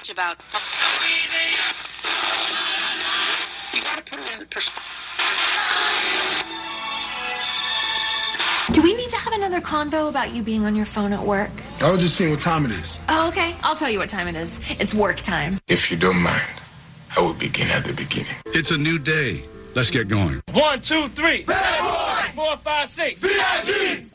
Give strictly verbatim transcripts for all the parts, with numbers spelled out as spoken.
much about. You got to put it in perspective. Do we need to have another convo about you being on your phone at work? I was just seeing what time it is. Oh, okay. I'll tell you what time it is. It's work time. If you don't mind, I will begin at the beginning. It's a new day. Let's get going. One, two, three. Bad boy. Four, five, six. B I G.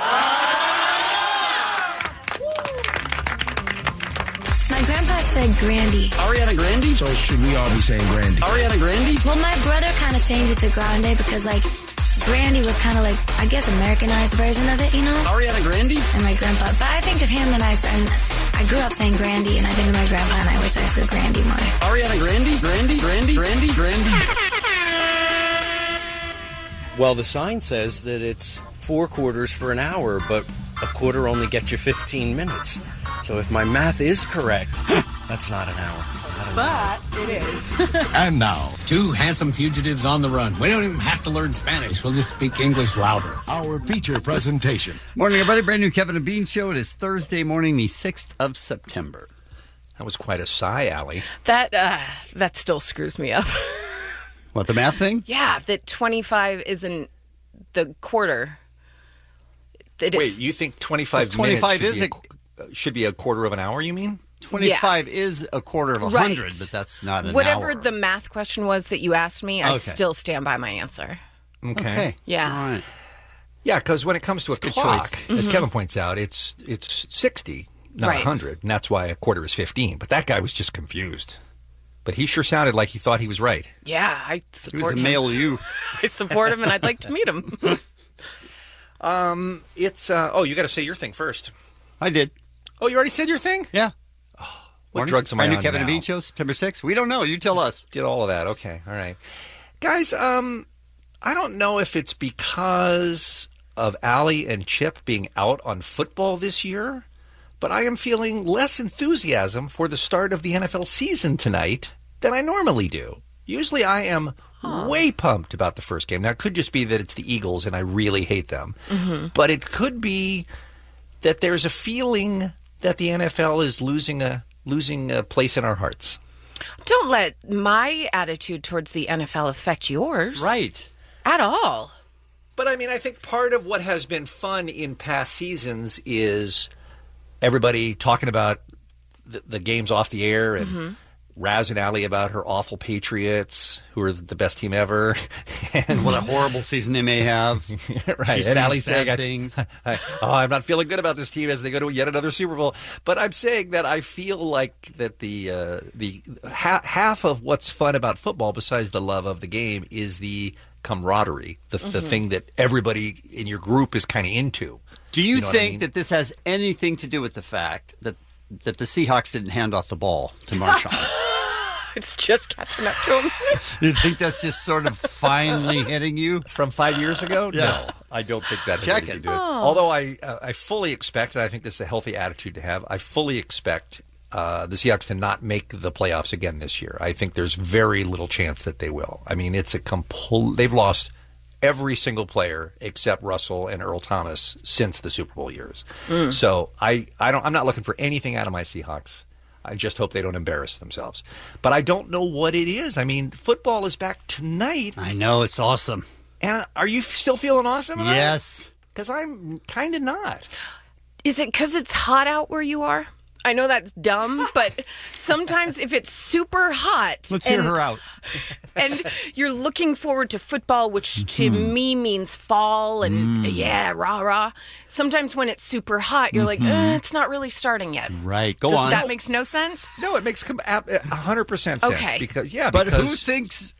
My grandpa said Grandy. Ariana Grande? So should we all be saying Grandy? Ariana Grande? Well, my brother kind of changed it to Grande because, like, Grandy was kind of like, I guess, Americanized version of it, you know? Ariana Grande? And my grandpa. But I think of him and I, and I grew up saying Grandy, and I think of my grandpa, and I wish I said Grandy more. Ariana Grande? Grande? Grande? Grande? Grande? Well, the sign says that it's four quarters for an hour, but a quarter only gets you fifteen minutes. So if my math is correct, that's not an hour. But it is. And now, two handsome fugitives on the run. We don't even have to learn Spanish. We'll just speak English louder. Our feature presentation. Morning, everybody. Brand new Kevin and Bean Show. It is Thursday morning, the sixth of September. That was quite a sigh, Allie. That, uh, that still screws me up. What, the math thing? Yeah, that twenty-five isn't the quarter. It Wait, is. you think twenty-five, twenty-five minutes is should, be a, should be a quarter of an hour, you mean? twenty-five yeah. is a quarter of a right. hundred, but that's not an Whatever hour. Whatever the math question was that you asked me, I okay. still stand by my answer. Okay. okay. Yeah. All right. Yeah, because when it comes to that's a clock, mm-hmm. as Kevin points out, it's it's sixty, not right. one hundred, and that's why a quarter is fifteen. But that guy was just confused. But he sure sounded like he thought he was right. Yeah, I support he was him. a male you. I support him, and I'd like to meet him. um, It's, uh, oh, you got to say your thing first. I did. Oh, you already said your thing? Yeah. Oh, what Morning. drugs am I Brand on new Kevin now? and Bean Show, September sixth. We don't know. You tell us. Did all of that. Okay. All right. Guys, um, I don't know if it's because of Allie and Chip being out on football this year, but I am feeling less enthusiasm for the start of the N F L season tonight than I normally do. Usually I am huh. way pumped about the first game. Now, it could just be that it's the Eagles and I really hate them, mm-hmm. but it could be that there's a feeling that the N F L is losing a losing a place in our hearts. Don't let my attitude towards the N F L affect yours. Right. At all. But, I mean, I think part of what has been fun in past seasons is everybody talking about the, the games off the air and mm-hmm. razzing Allie about her awful Patriots, who are the best team ever. And what a horrible season they may have. Right. She's and Allie saying, I, things. I, I, oh, I'm not feeling good about this team as they go to yet another Super Bowl. But I'm saying that I feel like that the uh, the ha- half of what's fun about football, besides the love of the game, is the camaraderie, the, mm-hmm. the thing that everybody in your group is kind of into. Do you, you know think I mean? that this has anything to do with the fact that that the Seahawks didn't hand off the ball to Marshawn? It's just catching up to him. You think that's just sort of finally hitting you from five years ago? Yes. No, I don't think that has Check anything it. to do with it. Oh. Although I, uh, I fully expect, and I think this is a healthy attitude to have, I fully expect uh, the Seahawks to not make the playoffs again this year. I think there's very little chance that they will. I mean, it's a complete. They've lost every single player except Russell and Earl Thomas since the Super Bowl years. Mm. So I, I don't. I'm not looking for anything out of my Seahawks. I just hope they don't embarrass themselves. But I don't know what it is. I mean, football is back tonight. I know, it's awesome. And are you still feeling awesome about yes. it? Because I'm kind of not. Is it because it's hot out where you are? I know that's dumb, but sometimes if it's super hot... Let's and, hear her out. And you're looking forward to football, which to mm. me means fall and, mm. yeah, rah-rah. Sometimes when it's super hot, you're mm-hmm. like, eh, it's not really starting yet. Right, go Does, on. That makes no sense? No, it makes one hundred percent sense. Okay. Because, yeah, but because, who thinks...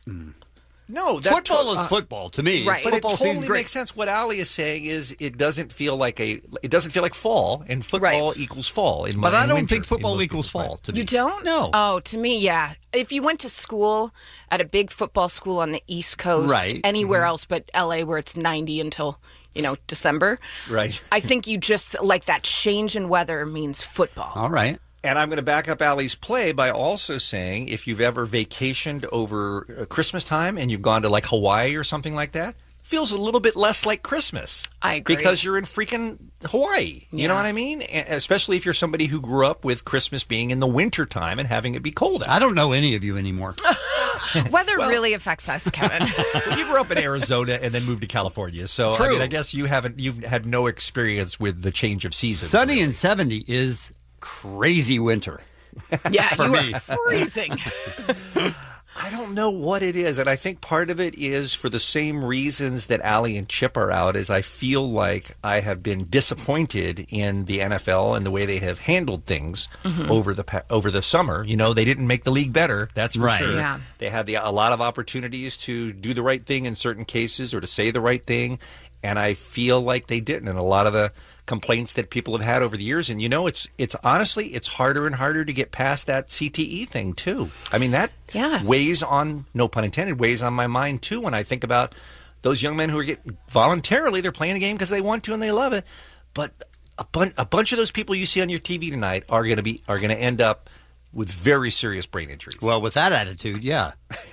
No, that football to- is football to me. Right. But football it totally seems great. makes sense. What Allie is saying is it doesn't feel like a it doesn't feel like fall, and football right. equals fall. In but in I don't winter, think football equals fall. Mind. To me. You don't? No. Oh, to me, yeah. If you went to school at a big football school on the East Coast, right. anywhere mm-hmm. else but L A, where it's ninety until you know December, right? I think you just like that change in weather means football. All right. And I'm going to back up Allie's play by also saying if you've ever vacationed over Christmas time and you've gone to like Hawaii or something like that, feels a little bit less like Christmas. I agree. Because you're in freaking Hawaii. You Yeah. know what I mean? And especially if you're somebody who grew up with Christmas being in the winter time and having it be cold out. I don't know any of you anymore. Weather really affects us, Kevin. Well, you grew up in Arizona and then moved to California, so I True. mean, I guess you haven't you've had no experience with the change of seasons. Sunny and seventy is crazy winter. Yeah, For you me. are freezing. I don't know what it is, and I think part of it is for the same reasons that Allie and Chip are out. Is I feel like I have been disappointed in the N F L and the way they have handled things Mhm. over the pa- over the summer. You know, they didn't make the league better. That's for Right. sure. Yeah. They had the, a lot of opportunities to do the right thing in certain cases or to say the right thing, and I feel like they didn't. And a lot of the complaints that people have had over the years, and you know, it's it's honestly it's harder and harder to get past that C T E thing too. I mean that Yeah. weighs on, no pun intended, weighs on my mind too when I think about those young men who are getting voluntarily, they're playing the game because they want to and they love it, but a, bun- a bunch of those people you see on your T V tonight are going to be are going to end up with very serious brain injuries. Well, with that attitude, yeah.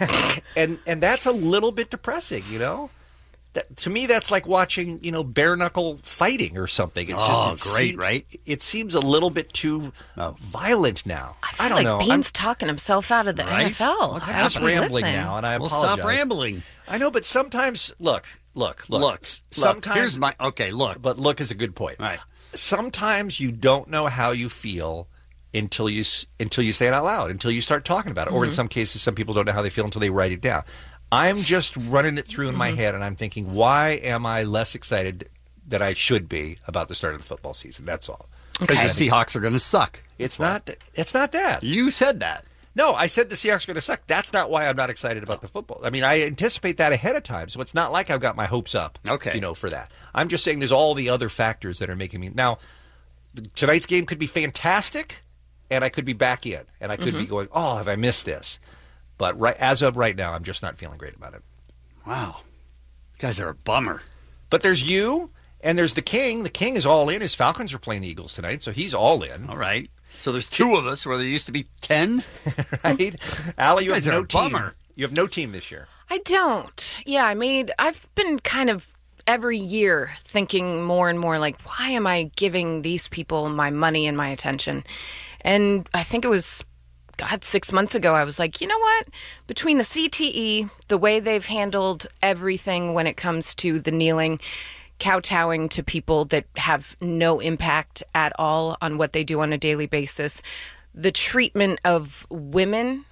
and and that's a little bit depressing, you know. That, to me, that's like watching, you know, bare knuckle fighting or something. It's Oh, just, it great, seems- right? It seems a little bit too violent now. I, I feel don't like know. Bean's I'm talking himself out of the Right? N F L. What's I I'm just don't rambling listen. now, and I Well, apologize. stop rambling. I know, but sometimes, look, look, look. Look, sometimes look, here's my okay. Look, but look is a good point. Right. Sometimes you don't know how you feel until you s- until you say it out loud, until you start talking about it. Or in Mhm. some cases, some people don't know how they feel until they write it down. I'm just running it through in my Mhm. head, and I'm thinking, why am I less excited than I should be about the start of the football season? That's all. because your Seahawks are going to suck. It's not. It's not that. You said that. No, I said the Seahawks are going to suck. That's not why I'm not excited about the football. I mean, I anticipate that ahead of time, so it's not like I've got my hopes up. Okay. You know, for that. I'm just saying there's all the other factors that are making me now. Tonight's game could be fantastic, and I could be back in, and I could be Mhm. going, "Oh, have I missed this?" But right as of right now, I'm just not feeling great about it. Wow, you guys are a bummer. But there's you, and there's the King. The King is all in. His Falcons are playing the Eagles tonight, so he's all in. All right. So there's two of us where there used to be ten. Right? Allie, you, You have guys are no a team. bummer. You have no team this year. I don't. Yeah, I made. I've been kind of every year thinking more and more like, why am I giving these people my money and my attention? And I think it was, God, six months ago, I was like, you know what? Between the C T E, the way they've handled everything when it comes to the kneeling, kowtowing to people that have no impact at all on what they do on a daily basis, the treatment of women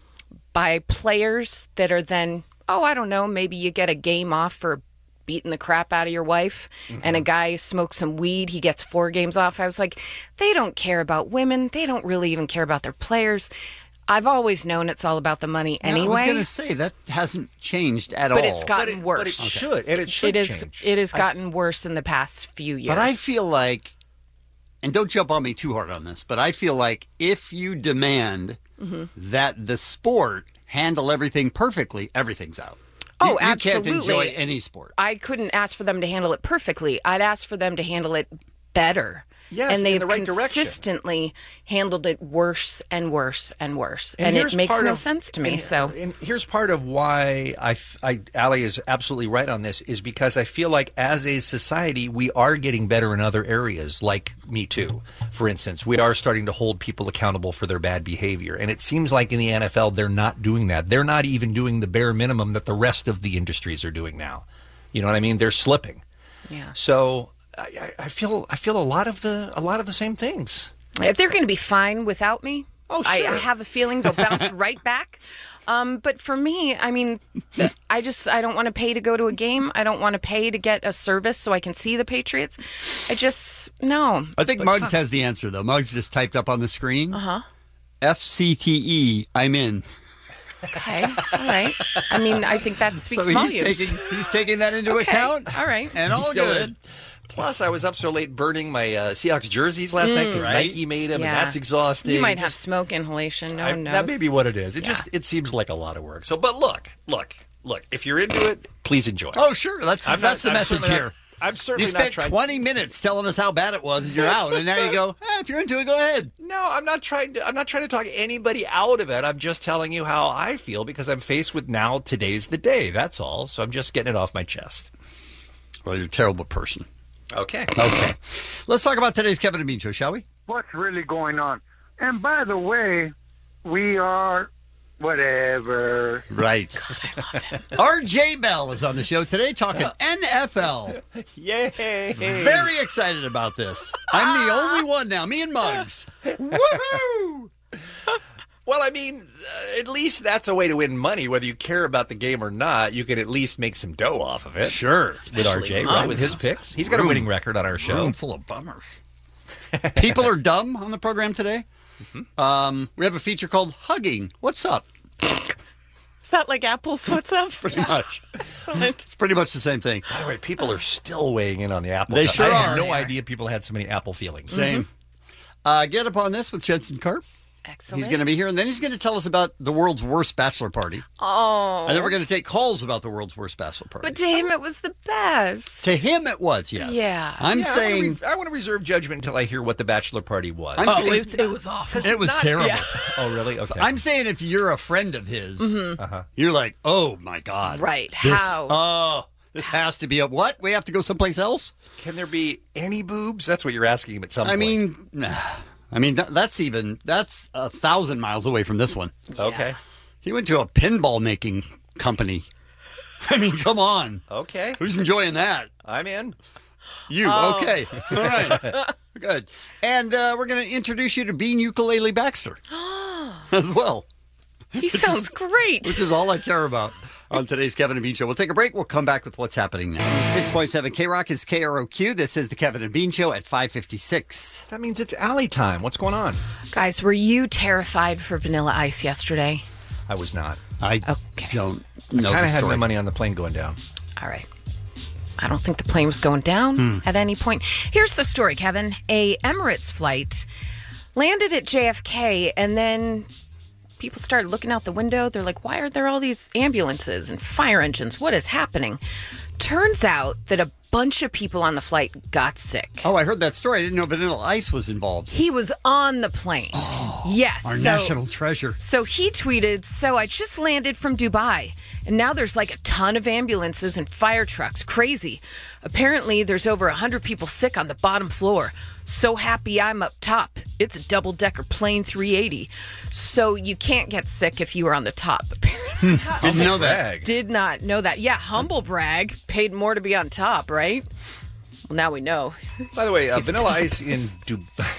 by players that are then, oh, I don't know, maybe you get a game off for beating the crap out of your wife, Mm-hmm. and a guy smokes some weed, he gets four games off. I was like, they don't care about women. They don't really even care about their players. I've always known it's all about the money Yeah, anyway. I was going to say that hasn't changed at but all. it's gotten worse. But it should, and it should It is. change. It has I- gotten worse in the past few years. But I feel like, and don't jump on me too hard on this, but I feel like if you demand Mhm. that the sport handle everything perfectly, everything's out. Oh, you, you can't absolutely. enjoy any sport. I couldn't ask for them to handle it perfectly. I'd ask for them to handle it better. Yes, and in they've the right direction. consistently handled it worse and worse and worse, And and, it here's makes part no of- sense to me. and- so and here's part of why I, I, Allie is absolutely right on this, is because I feel like as a society we are getting better in other areas, like Me Too, for instance. We are starting to hold people accountable for their bad behavior, and it seems like in the N F L they're not doing that. They're not even doing the bare minimum that the rest of the industries are doing now. You know what I mean? They're slipping. yeah, So I, I- I feel I feel a lot of the a lot of the same things. if they're going to be fine without me, oh, I, sure. I have a feeling they'll bounce right back. Um, but for me, I mean, I just I don't want to pay to go to a game. I don't want to pay to get a service so I can see the Patriots. I just no. I think Muggs has the answer, though. Muggs just typed up on the screen. Uh huh. F C T E, I'm in. Okay, all right. I mean, I think that speaks So he's volumes. taking, he's taking that into Okay, account. all right. And all Still good. in. Plus, I was up so late burning my uh, Seahawks jerseys last night because Right. Nike made them, Yeah. and that's exhausting. You might have Just- smoke inhalation. No I- one knows. that may be what it is. It Yeah. just it seems like a lot of work. So, but look, look, look. If you're into it, please enjoy. Oh, sure. That's, I'm that's not- the I'm message certainly here. not- I'm certainly You not spent trying- twenty minutes telling us how bad it was, and you're out, and now you go, eh, if you're into it, go ahead. No, I'm not trying to. I'm not trying to talk anybody out of it. I'm just telling you how I feel because I'm faced with now. Today's the day. That's all. So I'm just getting it off my chest. Well, you're a terrible person. Okay. Okay. Let's talk about today's Kevin and Bean Show, shall we? What's really going on? And by the way, we are whatever. Right. R J Bell is on the show today talking N F L. Yay. Very excited about this. I'm the only one now. Me and Muggs. Woohoo! Well, I mean, uh, at least that's a way to win money. Whether you care about the game or not, you can at least make some dough off of it. Sure. With R J, right? With his picks. He's got a winning record on our show. Room full of bummers. People are dumb on the program today. Mm-hmm. Um, we have a feature called Hugging. What's up? Is that like Apple's What's Up? Pretty much. Excellent. It's pretty much the same thing. By the way, people are still weighing in on the Apple. They sure I are. had no They are. idea people had so many Apple feelings. Same. Uh, get up on this with Jensen Karp. Excellent. He's going to be here, and then he's going to tell us about the world's worst bachelor party. Oh. And then we're going to take calls about the world's worst bachelor party. But to him, it was the best. To him, it was, yes. Yeah. I'm Yeah, saying... I want, to re- I want to reserve judgment until I hear what the bachelor party was. I'm Oh, saying- it, was- it was awful. It was Not- terrible. Yeah. Oh, really? Okay. I'm saying if you're a friend of his, Mhm. Uh-huh. you're like, oh, my God. Right. This- How? Oh, this has to be a what? We have to go someplace else? Can there be any boobs? That's what you're asking him at some I point. mean, nah. I mean, that, that's even, that's a thousand miles away from this one. Okay. He went to a pinball making company. I mean, come on. Okay. Who's enjoying that? I'm in. You. Oh. Okay. All right. Good. And uh, we're going to introduce you to Bean Ukulele Baxter as well. He sounds great. Which is all I care about on today's Kevin and Bean Show. We'll take a break. We'll come back with what's happening now. six point seven K-Rock is K R O Q. This is the Kevin and Bean Show at five fifty-six. That means it's alley time. What's going on? Guys, were you terrified for Vanilla Ice yesterday? I was not. I Okay. don't know Kind the of had story. my money on the plane going down. All right. I don't think the plane was going down Hmm. at any point. Here's the story, Kevin. A Emirates flight landed at J F K, and then people started looking out the window. They're like, why are there all these ambulances and fire engines? What is happening? Turns out that a bunch of people on the flight got sick. Oh, I heard that story. I didn't know Vanilla Ice was involved. He was on the plane. Yes. Our so- national treasure. So he tweeted, so I just landed from Dubai, and now there's like a ton of ambulances and fire trucks. Crazy. Apparently, there's over one hundred people sick on the bottom floor. So happy I'm up top. It's a double-decker plane three eighty. So you can't get sick if you were on the top. Didn't know that. Did not know that. Yeah, humble brag. Paid more to be on top, right? Well, now we know. By the way, uh, He's Vanilla top. Ice in, Du-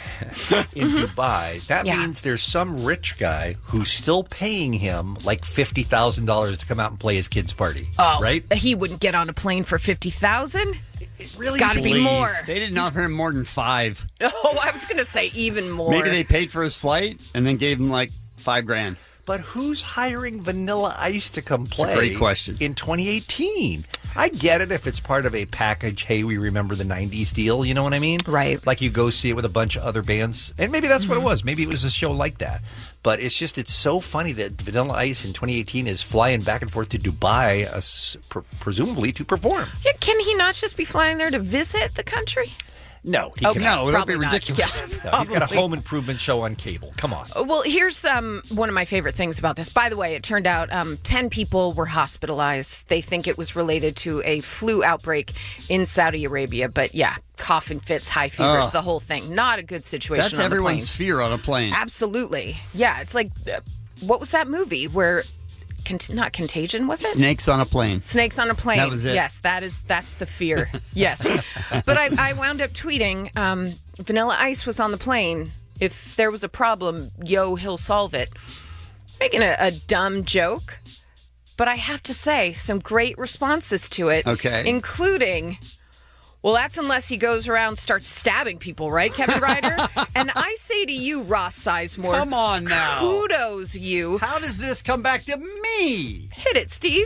in Dubai, that Yeah. means there's some rich guy who's still paying him like fifty thousand dollars to come out and play his kid's party. Oh, right? He wouldn't get on a plane for fifty thousand dollars? It really Got to be Please. more. They didn't offer him more than five. Oh, I was going to say even more. Maybe they paid for his flight and then gave him like five grand. But who's hiring Vanilla Ice to come a play? great question. In twenty eighteen, I get it if it's part of a package. Hey, we remember the nineties deal. You know what I mean? Right. Like you go see it with a bunch of other bands, and maybe that's what it was. Maybe it was a show like that. But it's just it's so funny that Vanilla Ice in twenty eighteen is flying back and forth to Dubai, uh, s- pr- presumably to perform. Yeah, can he not just be flying there to visit the country? No, he Okay, cannot. No, it would be probably not. ridiculous. Yeah, No, he's got a probably. home improvement show on cable. Come on. Well, here's um, one of my favorite things about this. By the way, it turned out um, ten people were hospitalized. They think it was related to a flu outbreak in Saudi Arabia. But yeah, coughing fits, high fevers, Ugh. the whole thing. Not a good situation That's on the everyone's plane. fear on a plane. Absolutely. Yeah, it's like, uh, what was that movie where, cont- not Contagion, was it? Snakes on a plane. Snakes on a plane. That was it. Yes, that is that's the fear. Yes, but I, I wound up tweeting. Um, Vanilla Ice was on the plane. If there was a problem, yo, he'll solve it. Making a, a dumb joke, but I have to say some great responses to it. Okay. Including, well, that's unless he goes around and starts stabbing people, right, Kevin Ryder? And I say to you, Ross Sizemore, Come on now. kudos you. How does this come back to me? Hit it, Steve.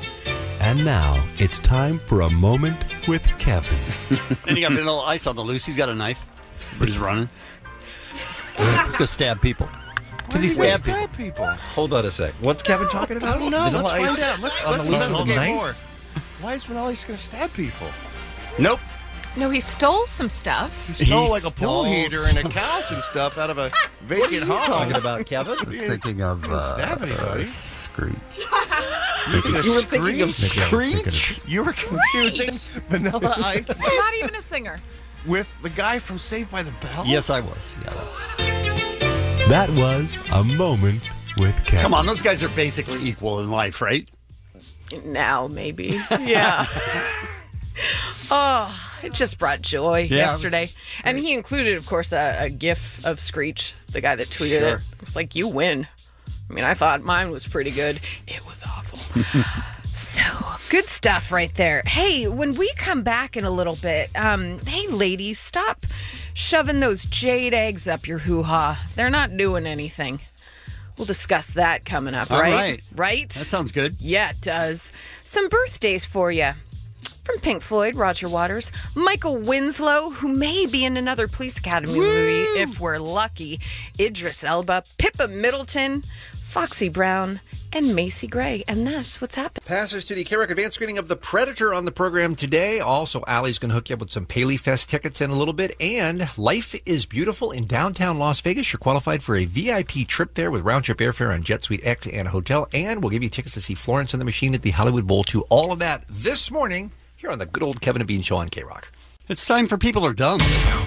And now it's time for a moment with Kevin. Then you got Vanilla Ice on the loose. He's got a knife, but he's running. He's gonna stab people because he stabbed people. people. Hold on a sec. What's Kevin talking about? I don't know. Vanilla Let's Ice find out. Let's, on let's the loose with a investigate knife? more. Why is Vanilla Ice going to stab people? Nope. No, he stole some stuff. He stole He like a pool stole heater and a couch and stuff out of a vacant home. talking about, Kevin? I was thinking of Didn't stab uh, anybody. uh, Screech. You were thinking of Screech? You were confusing Vanilla Ice I'm not even a singer. with the guy from Saved by the Bell? Yes, I was. Yeah, that's... That was a moment with Kevin. Come on, those guys are basically equal in life, right? Now, maybe. Yeah. Oh, it just brought joy Yeah, yesterday. it was And he included, of course, a, a gif of Screech, the guy that tweeted Sure. it. It was like, you win. I mean, I thought mine was pretty good. It was awful. So, good stuff right there. Hey, when we come back in a little bit, um, hey, ladies, stop shoving those jade eggs up your hoo-ha. They're not doing anything. We'll discuss that coming up, All right? right. Right? That sounds good. Yeah, it does. Some birthdays for you. From Pink Floyd, Roger Waters, Michael Winslow, who may be in another Police Academy movie if we're lucky, Idris Elba, Pippa Middleton, Foxy Brown, and Macy Gray. And that's what's happening. Passes to the K-Rock advanced screening of The Predator on the program today. Also, Allie's going to hook you up with some Paley Fest tickets in a little bit. And Life is Beautiful in downtown Las Vegas. You're qualified for a V I P trip there with round-trip airfare on Jet Suite X and a hotel. And we'll give you tickets to see Florence and the Machine at the Hollywood Bowl, too. All of that this morning here on the good old Kevin and Bean Show on K-Rock. It's time for People Are Dumb.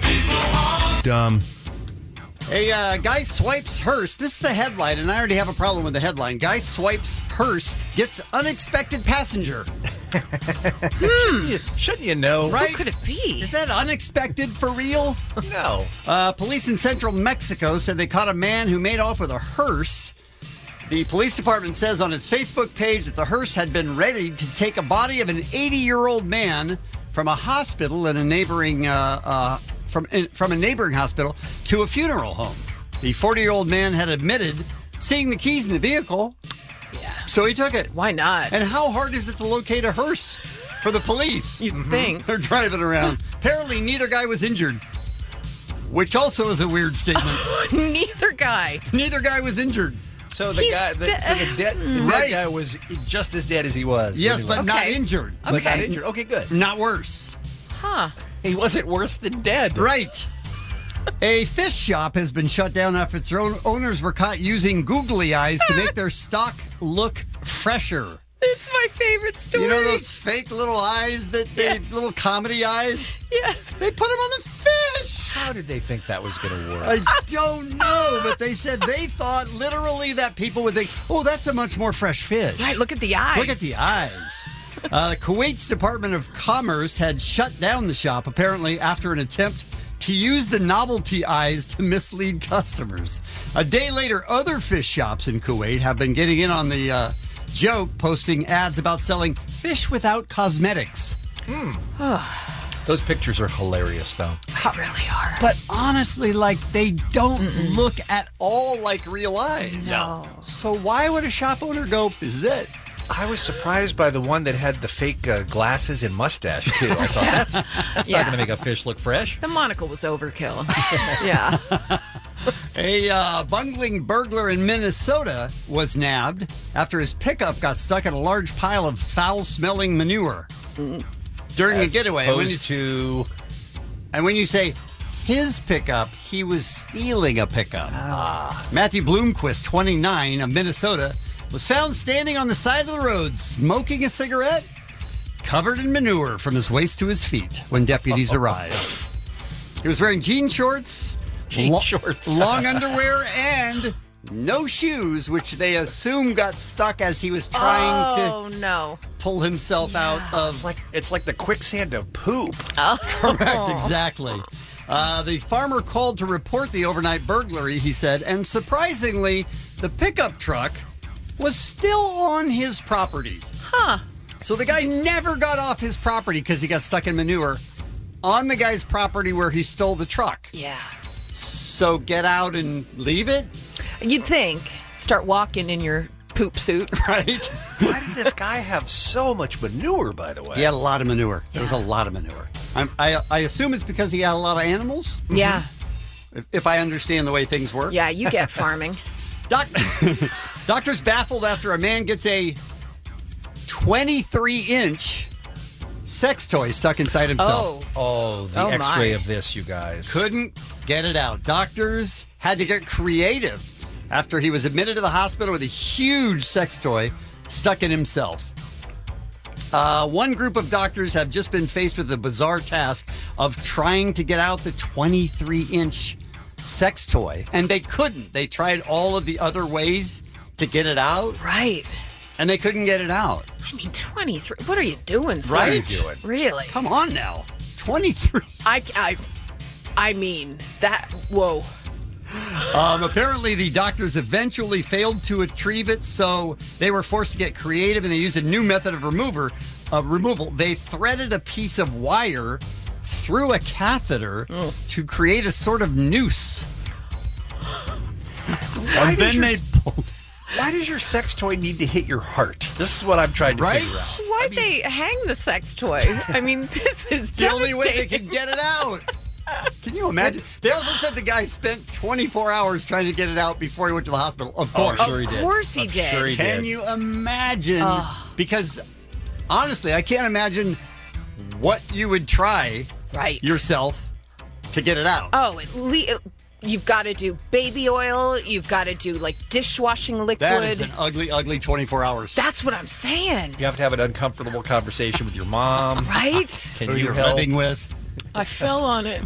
Dumb. A uh, guy swipes Hearst. This is the headline, and I already have a problem with the headline. Guy swipes Hearst, gets unexpected passenger. shouldn't, you, shouldn't you know? Right? What could it be? Is that unexpected for real? No. Uh, police in central Mexico said they caught a man who made off with a hearse. The police department says on its Facebook page that the hearse had been ready to take a body of an eighty-year-old man from a hospital in a neighboring uh, uh, from in, from a neighboring hospital to a funeral home. The forty-year-old man had admitted seeing the keys in the vehicle, Yeah. so he took it. Why not? And how hard is it to locate a hearse for the police? You'd think. They're driving around. Apparently, neither guy was injured, which also is a weird statement. Neither guy. Neither guy was injured. So the He's guy, the, de- so the dead, the dead Right. guy was just as dead as he was. when Yes, he but left. not Okay. injured. But not Okay. injured. Okay, good. Not worse. Huh. He wasn't worse than dead. Right. A fish shop has been shut down after its own owners were caught using googly eyes to make their stock look fresher. It's my favorite story. You know those fake little eyes that they, little comedy eyes? Yes. They put them on the fish. How did they think that was going to work? I don't know, but they said they thought literally that people would think, oh, that's a much more fresh fish. Right, look at the eyes. Look at the eyes. Uh, Kuwait's Department of Commerce had shut down the shop, apparently after an attempt to use the novelty eyes to mislead customers. A day later, other fish shops in Kuwait have been getting in on the uh, joke, posting ads about selling fish without cosmetics. Those pictures are hilarious, though. They really are. But honestly, like, they don't look at all like real eyes. No. So why would a shop owner go, is it? I was surprised by the one that had the fake uh, glasses and mustache, too. I thought, that's, that's Yeah. not going to make a fish look fresh. The monocle was overkill. Yeah. A uh, bungling burglar in Minnesota was nabbed after his pickup got stuck in a large pile of foul-smelling manure during a As getaway. And when, you, opposed to and when you say his pickup, he was stealing a pickup. Matthew Bloomquist, twenty-nine, of Minnesota, was found standing on the side of the road smoking a cigarette, covered in manure from his waist to his feet when deputies arrived. He was wearing jean shorts, Jean lo- shorts. long underwear, and no shoes, which they assume got stuck as he was trying oh, no. to pull himself out of. It's like, it's like the quicksand of poop. Oh. Correct, exactly. Uh, the farmer called to report the overnight burglary, he said, and surprisingly, the pickup truck was still on his property. Huh. So the guy never got off his property because he got stuck in manure on the guy's property where he stole the truck. Yeah. So get out and leave it? You'd think. Start walking in your poop suit. Right? Why did this guy have so much manure, by the way? He had a lot of manure. There was a lot of manure. I'm, I, I assume it's because he had a lot of animals, Yeah. if, if I understand the way things work. Yeah, you get farming. Doc- Doctors baffled after a man gets a twenty-three inch sex toy stuck inside himself. Oh, the Oh, my. X-ray of this, you guys. Couldn't get it out. Doctors had to get creative after he was admitted to the hospital with a huge sex toy stuck in himself. Uh, one group of doctors have just been faced with the bizarre task of trying to get out the twenty-three inch sex toy, and they couldn't. They tried all of the other ways to get it out. Right. And they couldn't get it out. I mean, twenty-three. What are you doing, sir? Right? What are you doing? Really? Come on now. twenty-three. I, I, I mean, that, whoa. Um, apparently, the doctors eventually failed to retrieve it, so they were forced to get creative, and they used a new method of remover, of removal. They threaded a piece of wire through a catheter to create a sort of noose. Why And does then your- they pulled. Why does your sex toy need to hit your heart? This is what I'm trying to Right? figure out. Why'd they hang the sex toy? I mean, this is It's the only way they devastating. can get it out. Can you imagine? They also said the guy spent twenty-four hours trying to get it out before he went to the hospital. Of course. Of course he did. Can you imagine? Ugh. Because honestly, I can't imagine what you would try Right. yourself to get it out. Oh, at le- you've got to do baby oil. You've got to do like dishwashing liquid. That is an ugly, ugly twenty-four hours. That's what I'm saying. You have to have an uncomfortable conversation with your mom. Right? Can Who you you're help? living with? I fell on it.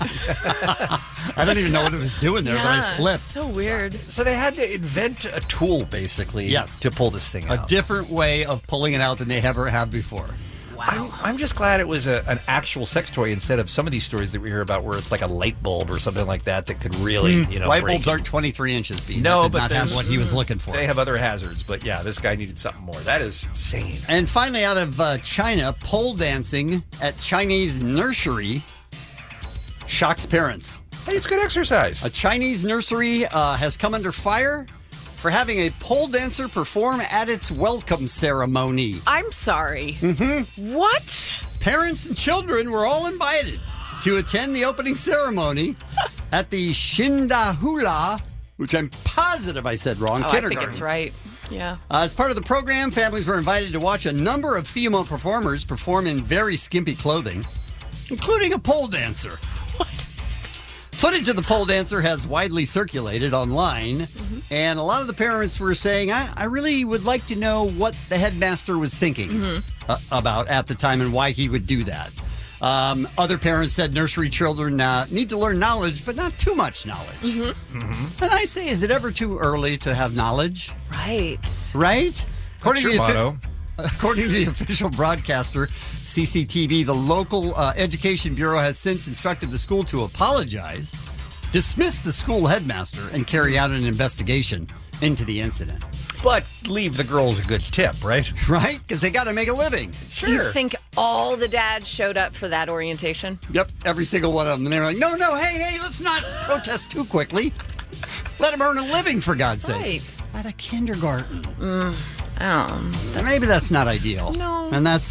I don't even know what it was doing there, but I Yeah, slipped. So weird. So they had to invent a tool, basically, Yes. to pull this thing A out. different way of pulling it out than they ever have before. I'm, I'm just glad it was a, an actual sex toy instead of some of these stories that we hear about where it's like a light bulb or something like that that could really, you know, Light break bulbs you. aren't twenty-three inches, Bean. No, That did but not have there's- what he was looking for. They have other hazards, but yeah, this guy needed something more. That is insane. And finally, out of uh, China, pole dancing at Chinese nursery shocks parents. Hey, it's good exercise. A Chinese nursery uh, has come under fire for having a pole dancer perform at its welcome ceremony. I'm sorry. Mm-hmm. What? Parents and children were all invited to attend the opening ceremony at the Shindahula, which I'm positive I said wrong, Oh, I kindergarten. think it's right. Yeah. Uh, as part of the program, families were invited to watch a number of female performers perform in very skimpy clothing, including a pole dancer. What? Footage of the pole dancer has widely circulated online, Mm-hmm. and a lot of the parents were saying, I, I really would like to know what the headmaster was thinking Mm-hmm. uh, about at the time and why he would do that. Um, other parents said nursery children uh, need to learn knowledge, but not too much knowledge. Mm-hmm. And I say, is it ever too early to have knowledge? Right. Right? According your to the offi- motto. According to the official broadcaster, C C T V, the local uh, education bureau has since instructed the school to apologize, dismiss the school headmaster, and carry out an investigation into the incident. But leave the girls a good tip, right? Right? Because they got to make a living. Do you think all the dads showed up for that orientation? Yep, every single one of them. And they were like, no, no, hey, hey, let's not protest too quickly. Let them earn a living, for God's sake. Right. At a kindergarten. Mm, um, Maybe that's not ideal. No. And that's...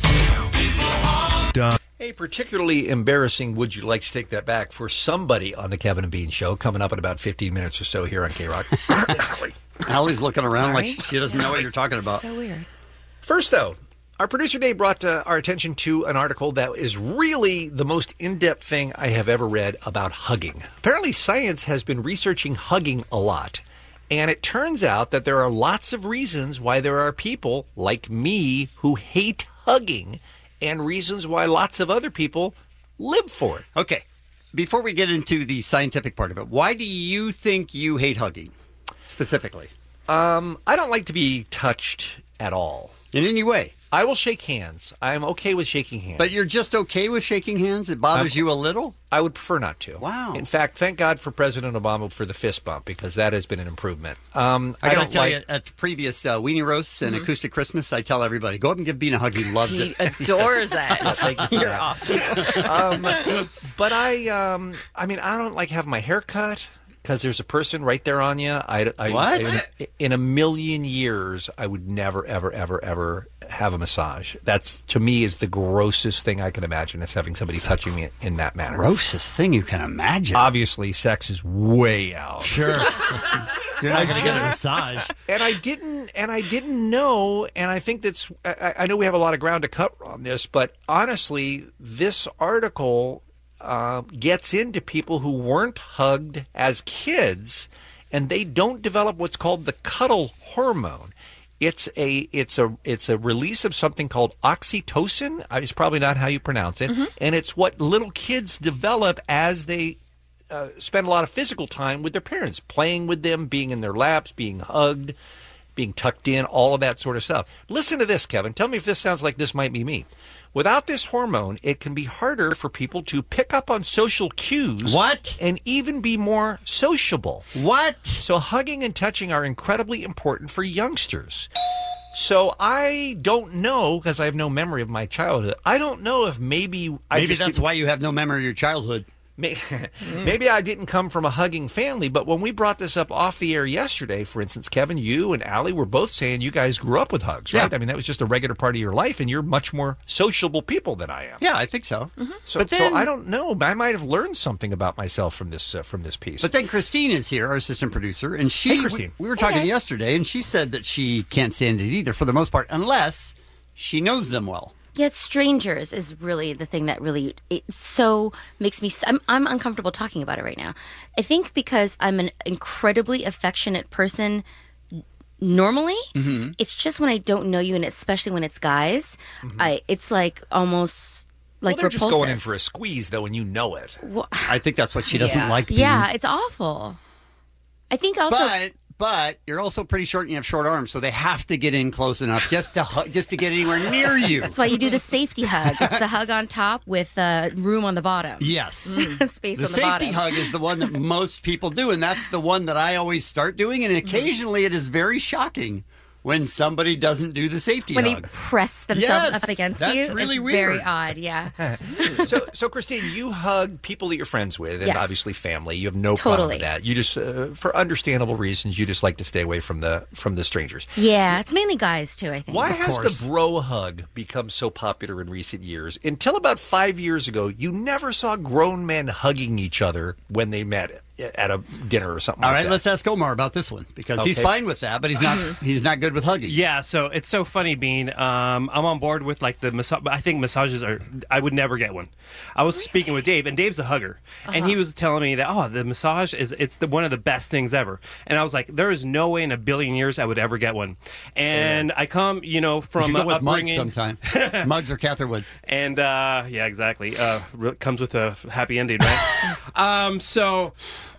A particularly embarrassing Would You Like to Take That Back for somebody on the Kevin and Bean Show coming up in about fifteen minutes or so here on K-Rock. Allie's looking around like Sorry. she doesn't know what you're talking about. So weird. First, though, our producer Dave brought uh, our attention to an article that is really the most in-depth thing I have ever read about hugging. Apparently, science has been researching hugging a lot. And it turns out that there are lots of reasons why there are people like me who hate hugging and reasons why lots of other people live for it. Okay. Before we get into the scientific part of it, why do you think you hate hugging specifically? Um, I don't like to be touched at all. In any way? I will shake hands. I'm okay with shaking hands. But you're just okay with shaking hands? It bothers I'm- you a little? I would prefer not to. Wow. In fact, thank God for President Obama for the fist bump because that has been an improvement. Um, I I, got don't to tell like. you, at previous uh, Weenie Roasts and Acoustic Christmas, I tell everybody, go up and give Bean a hug. He loves He it. adores that. Thank you for You're that. awesome. um, but I, um, I mean, I don't like having my hair cut because there's a person right there on you. I, I, What? In, in a million years, I would never, ever, ever, ever have a massage. That's to me is the grossest thing I can imagine is having somebody touching me in that manner. Grossest thing you can imagine. Obviously, sex is way out. Sure. You're not going to get a massage. And I didn't, and I didn't know, and I think that's, I, I know we have a lot of ground to cover on this, but honestly, this article uh, gets into people who weren't hugged as kids, and they don't develop what's called the cuddle hormone. It's a it's a it's a release of something called oxytocin. It's probably not how you pronounce it, Mm-hmm. and it's what little kids develop as they uh, spend a lot of physical time with their parents, playing with them, being in their laps, being hugged, being tucked in, all of that sort of stuff. Listen to this, Kevin. Tell me if this sounds like this might be me. Without this hormone, it can be harder for people to pick up on social cues. What? And even be more sociable. What? So hugging and touching are incredibly important for youngsters. So I don't know, because I have no memory of my childhood, I don't know if maybe... I Maybe just that's didn't- why you have no memory of your childhood. May- Maybe I didn't come from a hugging family, but when we brought this up off the air yesterday, for instance, Kevin, you and Allie were both saying you guys grew up with hugs, right? Yeah. I mean, that was just a regular part of your life, and you're much more sociable people than I am. Yeah, I think so. So, But then- so I don't know. I might have learned something about myself from this uh, from this piece. But then Christine is here, our assistant producer, and she Hey, Christine. we, we were Hey, talking guys. yesterday, and she said that she can't stand it either for the most part, unless she knows them well. Yeah, it's strangers is really the thing that really it so makes me. I'm I'm uncomfortable talking about it right now. I think because I'm an incredibly affectionate person. Normally, Mm-hmm. it's just when I don't know you, and especially when it's guys, I it's like almost like well, they're repulsive. just going in for a squeeze, though, and you know it. Well, I think that's what she doesn't yeah. like. Being. Yeah, it's awful. I think also. But but you're also pretty short and you have short arms, so they have to get in close enough just to hu- just to get anywhere near you. That's why you do the safety hug. It's the hug on top with uh, room on the bottom. Yes. Space The on the safety bottom. hug is the one that most people do, and that's the one that I always start doing. And occasionally, it is very shocking when somebody doesn't do the safety When they hug. press themselves Yes, up against that's you. really it's weird. very odd, yeah. so, so Christine, you hug people that you're friends with, and Yes. obviously family. You have no problem Totally. with that. You just, uh, for understandable reasons, you just like to stay away from the from the strangers. Yeah, it's mainly guys, too, I think. Why has the bro hug become so popular in recent years? Until about five years ago, you never saw grown men hugging each other when they met at a dinner or something All like right, that. let's ask Omar about this one because he's Okay. fine with that, but he's not. He's not good with hugging. Yeah, so it's so funny, Bean. Um, I'm on board with like the massage. I think massages are. I would never get one. I was speaking with Dave, and Dave's a hugger, and he Uh-huh. was telling me that oh, the massage is it's the one of the best things ever. And I was like, there is no way in a billion years I would ever get one. And I come, you know, You from should go uh, with Muggs upbringing, sometime. Muggs or Catherwood. and uh, yeah, exactly. Uh, re- comes with a happy ending, right? um, so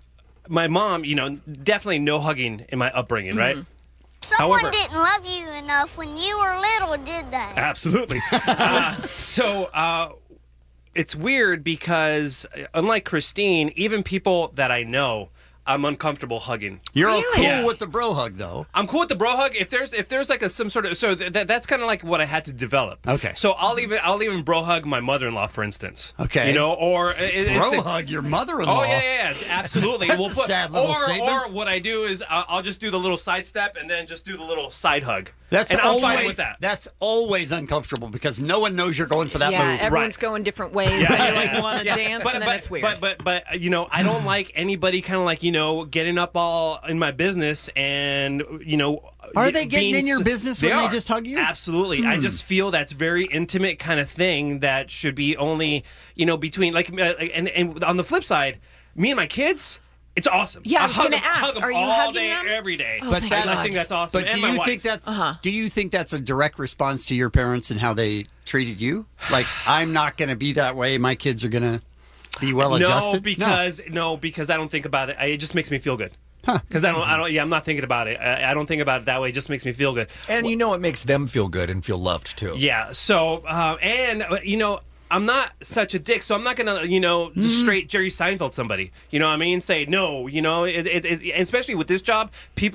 my mom, you know, definitely no hugging in my upbringing, right? Someone However- didn't love you enough when you were little, did they? Absolutely. uh, so uh, it's weird because, uh, unlike Christine, even people that I know, I'm uncomfortable hugging. You're Really? cool Yeah. with the bro hug, though. I'm cool with the bro hug. If there's if there's like a some sort of so th- that that's kind of like what I had to develop. Okay. So I'll even I'll even bro hug my mother-in-law, for instance. Okay. You know, or it, it's Bro a- hug your mother-in-law. Oh yeah, yeah, yeah, absolutely. That's We'll a sad little or, statement. Or what I do is uh, I'll just do the little side step and then just do the little side hug. That's and I'm always fine with that. that's always uncomfortable because no one knows you're going for that yeah, move. everyone's going different ways, and you like want to dance, and then it's weird. But but but uh, you know, I don't like anybody kind of like you know getting up all in my business and you know. Are y- they getting being in your s- business when they are. just hug you? Absolutely. I Hmm. just feel that's very intimate kind of thing that should be only you know between like uh, and and on the flip side, me and my kids. It's awesome. Yeah, I I was hug gonna them- hug ask, them are you all hugging day, them? every day? Oh, thank I God. think that's awesome. But and do my you wife. think that's do you think that's a direct response to your parents and how they treated you? Like I'm not going to be that way. My kids are going to be well adjusted. No, because no. because I don't think about it. I, it just makes me feel good. Because I don't, I don't, yeah, I'm not thinking about it. I, I don't think about it that way. It just makes me feel good. And you know it makes them feel good and feel loved, too. Yeah. So, uh, and uh, you know, I'm not such a dick, so I'm not gonna, you know, just straight Jerry Seinfeld somebody. You know what I mean? Say no. You know, it, it, it, especially with this job, people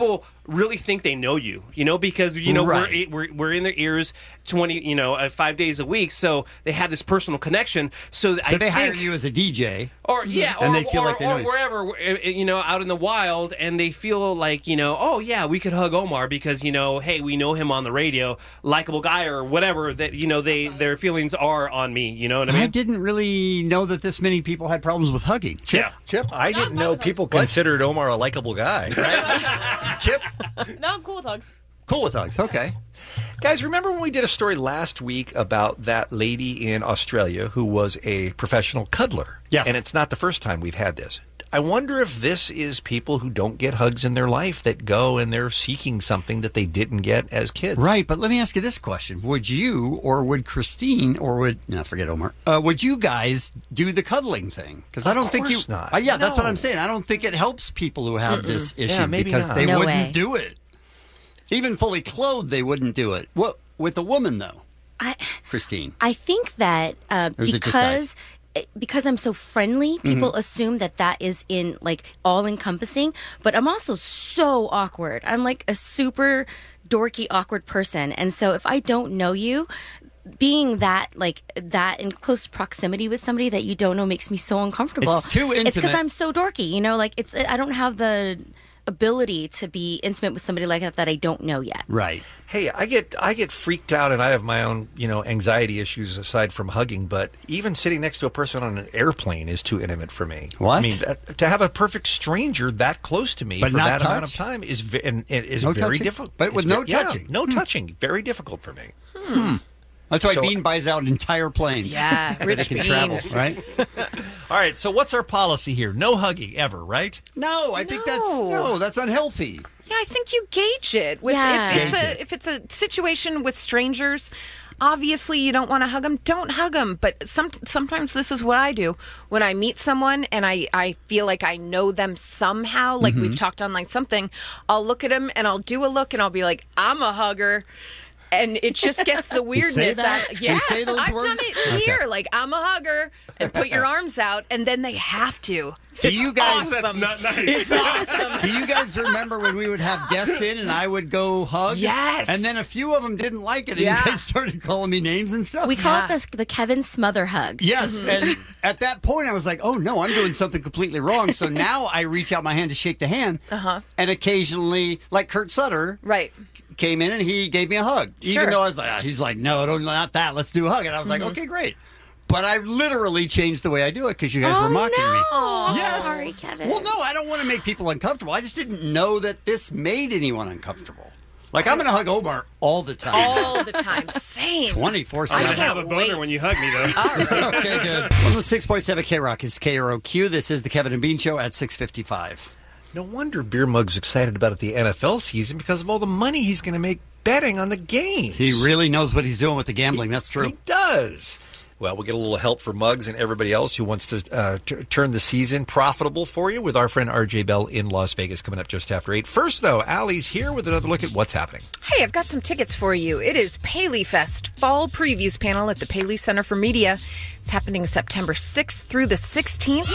really think they know you, you know, because, you know, Right. we're, we're we're in their ears twenty, you know, uh, five days a week, so they have this personal connection. So, So I they hire think, you as a D J. or yeah, and or, they feel or, like they know or you. wherever, uh, you know, out in the wild, and they feel like, you know, oh yeah, we could hug Omar because, you know, hey, we know him on the radio, likable guy or whatever that, you know, they their feelings are on me. You know what I mean? I didn't really know that this many people had problems with hugging. Chip, Yeah. Chip, I didn't know people considered Omar a likable guy. Chip, No, I'm cool with hugs. cool with hugs. Okay. Guys, remember when we did a story last week about that lady in Australia who was a professional cuddler? Yes. And it's not the first time we've had this. I wonder if this is people who don't get hugs in their life that go and they're seeking something that they didn't get as kids. Right, but let me ask you this question: Would you, or would Christine, or would no, forget Omar? Uh, would you guys do the cuddling thing? Because I Of don't think you. course not. Uh, yeah, that's what No. I'm saying. I don't think it helps people who have this issue Yeah, maybe because not. they No wouldn't way. do it. Even fully clothed, they wouldn't do it. What with a woman though, I Christine? I think that uh, Or is it because because I'm so friendly, people Mm-hmm. assume that that is in like all encompassing. But I'm also so awkward. I'm like a super dorky, awkward person, and so if I don't know you, being that like that in close proximity with somebody that you don't know makes me so uncomfortable. It's too It's because intimate. I'm so dorky. You know, like it's I don't have the ability to be intimate with somebody like that that I don't know yet. Right. Hey, I get I get freaked out, and I have my own, you know, anxiety issues aside from hugging. But even sitting next to a person on an airplane is too intimate for me. What? I mean, that, to have a perfect stranger that close to me But for not that amount of touch? time is ve- and it is No very touching? difficult. But with It's no ve- yeah, touching? no Hmm. touching, very difficult for me. That's why So- Bean buys out entire planes. Yeah, so they Rich can Bean. travel, right? All right, so what's our policy here? No hugging ever, right? No, I think that's No. no, that's unhealthy. Yeah, I think you gauge it. With, Yeah. if, it's Gauge a, it. if it's a situation with strangers, obviously you don't want to hug them. Don't hug them. But some, sometimes this is what I do. When I meet someone and I, I feel like I know them somehow, like Mm-hmm. we've talked on like something, I'll look at them and I'll do a look and I'll be like, I'm a hugger. And it just gets the weirdness that? out. You Yes, say those I've words? done it here. Like, I'm a hugger. And put your arms out. And then they have to. Do It's you guys- awesome. That's not nice. It's awesome. Do you guys remember when we would have guests in and I would go hug? Yes. And then a few of them didn't like it and Yeah. you guys started calling me names and stuff. We call Yeah. it the, the Kevin Smother hug. Yes, and at that point I was like, "Oh no, I'm doing something completely wrong." So now I reach out my hand to shake the hand, Uh-huh. and occasionally, like Kurt Sutter Right. came in and he gave me a hug, even Sure. though I was like, ah, "He's like, no, don't, not that. Let's do a hug." And I was like, "Okay, great." But I literally changed the way I do it because you guys Oh, were mocking no. me. I'm Yes. sorry, Kevin. Well, no, I don't want to make people uncomfortable. I just didn't know that this made anyone uncomfortable. Like I'm going to hug Omar all the time, All the time. Same. twenty-four I seven. would have a boner wait. when you hug me, though. Okay, good. one oh six point seven K Rock is K R O Q. This is the Kevin and Bean Show at six fifty-five. No wonder Beer Mug's excited about the N F L season because of all the money he's going to make betting on the games. He really knows what he's doing with the gambling. That's true. He does. Well, we'll get a little help for Muggs and everybody else who wants to uh, t- turn the season profitable for you with our friend R J Bell in Las Vegas coming up just after eight. First, though, Allie's here with another look at what's happening. Hey, I've got some tickets for you. It is Paley Fest Fall Previews Panel at the Paley Center for Media. It's happening September sixth through the sixteenth.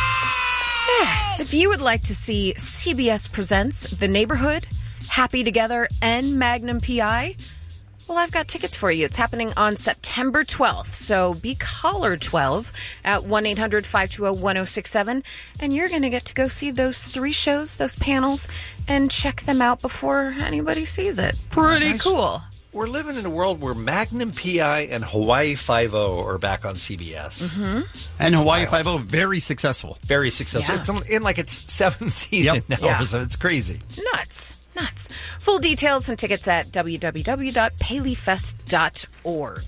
Yes, if you would like to see C B S Presents The Neighborhood, Happy Together, and Magnum P I, well, I've got tickets for you. It's happening on September twelfth, so be caller twelve at one eight hundred five two zero one zero six seven, and you're going to get to go see those three shows, those panels, and check them out before anybody sees it. Pretty Nice. cool. We're living in a world where Magnum P I and Hawaii Five-O are back on C B S. Mm-hmm. And Hawaii Five-O, very successful. Very successful. Yeah. It's in, in like its seventh season Yep. now, Yeah. so it's crazy. Nuts. Nuts. Full details and tickets at w w w dot paley fest dot org.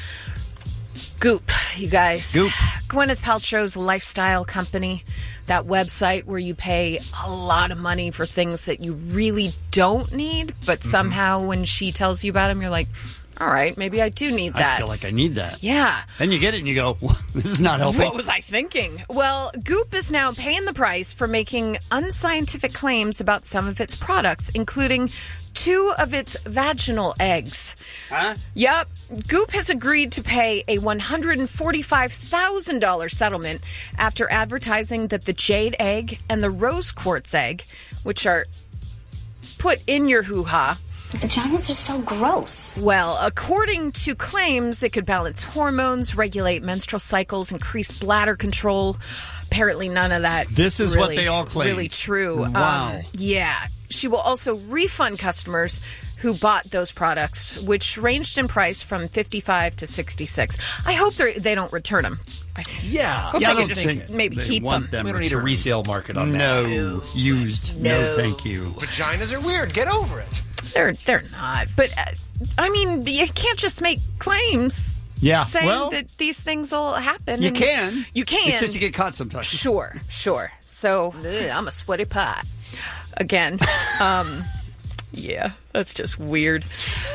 Goop, you guys. Goop. Gwyneth Paltrow's lifestyle company, that website where you pay a lot of money for things that you really don't need, but Mm-hmm. somehow when she tells you about them, you're like, all right, maybe I do need that. I feel like I need that. Yeah. Then you get it and you go, this is not helping. What was I thinking? Well, Goop is now paying the price for making unscientific claims about some of its products, including two of its vaginal eggs. Huh? Yep. Goop has agreed to pay a one hundred forty-five thousand dollars settlement after advertising that the jade egg and the rose quartz egg, which are put in your hoo-ha. Vaginas are so gross. Well, according to claims, it could balance hormones, regulate menstrual cycles, increase bladder control. Apparently none of that. This is what really, they all claim. Really true. Wow. Um, yeah. She will also refund customers who bought those products, which ranged in price from fifty-five to sixty-six. I hope they they don't return them. Yeah. Hope Yeah, they I can don't just think maybe they keep want them. them We don't need a returned. resale market on that. No, used. No. No. Thank you. Vaginas are weird. Get over it. They're they're not. But uh, I mean, you can't just make claims. Yeah, saying well, that these things will happen. You and can. You can. It's just you get caught sometimes. Sure, sure. So ugh, I'm a sweaty pot. Again, um, yeah, that's just weird.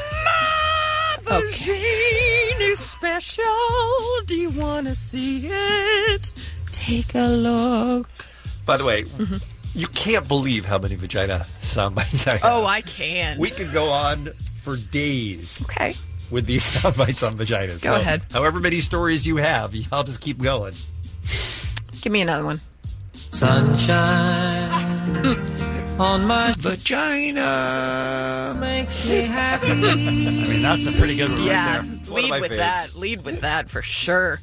My vagina is special. Do you want to see it? Take a look. By the way, you can't believe how many vagina sound bites I have. Oh, I can. We could go on for days. Okay. With these sound bites on vaginas. Go ahead. However many stories you have, I'll just keep going. Give me another one. Sunshine on my Vagina makes me happy. I mean, that's a pretty good one Yeah, right there. One of lead my with faves. that. Lead with that for sure.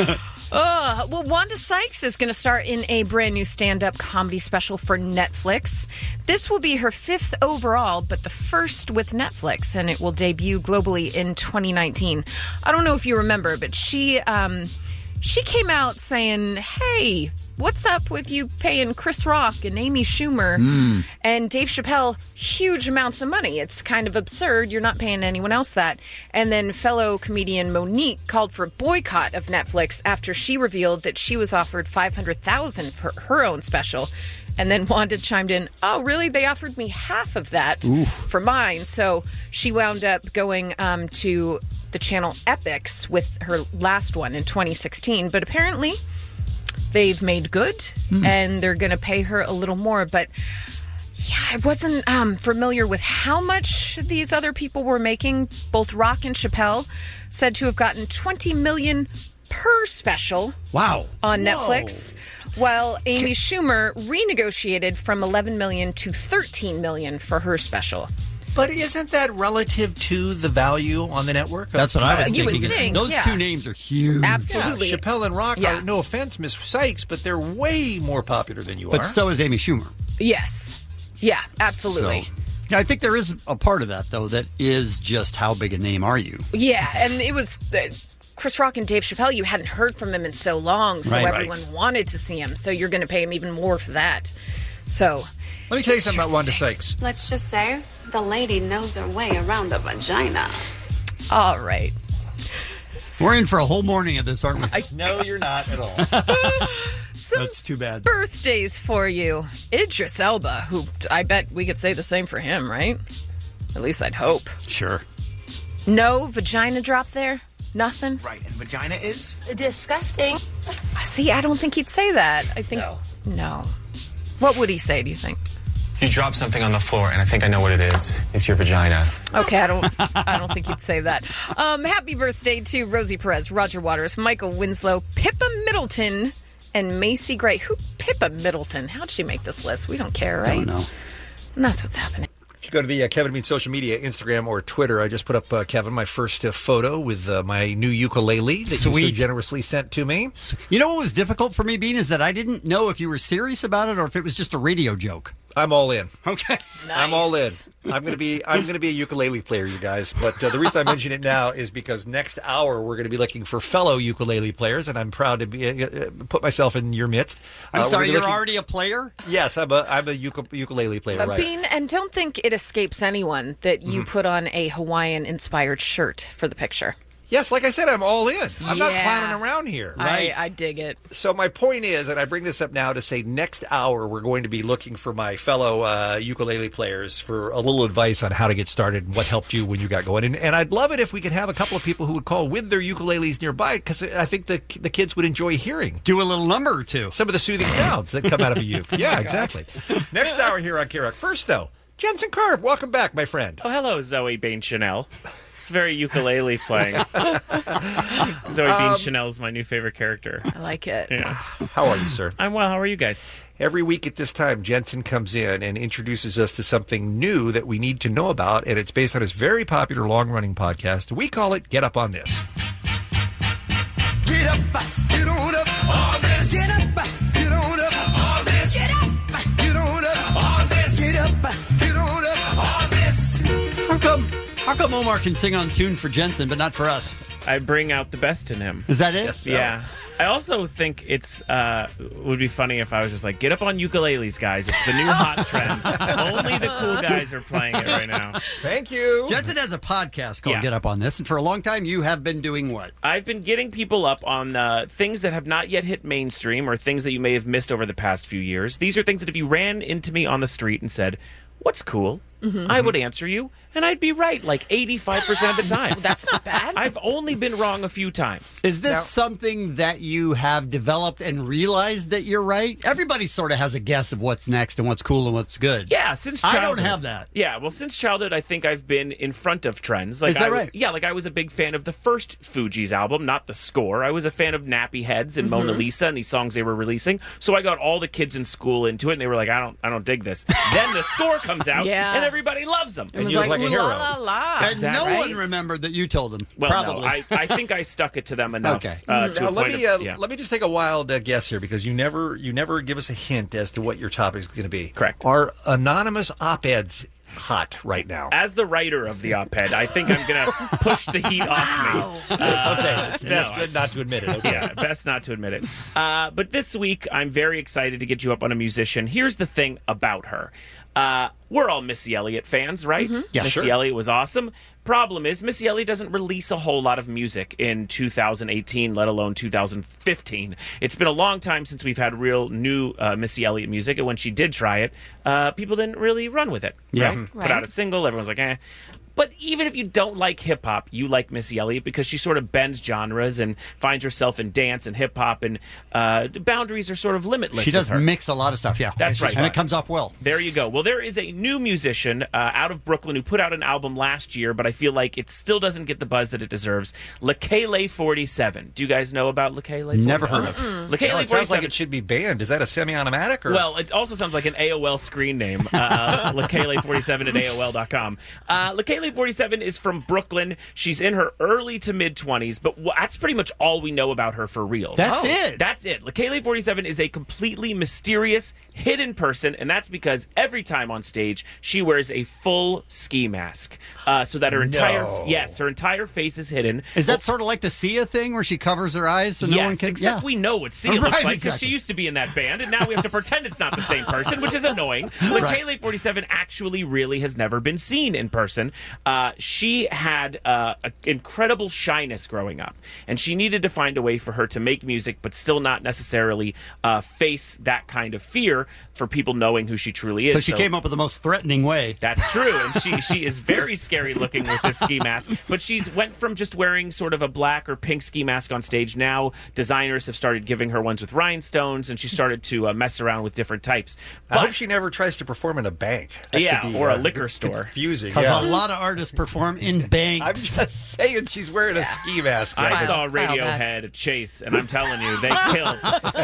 Uh, well, Wanda Sykes is going to star in a brand new stand-up comedy special for Netflix. This will be her fifth overall, but the first with Netflix, and it will debut globally in twenty nineteen. I don't know if you remember, but she um, she came out saying, "Hey, what's up with you paying Chris Rock and Amy Schumer Mm. and Dave Chappelle huge amounts of money? It's kind of absurd. You're not paying anyone else that." And then fellow comedian Monique called for a boycott of Netflix after she revealed that she was offered five hundred thousand dollars for her own special. And then Wanda chimed in, "Oh, really? They offered me half of that Oof. for mine." So she wound up going um, to the channel Epix with her last one in twenty sixteen. But apparently they've made good, Hmm. and they're going to pay her a little more. But yeah, I wasn't um, familiar with how much these other people were making. Both Rock and Chappelle said to have gotten twenty million dollars per special Wow. on Whoa. Netflix, while Amy Schumer renegotiated from eleven million dollars to thirteen million dollars for her special. But isn't that relative to the value on the network? That's what I was Uh, you would thinking. It's- think, Those yeah. two names are huge. Absolutely. Yeah, Chappelle and Rock Yeah. are, no offense, Miss Sykes, but they're way more popular than you But are. so is Amy Schumer. Yes. Yeah, absolutely. So, yeah, I think there is a part of that, though, that is just how big a name are you? Yeah, and it was uh, Chris Rock and Dave Chappelle. You hadn't heard from them in so long, so Right, everyone right. wanted to see him. So you're going to pay him even more for that. So Let me tell you something about Wanda Sykes. Let's just say the lady knows her way around a vagina. all right. We're in for a whole morning of this, aren't we? No, you're not at all. That's too bad. Birthdays for you. Idris Elba, who I bet we could say the same for him, right? At least I'd hope. Sure. No vagina drop there? Nothing? Right, and vagina is? Disgusting. See, I don't think he'd say that. I think no. no. What would he say, do you think? You dropped something on the floor, and I think I know what it is. It's your vagina. Okay, I don't I don't think he'd say that. Um, happy birthday to Rosie Perez, Roger Waters, Michael Winslow, Pippa Middleton, and Macy Gray. Who Pippa Middleton? How'd she make this list? We don't care, right? Don't know. And that's what's happening. If you go to the uh, Kevin Bean social media, Instagram or Twitter, I just put up, uh, Kevin, my first uh, photo with uh, my new ukulele that you so Sweet. generously sent to me. You know what was difficult for me, Bean, is that I didn't know if you were serious about it or if it was just a radio joke. I'm all in. Okay. I'm all in. I'm gonna be I'm gonna be a ukulele player, you guys. But uh, the reason I mention it now is because next hour we're going to be looking for fellow ukulele players, and I'm proud to be uh, put myself in your midst. I'm Uh, we're sorry, gonna be you're looking- already a player? Yes, I'm a I'm a uku- ukulele player. Uh, Right. Bean, and don't think it escapes anyone that you Mhm. put on a Hawaiian-inspired shirt for the picture. Yes, like I said, I'm all in. I'm not Yeah. clowning around here. I, I dig it. So my point is, and I bring this up now to say next hour we're going to be looking for my fellow uh, ukulele players for a little advice on how to get started and what helped you when you got going. And, and I'd love it if we could have a couple of people who would call with their ukuleles nearby, because I think the the kids would enjoy hearing. Do a little number or two. Some of the soothing sounds that come out of a uke. Yeah, exactly. Next hour here on K-Rock. First, though, Jensen Karp, welcome back, my friend. Oh, hello, Zoe Bain Chanel. It's very ukulele playing. Zoe Bean Um, Chanel is my new favorite character. I like it. Yeah. How are you, sir? I'm well. How are you guys? Every week at this time, Jensen comes in and introduces us to something new that we need to know about, and it's based on his very popular long-running podcast. We call it Get Up On This. Get up, get on up on this. Get up, get on up on this. Get up, get on up on this. Get up, get on up on this. How come, how come Omar can sing on tune for Jensen, but not for us? I bring out the best in him. Is that it? Yes, yeah. I also think it's uh, would be funny if I was just like, get up on ukuleles, guys. It's the new hot trend. Only the cool guys are playing it right now. Thank you. Jensen has a podcast called Yeah. Get Up On This, and for a long time you have been doing what? I've been getting people up on uh, things that have not yet hit mainstream or things that you may have missed over the past few years. These are things that if you ran into me on the street and said, what's cool? Mhm. I would answer you, and I'd be right like eighty-five percent of the time. That's not bad. I've only been wrong a few times. Is this something that you have developed and realized that you're right? Everybody sort of has a guess of what's next and what's cool and what's good. Yeah, since I childhood. don't have that. Yeah, well, since childhood, I think I've been in front of trends. Like Is that I, right? Yeah, like I was a big fan of the first Fugees album, not the score. I was a fan of Nappy Heads and Mona Mhm. Lisa and these songs they were releasing. So I got all the kids in school into it, and they were like, "I don't, I don't dig this." Then the score comes out, Yeah. and everybody loves them. And you look like a hero. La, la. And Is that no right? one remembered that you told them. Well, Probably. no, I, I think I stuck it to them enough. Okay. Uh, to now a let point me of- uh, yeah. let me just take a wild uh, guess here because you never you never give us a hint as to what your topic is going to be. Correct. Are anonymous op-eds hot right now? As the writer of the op-ed, I think I'm going to push the heat off me. Uh, Okay, it's best no, I- not to admit it. Okay. Yeah, best not to admit it. Uh, but this week, I'm very excited to get you up on a musician. Here's the thing about her. Uh, we're all Missy Elliott fans, right? Mm-hmm. Yeah, Missy sure. Elliott was awesome. Problem is, Missy Elliott doesn't release a whole lot of music in two thousand eighteen, let alone two thousand fifteen. It's been a long time since we've had real new uh, Missy Elliott music, and when she did try it, uh, people didn't really run with it. Yeah. Right? Mhm. Put out a single, everyone's like, eh. But even if you don't like hip hop, you like Missy Elliott because she sort of bends genres and finds herself in dance and hip hop, and uh, the boundaries are sort of limitless. She does with her. mix a lot of stuff, yeah. That's right. And it comes off well. There you go. Well, there is a new musician uh, out of Brooklyn who put out an album last year, but I feel like it still doesn't get the buzz that it deserves. Lekele forty-seven. Do you guys know about Lekele forty-seven? Never heard of. Lekele No, it sounds forty-seven. like it should be banned. Is that a semi-automatic? Or? Well, it also sounds like an A O L screen name. Uh, Lekele forty-seven at A O L dot com. Uh, Lekele forty-seven is from Brooklyn. She's in her early to mid-twenties, but w- that's pretty much all we know about her for real. That's it? That's it. Lekele forty-seven is a completely mysterious, hidden person, and that's because every time on stage, she wears a full ski mask. Uh, so that her entire, No. yes, her entire face is hidden. Is that sort of like the Sia thing where she covers her eyes so no yes, one can... except yeah. we know what Sia Right, looks like because exactly. she used to be in that band, and now we have to pretend it's not the same person, which is annoying. Lekele forty-seven actually really has never been seen in person. Uh, she had uh, an incredible shyness growing up, and she needed to find a way for her to make music, but still not necessarily uh, face that kind of fear for people knowing who she truly is. So she came up with the most threatening way. That's true, and she she is very scary looking with this ski mask. But she's went from just wearing sort of a black or pink ski mask on stage. Now designers have started giving her ones with rhinestones, and she started to uh, mess around with different types. I hope she never tries to perform in a bank. That Yeah, could be, or a uh, liquor store. Confusing. Because Yeah. a lot of artists perform in banks. I'm just saying she's wearing a ski mask. I guys. saw Radiohead at Chase, and I'm telling you, they killed.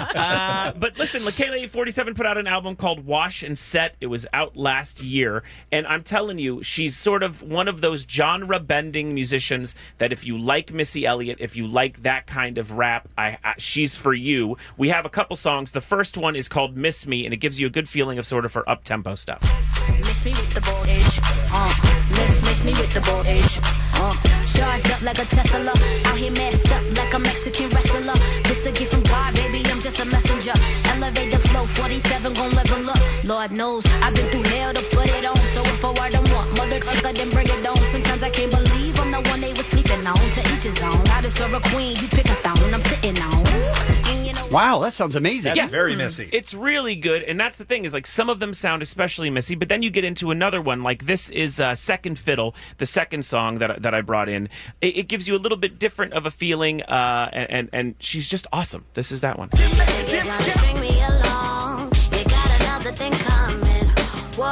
Uh, but listen, Lekele forty-seven put out an album called Wash and Set. It was out last year, and I'm telling you, she's sort of one of those genre-bending musicians that if you like Missy Elliott, if you like that kind of rap, I, I, she's for you. We have a couple songs. The first one is called Miss Me, and it gives you a good feeling of sort of her up-tempo stuff. Miss me with the boyish, uh, miss, miss me with the boyish, uh, charged up like a Tesla, out here messed up like a Mexican wrestler, this a gift from God, baby, I'm just a messenger, elevate the flow, forty-seven gon' level up, Lord knows, I've been through hell to put it on, so if I were them one, motherfucker, then bring it on, sometimes I can't believe I'm the one they was sleeping on, to each his own, I just saw a queen, you pick a thong, I'm sitting on, and you know. Wow, that sounds amazing. Yeah. very messy. It's really good, and that's the thing is like some of them sound especially messy, but then you get into another one like this is uh, Second Fiddle, the second song that that I brought in. It, it gives you a little bit different of a feeling, uh, and, and and she's just awesome. This is that one. You're gonna string me along. You got another thing coming. Whoa,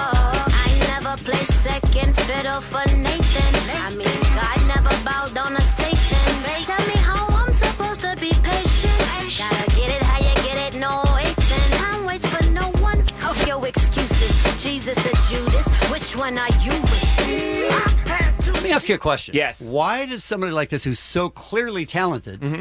I never play second fiddle for Nathan. I mean, God never bowed down to Satan. Tell me how I'm supposed to be patient. Gotta get it how you get it, no waiting. Time waits for no one are you with? Let me ask you a question. Yes. Why does somebody like this, who's so clearly talented, Mm-hmm.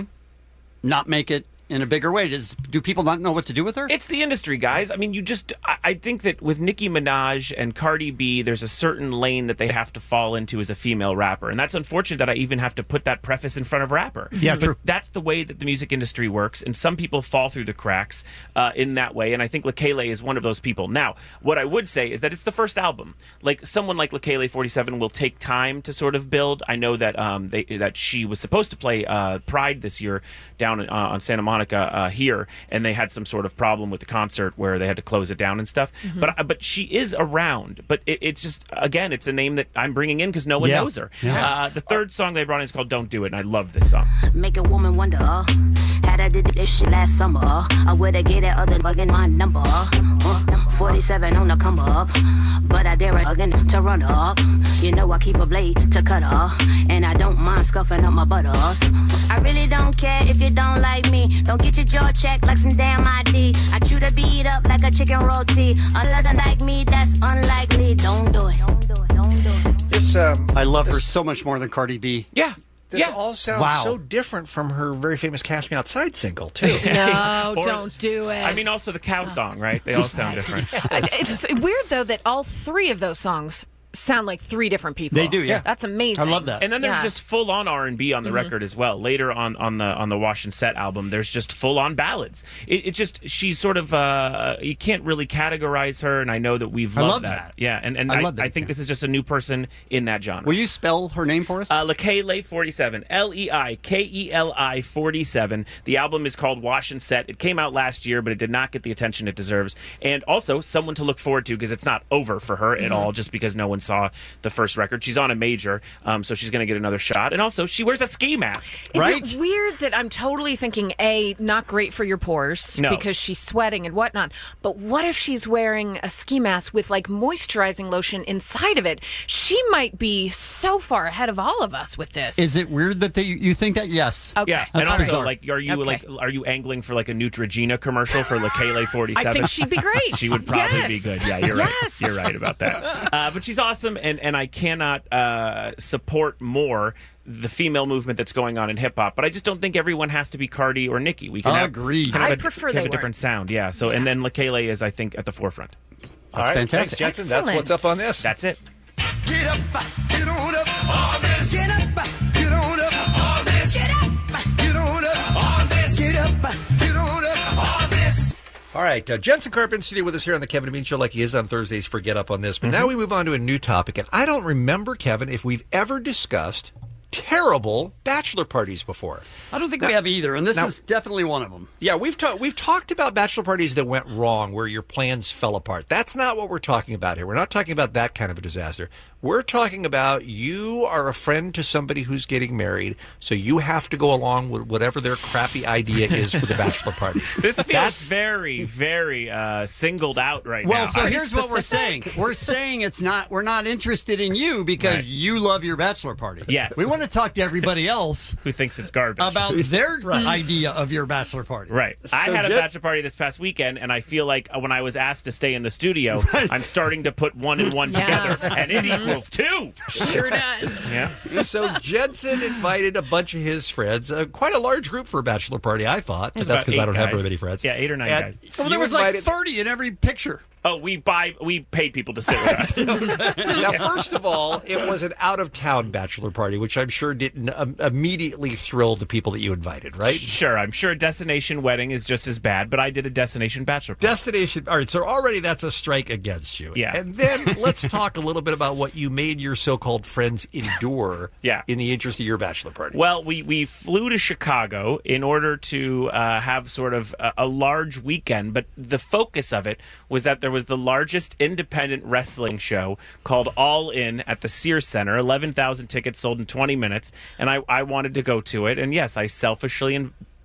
not make it in a bigger way? Does do people not know what to do with her? It's the industry, guys. I mean, you just, I, I think that with Nicki Minaj and Cardi B, there's a certain lane that they have to fall into as a female rapper. And that's unfortunate that I even have to put that preface in front of rapper. Yeah, but true. That's the way that the music industry works. And some people fall through the cracks uh, in that way. And I think Lekele is one of those people. Now, what I would say is that it's the first album. Like, someone like Lekele forty-seven will take time to sort of build. I know that um, they, that she was supposed to play uh, Pride this year down uh, on Santa Monica uh, here, and they had some sort of problem with the concert where they had to close it down and stuff. Mhm. But uh, but she is around. But it, it's just, again, it's a name that I'm bringing in because no one Yeah. knows her. Yeah. Uh, the third song they brought in is called "Don't Do It," and I love this song. Make a woman wonder. uh, Had I did this shit last summer, uh, I would've get that other bugging my number. uh, forty-seven on the come up, but I dare a again to run up. You know I keep a blade to cut off, and I don't mind scuffing up my butters. I really don't care if you don't like me. Don't get your jaw checked like some damn I D. I chew the beat up like a chicken roti. Unless I like me, that's unlikely. Don't do it. Don't do it. Don't do it. This, um, I love her so much more than Cardi B. Yeah. This Yeah. all sounds Wow. so different from her very famous "Cash Me Outside" single, too. No, Or- don't do it. I mean, also the cow song, right? They all sound different. It's weird though that all three of those songs sound like three different people. They do, yeah. That's amazing. And then there's Yeah. just full on R and B on the Mhm. record as well. Later on on the on the Wash and Set album, there's just full on ballads. It, it just she's sort of uh, you can't really categorize her, and I know that we've I loved love that. that. Yeah, and and I I, love that, I think yeah. this is just a new person in that genre. Will you spell her name for us? Uh, Lekele forty-seven, L E I K E L I forty-seven. The album is called Wash and Set. It came out last year, but it did not get the attention it deserves. And also, someone to look forward to because it's not over for her at Mhm. all just because no one saw the first record. She's on a major, um, so she's going to get another shot. And also, she wears a ski mask. Is it weird that I'm totally thinking, A, not great for your pores No. because she's sweating and whatnot, but what if she's wearing a ski mask with like moisturizing lotion inside of it? She might be so far ahead of all of us with this. Is it weird that they, you think that? Yes. Okay. Yeah, That's and also, bizarre. like, are you Okay. like, are you angling for like a Neutrogena commercial for Lekele forty-seven? I think she'd be great. She would probably Yes. be good. Yeah, you're right. Yes. You're right about that. Uh, but she's awesome, and and I cannot uh, support more the female movement that's going on in hip hop. But I just don't think everyone has to be Cardi or Nicki. We can have, Agreed. can have I a, prefer can they have a different sound. Yeah. So and then Lekele is, I think, at the forefront. All right, fantastic. Thanks, Jensen. That's what's up on this. That's it. Get up, get on up, all this. Get up, get on up, all this. Get up, get on up, all this. Get up, get on up, all this. All right, uh, Jensen Karp in studio with us here on the Kevin and Bean Show, like he is on Thursdays for Get Up on This. But now we move on to a new topic, and I don't remember, Kevin, if we've ever discussed terrible bachelor parties before. I don't think Now- we have either, and this now- is definitely one of them. Yeah, we've ta- we've talked about bachelor parties that went wrong, where your plans fell apart. That's not what we're talking about here. We're not talking about that kind of a disaster. We're talking about you are a friend to somebody who's getting married, so you have to go along with whatever their crappy idea is for the bachelor party. This feels That's- very, very uh, singled out right Well, now. so Are you here's what we're saying. specific? We're saying it's not. We're not interested in you because Right. you love your bachelor party. Yes. We want to talk to everybody else Who thinks it's garbage? about their idea of your bachelor party. Right. I So had a Jen- bachelor party this past weekend, and I feel like when I was asked to stay in the studio, I'm starting to put one and one Yeah. together, and it equals two. Sure does. Yeah. So Jensen invited a bunch of his friends, uh, quite a large group for a bachelor party, I thought, but was that's about because I eight don't have guys. very many friends. Yeah, eight or nine And guys. Well, you there was like invited- thirty in every picture. Oh, we buy, we paid people to sit with us. Now, first of all, it was an out-of-town bachelor party, which I'm sure didn't um, immediately thrill the people that you invited, right? Sure, I'm sure a destination wedding is just as bad, but I did a destination bachelor party. Destination. All right, so already that's a strike against you. Yeah. And then let's talk a little bit about what you made your so-called friends endure Yeah. in the interest of your bachelor party. Well, we, we flew to Chicago in order to uh, have sort of a, a large weekend, but the focus of it was that there was the largest independent wrestling show called All In at the Sears Center. eleven thousand tickets sold in twenty minutes, and I, I wanted to go to it. And yes, I selfishly in-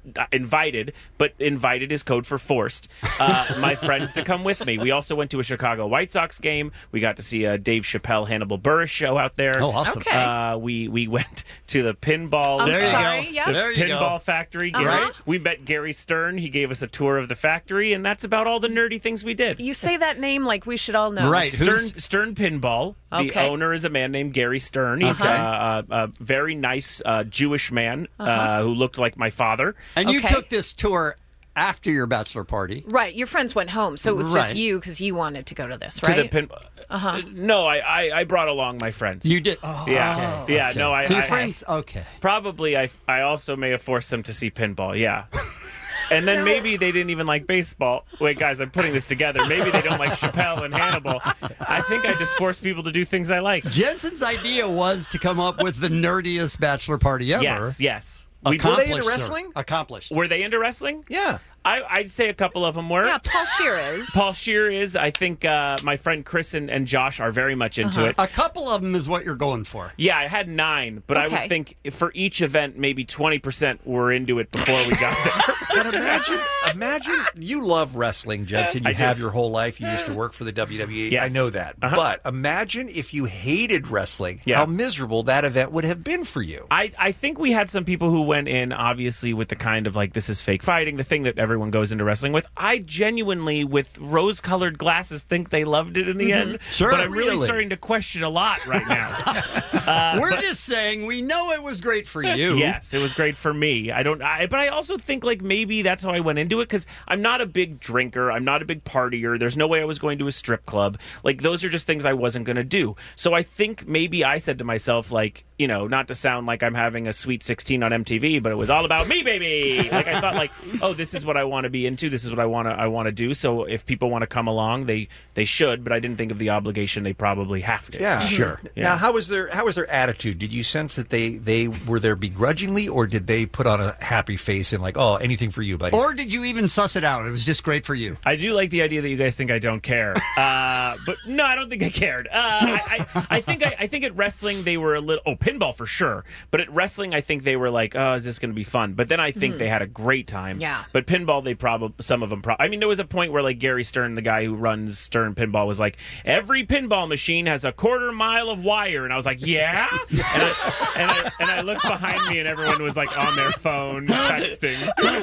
uh, invited, but invited is code for forced, uh, my friends to come with me. We also went to a Chicago White Sox game. We got to see a Dave Chappelle, Hannibal Buress show out there. Oh, awesome. Okay. Uh, we, we went to the pinball, I'm There you sorry. go. Yeah. There you pinball go. factory. Uh-huh. Gary, we met Gary Stern. He gave us a tour of the factory, and that's about all the nerdy things we did. You say that name like we should all know. Right. Stern Who's- Stern Pinball. The Okay. owner is a man named Gary Stern. He's Okay. uh, a, a very nice uh, Jewish man uh, who looked like my father. And you Okay. took this tour after your bachelor party. Right. Your friends went home, so it was just Right. you because you wanted to go to this, right? To the pin. Uh-huh. No, I, I I brought along my friends. You did. Oh, Yeah, okay. yeah. Okay. No, I. So your I- friends. Okay. Probably, I I also may have forced them to see pinball. Yeah. And then maybe they didn't even like baseball. Wait, guys, I'm putting this together. Maybe they don't like Chappelle and Hannibal. I think I just forced people to do things I like. Jensen's idea was to come up with the nerdiest bachelor party ever. Yes, yes. Were they into Accomplished, sir. wrestling? Accomplished. Were they into wrestling? Yeah. I, I'd say a couple of them were. Yeah, Paul Scheer is. Paul Scheer is. I think uh, my friend Chris and, and Josh are very much into Uh-huh. it. A couple of them is what you're going for. Yeah, I had nine, but I Okay. would think for each event, maybe twenty percent were into it before we got there. But imagine, imagine you love wrestling, Jensen. You I do. have your whole life. You used to work for the W W E. Yes. I know that. Uh-huh. But imagine if you hated wrestling, Yeah. how miserable that event would have been for you. I, I think we had some people who went in, obviously, with the kind of like, this is fake fighting, the thing that everyone goes into wrestling with. I genuinely, with rose colored glasses, think they loved it in the end. Sure, But I'm really, really. starting to question a lot right now. Uh, We're but- just saying we know it was great for you. Yes, it was great for me. I don't, I, but I also think like maybe that's how I went into it because I'm not a big drinker. I'm not a big partier. There's no way I was going to a strip club. Like those are just things I wasn't going to do. So I think maybe I said to myself like, you know, not to sound like I'm having a Sweet sixteen on M T V, but it was all about me, baby. Like I thought like, oh, this is what I want to be into. This is what I want to, I want to do. So if people want to come along, they, they should. But I didn't think of the obligation. They probably have to. Yeah, Sure. Yeah. Now, how was their how was their attitude? Did you sense that they they were there begrudgingly, or did they put on a happy face and like, oh, anything for you, buddy? Or did you even suss it out? It was just great for you. I do like the idea that you guys think I don't care, uh, but no, I don't think I cared. Uh, I, I, I think I, I think at wrestling they were a little oh pinball for sure, but at wrestling I think they were like, oh, is this going to be fun? But then I think they had a great time. Yeah. But pinball, they probably some of them. Pro- I mean, there was a point where like Gary Stern, the guy who runs Stern Pinball, was like, every pinball machine has a quarter mile of wire, and I was like, yeah. And I, and I and I looked behind me, and everyone was like on their phone texting.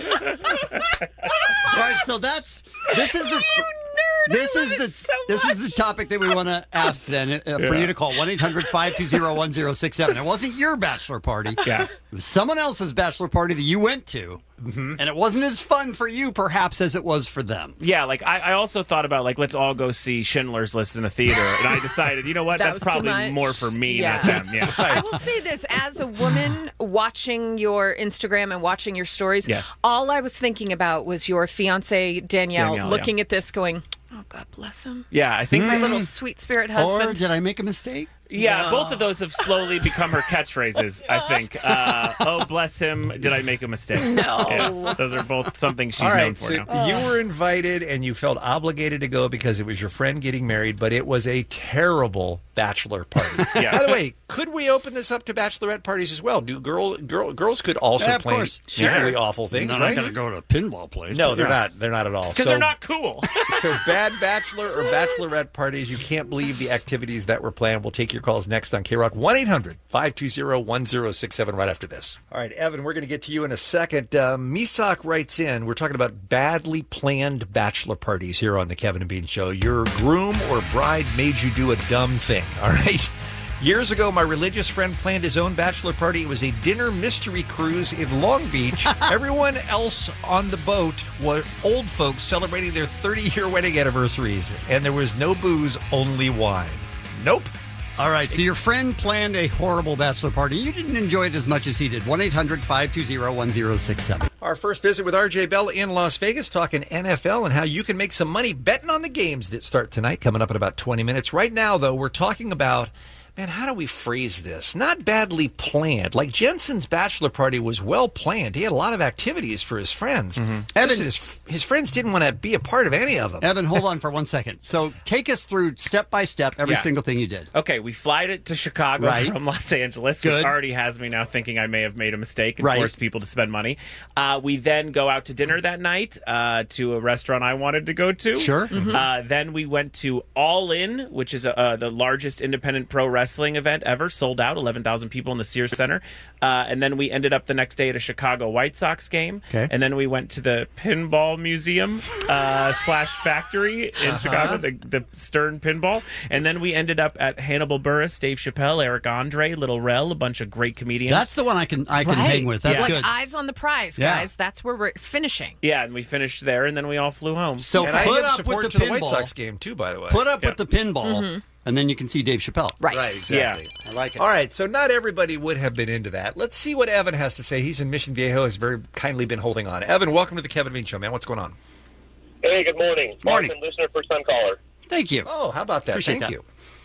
All right, so that's this is the this is the this is the topic that we want to ask then uh, for Yeah. you to call one eight hundred five two zero one zero six seven. It wasn't your bachelor party. Yeah. It was someone else's bachelor party that you went to. And it wasn't as fun for you, perhaps, as it was for them. Yeah, like I, I also thought about like let's all go see Schindler's List in a theater, and I decided, you know what, That that's was too probably much. more for me, Yeah. not them. Yeah, I will say this as a woman watching your Instagram and watching your stories, Yes. all I was thinking about was your fiance Danielle, Danielle, looking at this going, oh, God bless him. yeah. I think My little sweet spirit husband. Or did I make a mistake? yeah, No. both of those have slowly become her catchphrases. I think. Uh, oh, bless him. Did I make a mistake? No. Yeah, those are both something she's All right, known for so now. you were invited and you felt obligated to go because it was your friend getting married, but it was a terrible bachelor party. Yeah. By the way, could we open this up to bachelorette parties as well? Do girl, girl girls could also Yeah, of plan course. equally Sure. awful things, Not right? going to go to a pinball place. No, but they're yeah. not. They're not at all. Because So- they're not cool. So bad bachelor or bachelorette parties, you can't believe the activities that were planned. We'll take your calls next on K-Rock. one eight hundred five two zero one zero six seven right after this. All right, Evan, we're going to get to you in a second. Uh, Misak writes in, we're talking about badly planned bachelor parties here on the Kevin and Bean Show. Your groom or bride made you do a dumb thing, all right? Years ago, my religious friend planned his own bachelor party. It was a dinner mystery cruise in Long Beach. Everyone else on the boat were old folks celebrating their thirty-year wedding anniversaries, and there was no booze, only wine. Nope. All right, so your friend planned a horrible bachelor party. You didn't enjoy it as much as he did. one eight hundred five two zero one zero six seven. Our first visit with R J Bell in Las Vegas, talking N F L and how you can make some money betting on the games that start tonight, coming up in about twenty minutes. Right now, though, we're talking about man, how do we phrase this? Not badly planned. Like Jensen's bachelor party was well planned. He had a lot of activities for his friends. Evan- Just his, his friends didn't want to be a part of any of them. Evan, hold on for one second. So take us through step by step every Yeah. single thing you did. Okay, we fly to, to Chicago Right. from Los Angeles, Good. which already has me now thinking I may have made a mistake and Right. forced people to spend money. Uh, we then go out to dinner that night uh, to a restaurant I wanted to go to. Sure. Mhm. Uh, then we went to All In, which is uh, the largest independent pro wrestling event ever, sold out, eleven thousand people in the Sears Center. Uh, and then we ended up the next day at a Chicago White Sox game. Okay. And then we went to the Pinball Museum uh, slash factory in Uh-huh. Chicago, the, the Stern Pinball. And then we ended up at Hannibal Buress, Dave Chappelle, Eric Andre, Little Rel, a bunch of great comedians. That's the one I can I can Right. hang with. That's like good. eyes on the prize, Yeah. guys. That's where we're finishing. Yeah, and we finished there, and then we all flew home. So And I put give up support with the to the White pinball. Sox game, too, by the way. Put up Yeah. with the pinball, Mhm. and then you can see Dave Chappelle. Right. Right, exactly. I like it. All right, so not everybody would have been into that. Let's see what Evan has to say. He's in Mission Viejo. Has very kindly been holding on. Evan, welcome to the Kevin Bean Show, man. What's going on? Hey, good morning. Morning. Martin, listener, first time caller. Thank you. Oh, how about that? Appreciate Thank that. you.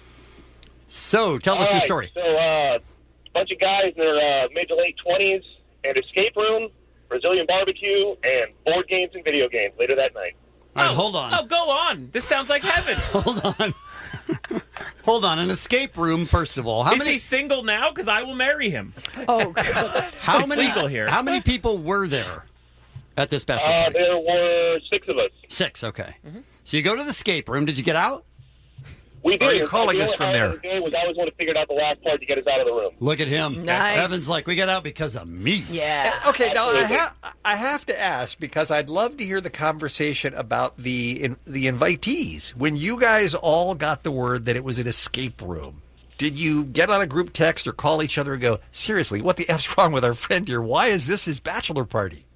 So tell us All your right, story. So, uh, a bunch of guys in their uh, mid to late twenties, and escape room, Brazilian barbecue, and board games and video games later that night. All right, hold on. Oh, go on. This sounds like heaven. Hold on. Hold on. An escape room, first of all. How Is many he single now? Because I will marry him. Oh, God. how It's many legal here. How many people were there at this special Uh, party? there were six of us. Six, okay. So you go to the escape room. Did you get out? We did. Are you calling The us only from part there? I was doing was I always want to figure out the last part to get us out of the room. Look at him. Nice. Evan's like, we got out because of me. Yeah. Okay, now I, Absolutely. ha- I have to ask because I'd love to hear the conversation about the in- the invitees. When you guys all got the word that it was an escape room, did you get on a group text or call each other and go, seriously, what the F's wrong with our friend here? Why is this his bachelor party?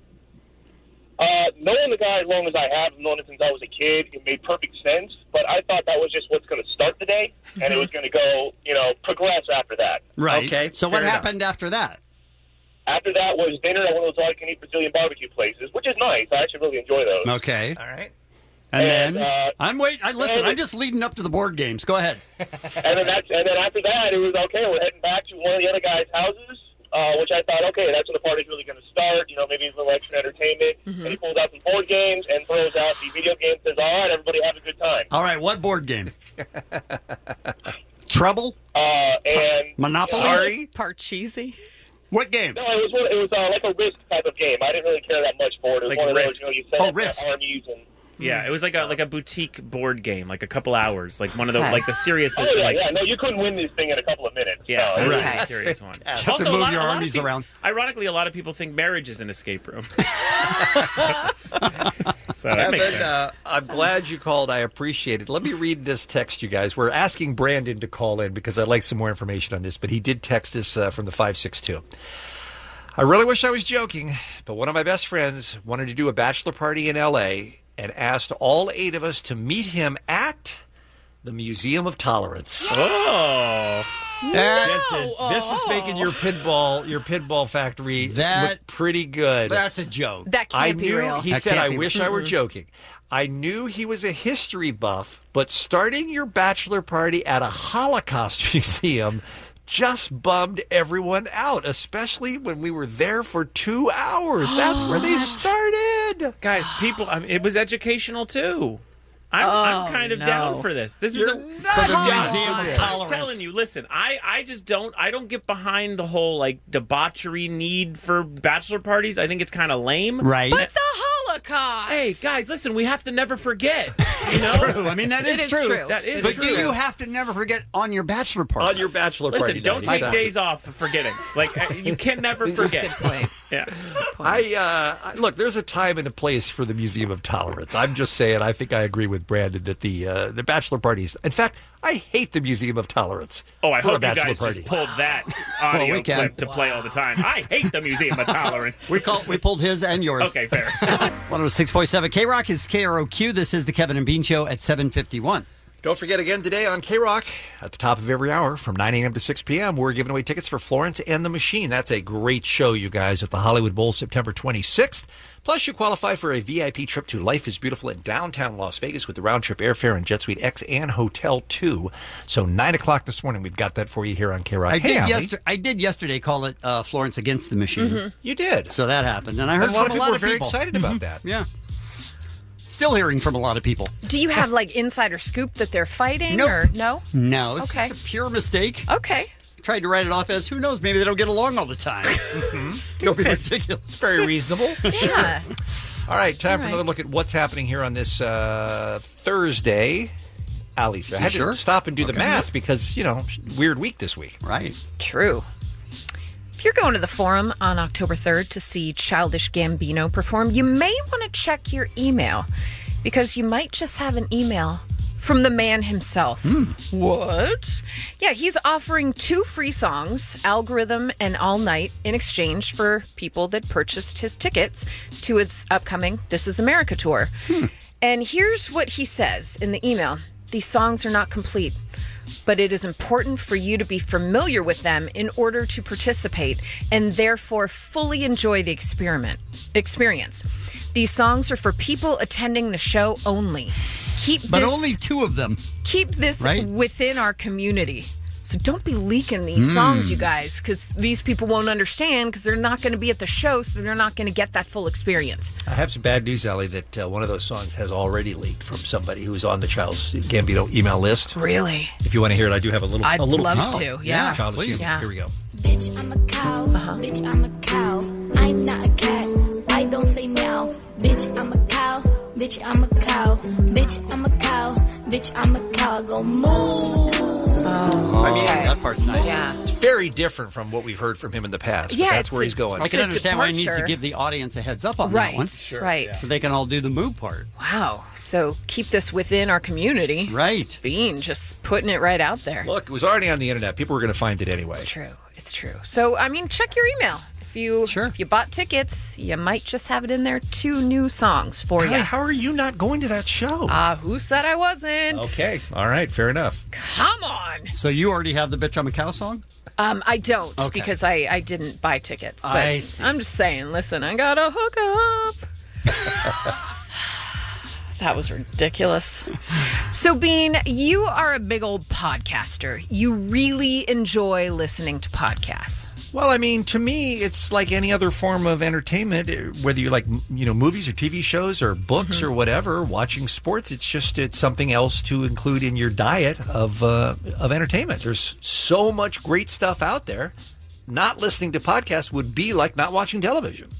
Uh, knowing the guy as long as I have, known him since I was a kid, it made perfect sense. But I thought that was just what's going to start the day, and it was going to go, you know, progress after that. Right. Okay, So what fair enough. happened after that? After that was dinner at one of those all-you-can-eat Brazilian barbecue places, which is nice. I actually really enjoy those. Okay. All right. And, And, then uh, I'm wait. I listen. and- I'm just leading up to the board games. Go ahead. And then that's, and then after that, it was okay. We're heading back to one of the other guys' houses, uh, which I thought, okay, that's when the party's really going to start. You know, maybe a little extra entertainment. And he pulls out some board games and throws out the video game. Says, "All right, everybody, have a good time." All right. What board game? Trouble? Uh, and Monopoly? Sorry? Parcheesi. What game? no, it was one, it was uh, like a Risk type of game. I didn't really care that much for it. It was Like one of Risk. those, you know, you set Oh, up the Risk. armies and. Yeah, it was like a like a boutique board game, like a couple hours, like one of the Okay. like the serious. Oh yeah, like, yeah. No, you couldn't win this thing in a couple of minutes. Yeah, No, it was Right. a serious one. You have to a move lot, your a lot of armies people- around. Ironically, a lot of people think marriage is an escape room. so that makes Evan, sense. uh, I'm glad you called. I appreciate it. Let me read this text, you guys. We're asking Brandon to call in because I'd like some more information on this, but he did text us uh, from the five six two. I really wish I was joking, but one of my best friends wanted to do a bachelor party in L A and asked all eight of us to meet him at the Museum of Tolerance. Oh. Jensen, this is making your pinball your pinball factory That- look pretty good. That's a joke. That can't I be knew real. he That said, can't "I be wish real." I were joking." I knew he was a history buff, but starting your bachelor party at a Holocaust museum just bummed everyone out, especially when we were there for two hours. That's where they started. Guys, people, I mean, it was educational too. I'm, Oh, I'm kind of no. down for this. This You're is a not For the down Museum for of this. Tolerance. I'm telling you, listen, I, I just don't I don't get behind the whole like debauchery need for bachelor parties. I think it's kind of lame. Right. But the Holocaust. Hey, guys, listen, we have to never forget. You It's know? true. I mean, that It is, is true. true. That is But true. do you have to never forget on your bachelor party? On your bachelor Listen, party. don't night. take Exactly. days off for forgetting. Like uh, you can never forget. Good point. Yeah. I uh, I- look. There's a time and a place for the Museum of Tolerance. I'm just saying. I think I agree with Brandon that the uh, the bachelor parties. In fact, I hate the Museum of Tolerance. Oh, I for a hope you bachelor guys party. just pulled that audio we can. clip to play all the time. I hate the Museum of Tolerance. We call we pulled his and yours. Okay, fair. one oh six point seven K Rock is K R O Q. This is the Kevin and Bean Show at seven fifty-one. Don't forget again today on K-Rock, at the top of every hour from nine a.m. to six p.m., we're giving away tickets for Florence and the Machine. That's a great show, you guys, at the Hollywood Bowl September twenty-sixth. Plus, you qualify for a V I P trip to Life is Beautiful in downtown Las Vegas with the round-trip airfare and Jet Suite X and Hotel two. So nine o'clock this morning, we've got that for you here on K-Rock. I, hey, did Allie. yester- I did yesterday call it uh, Florence Against the Machine. Mhm. You did. So that happened. And I heard And a lot from of a people lot were of very people. excited about that. Yeah. Still hearing from a lot of people. Do you have like insider scoop that they're fighting Nope. or no? No, it's Okay. just a pure mistake. Okay. Tried to write it off as, who knows, maybe they don't get along all the time. Don't be ridiculous. Very reasonable. Yeah. All right, time All for right. another look at what's happening here on this uh, Thursday. Allie's. I had sure? to stop and do the Okay. math because, you know, weird week this week. Right. True. If you're going to the Forum on October third to see Childish Gambino perform, you may want to check your email because you might just have an email from the man himself. What? Yeah, he's offering two free songs, Algorithm and All Night, in exchange for people that purchased his tickets to his upcoming This Is America tour. And here's what he says in the email. These songs are not complete, but it is important for you to be familiar with them in order to participate and therefore fully enjoy the experiment experience. These songs are for people attending the show only. Keep But this, only two of them. keep this Right. within our community. So don't be leaking these Mm. songs, you guys, because these people won't understand because they're not going to be at the show, so they're not going to get that full experience. I have some bad news, Allie, that uh, one of those songs has already leaked from somebody who's on the Childish Gambino email list. Really? If you want to hear it, I do have a little. I'd a little love piece. to, yeah. Childish Please. Gambino. Yeah. Here we go. Bitch, I'm a cow. Bitch, I'm a cow. I'm not a cat. I don't say meow. Bitch, I'm a cow. Bitch, I'm a cow. Bitch, I'm a cow. Bitch, I'm a cow. I go moo. Oh, I mean, that part's nice. Yeah. It's very different from what we've heard from him in the past. but Yeah, that's it's where a- he's going. I It's can a understand why he needs to departure. give the audience a heads up on Right, that one. Sure, right. yeah. So they can all do the moo part. Wow. So keep this within our community. Right. Bean just putting it right out there. Look, it was already on the internet. People were going to find it anyway. It's true. It's true. So, I mean, check your email. If you if you bought tickets, you might just have it in there. Two new songs for Allie, you. how are you not going to that show? Ah, uh, who said I wasn't? Okay. All right. Fair enough. Come on. So you already have the Bitch I'm a Cow song? Um, I don't Okay. because I, I didn't buy tickets. But I see. I'm just saying, listen, I got to hook up. That was ridiculous. So, Bean, you are a big old podcaster. You really enjoy listening to podcasts. Well, I mean, to me, it's like any other form of entertainment. eh, Whether you like, m- you know, movies or T V shows or books or whatever, watching sports. It's just it's something else to include in your diet of uh, of entertainment. There's so much great stuff out there. Not listening to podcasts would be like not watching television.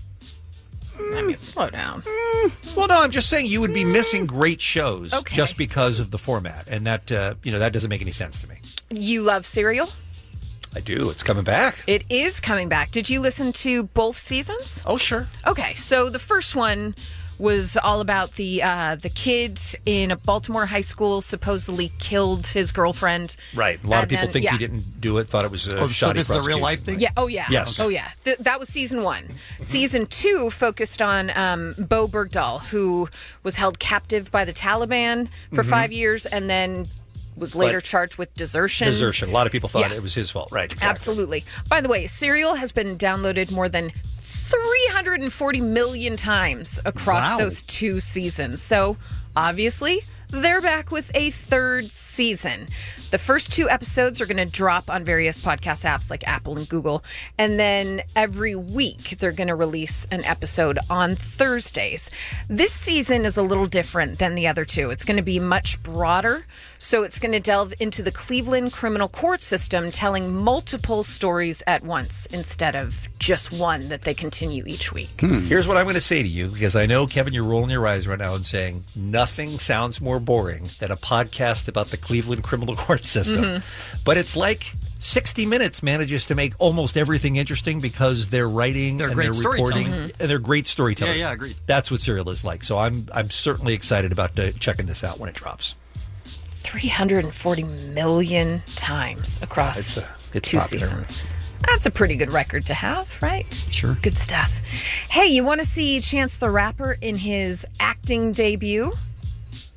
I mean, slow down. Well, no, I'm just saying you would be missing great shows Okay. just because of the format, and that uh, you know that doesn't make any sense to me. You love Serial? I do. It's coming back. It is coming back. Did you listen to both seasons? Oh, sure. Okay, so the first one was all about the uh, the kid in a Baltimore high school supposedly killed his girlfriend. Right. A lot of And people then- think yeah. he didn't do it. Thought it was a Oh, so shoddy this is a real prosecution. life thing? Yeah. Oh, yeah. Yes. Oh, yeah. Th- that was season one. Season two focused on um, Bo Bergdahl, who was held captive by the Taliban for Mhm. five years and then was later But- charged with desertion. Desertion. A lot of people thought Yeah. it was his fault. Right. Exactly. Absolutely. By the way, Serial has been downloaded more than three hundred forty million times across Wow. those two seasons. So, obviously, they're back with a third season. The first two episodes are going to drop on various podcast apps like Apple and Google. And then every week, they're going to release an episode on Thursdays. This season is a little different than the other two. It's going to be much broader. So it's going to delve into the Cleveland criminal court system, telling multiple stories at once instead of just one that they continue each week. Here's what I'm going to say to you, because I know, Kevin, you're rolling your eyes right now and saying nothing sounds more boring than a podcast about the Cleveland criminal court system. Mhm. But it's like sixty minutes manages to make almost everything interesting because they're writing They're and great they're recording storytelling. and they're great storytellers. Yeah, yeah, agreed. That's what Serial is like. So I'm I'm certainly excited about uh, checking this out when it drops. three hundred forty million times across It's, uh, it's two popular. seasons. That's a pretty good record to have, right? Sure. Good stuff. Hey, you want to see Chance the Rapper in his acting debut?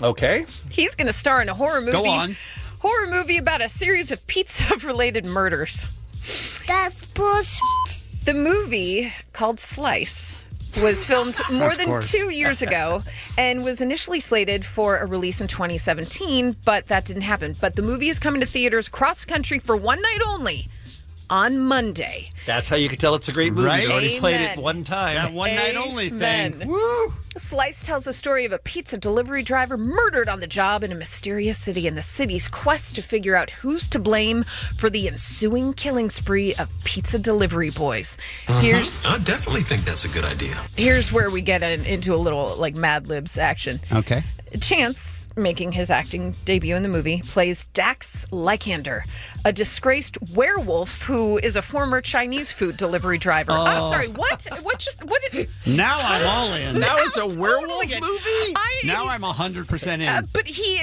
Okay. He's going to star in a horror movie. Go on. Horror movie about a series of pizza-related murders. That's bullshit. The movie, called Slice, was filmed more Of than course. two years ago and was initially slated for a release in twenty seventeen, but that didn't happen. But the movie is coming to theaters across the country for one night only on Monday. That's how you can tell it's a great movie. Right? They already played it Amen. one time. That one night only thing. Amen. Woo! Slice tells the story of a pizza delivery driver murdered on the job in a mysterious city and the city's quest to figure out who's to blame for the ensuing killing spree of pizza delivery boys. Here's I definitely think that's a good idea. here's where we get in, into a little like Mad Libs action. Okay. Chance, making his acting debut in the movie, plays Dax Lykander, a disgraced werewolf who is a former Chinese food delivery driver. Oh. I'm sorry, what? What just, what did... Now I'm all in. Now it's a werewolf Totally in. movie? I, Now I'm one hundred percent in. uh, but he,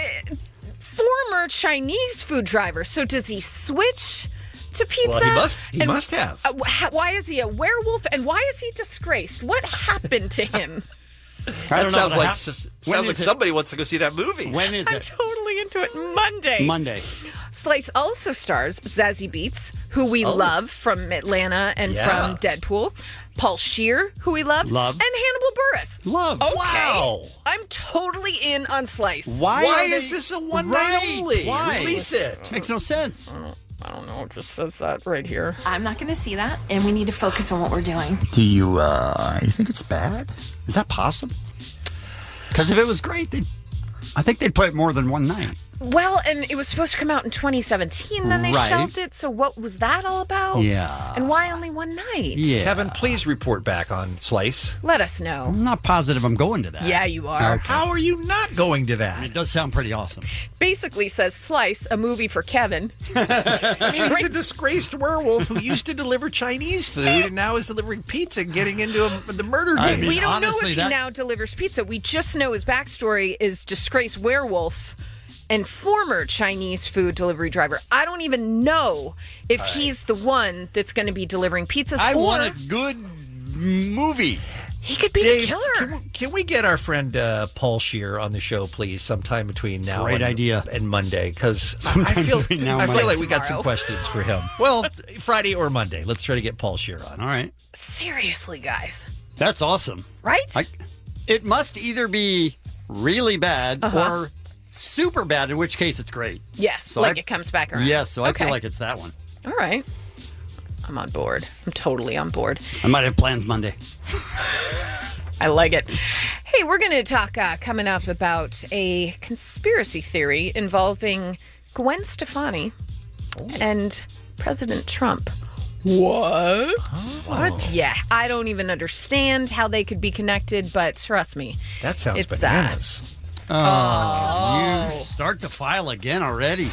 former Chinese food driver, so does he switch to pizza? Well, he must- he And, must have. Uh, wh- why is he a werewolf and why is he disgraced? What happened to him? I That don't know sounds what like hap- s- When sounds like is it? somebody wants to go see that movie. When is I'm it? totally into it. Monday. Monday. Slice also stars Zazie Beetz, who we Oh. love from Atlanta and Yeah. from Deadpool, Paul Scheer, who we love, Love. and Hannibal Buress. Love. Okay. Wow. I'm totally in on Slice. Why, Why are they- is this a one Right. night only? Why? Release it. Makes no sense. I don't know. It just says that right here. I'm not going to see that, and we need to focus on what we're doing. Do you, uh, you think it's bad? Is that possible? Because if it was great, they'd, I think they'd play it more than one night. Well, and it was supposed to come out in twenty seventeen, then they Right. shelved it. So what was that all about? Yeah. And why only one night? Yeah. Kevin, please report back on Slice. Let us know. I'm not positive I'm going to that. Yeah, you are. Okay. How are you not going to that? It does sound pretty awesome. Basically says Slice, a movie for Kevin. He's a disgraced werewolf who used to deliver Chinese food and now is delivering pizza and getting into a, the murder I game. mean, we don't honestly, know if that- he now delivers pizza. We just know his backstory is disgraced werewolf and former Chinese food delivery driver. I don't even know if he's the one that's going to be delivering pizzas. I or want a good movie. he could be Dave, the killer. Can, we- can we get our friend uh, Paul Scheer on the show, please, sometime between now Great and, idea. and Monday? Because I Sometime feel, between now I and feel Monday. like we got some Tomorrow. questions for him. Well, Friday or Monday. Let's try to get Paul Scheer on. All right. Seriously, guys. That's awesome. Right? I, it must either be really bad Uh-huh. or super bad, in which case it's great. yes, So like I- it comes back around. Yes, so I Okay. feel like it's that one. All right. I'm on board. I'm totally on board. I might have plans Monday. I like it. Hey, we're going to talk uh, coming up about a conspiracy theory involving Gwen Stefani and President Trump. What? What? Yeah, I don't even understand how they could be connected, but trust me. That sounds It's, uh, bananas. Oh, you start the file again already.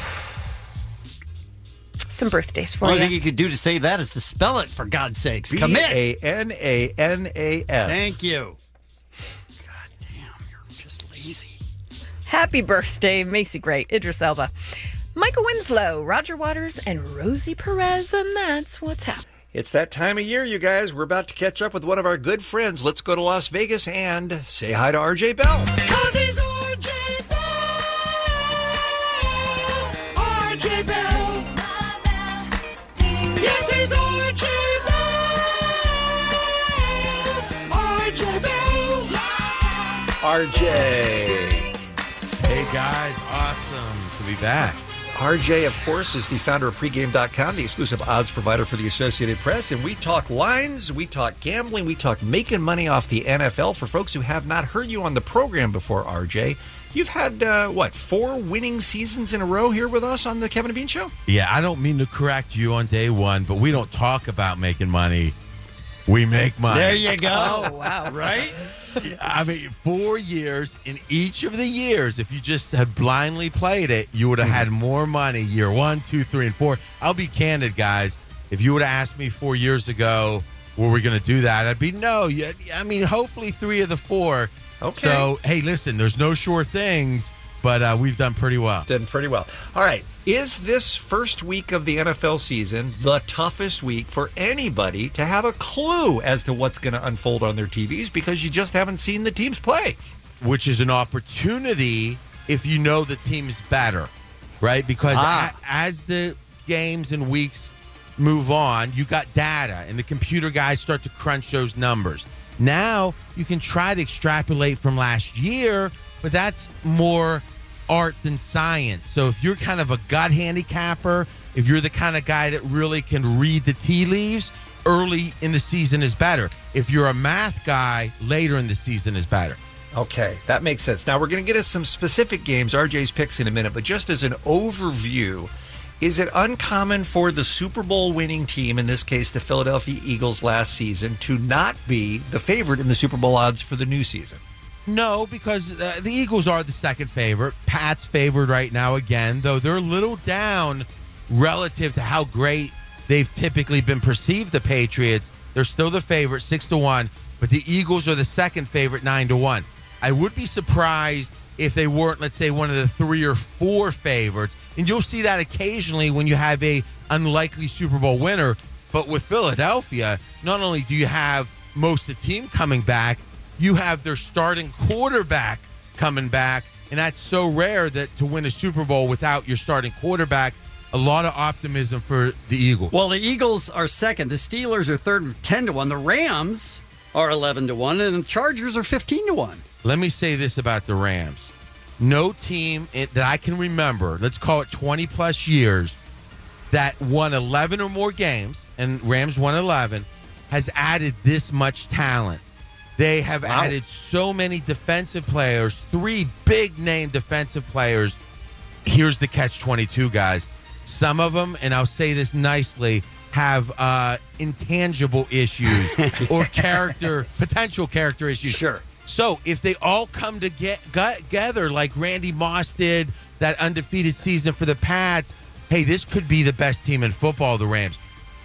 Some birthdays for Only you. thing you could do to save that is to spell it, for God's sakes. B Commit. A N A N A S. Thank you. God damn, you're just lazy. Happy birthday, Macy Gray, Idris Elba, Michael Winslow, Roger Waters, and Rosie Perez, and that's what's happening. It's that time of year, you guys. We're about to catch up with one of our good friends. Let's go to Las Vegas and say hi to R J Bell. Cause he's R J Bell. R J Bell. Yes, he's R J Bell. R J Bell. R J. Hey guys, awesome to be back. R J, of course, is the founder of pregame dot com, the exclusive odds provider for the Associated Press. And we talk lines, we talk gambling, we talk making money off the N F L. For folks who have not heard you on the program before, R J, you've had, uh, what, four winning seasons in a row here with us on the Kevin and Bean Show? Yeah, I don't mean to correct you on day one, but we don't talk about making money. We make money. There you go. Oh, wow. Right? I mean, four years. In each of the years, if you just had blindly played it, you would have had more money year one, two, three, and four. I'll be candid, guys. If you would have asked me four years ago, were we going to do that? I'd be no. Yeah, I mean, hopefully three of the four. Okay. So, hey, listen, there's no sure things, but uh, we've done pretty well. Done pretty well. All right. Is this first week of the N F L season the toughest week for anybody to have a clue as to what's going to unfold on their T Vs because you just haven't seen the teams play? Which is an opportunity if you know the team is better, right? Because Ah. a- as the games and weeks move on, you got data, and the computer guys start to crunch those numbers. Now you can try to extrapolate from last year, but that's more art than science. So if you're kind of a gut handicapper, if you're the kind of guy that really can read the tea leaves, early in the season is better. If you're a math guy, later in the season is better. Okay, that makes sense. Now, we're going to get us some specific games, R J's picks in a minute, but just as an overview, is it uncommon for the Super Bowl winning team, in this case the Philadelphia Eagles last season, to not be the favorite in the Super Bowl odds for the new season? No, because uh, the Eagles are the second favorite. Pat's favored right now again, though they're a little down relative to how great they've typically been perceived, the Patriots. They're still the favorite, six to one, but the Eagles are the second favorite, nine to one. I would be surprised if they weren't, let's say, one of the three or four favorites. And you'll see that occasionally when you have a unlikely Super Bowl winner. But with Philadelphia, not only do you have most of the team coming back, you have their starting quarterback coming back. And that's so rare that to win a Super Bowl without your starting quarterback, a lot of optimism for the Eagles. Well, the Eagles are second. The Steelers are third with ten to one. The Rams are eleven to one. And the Chargers are fifteen to one. Let me say this about the Rams. No team that I can remember, let's call it twenty-plus years, that won eleven or more games, and Rams won eleven, has added this much talent. They have Wow. added so many defensive players, three big-name defensive players. Here's the catch twenty-two, guys. Some of them, and I'll say this nicely, have uh, intangible issues or character, potential character issues. Sure. So if they all come to get, together like Randy Moss did that undefeated season for the Pats, hey, this could be the best team in football, the Rams.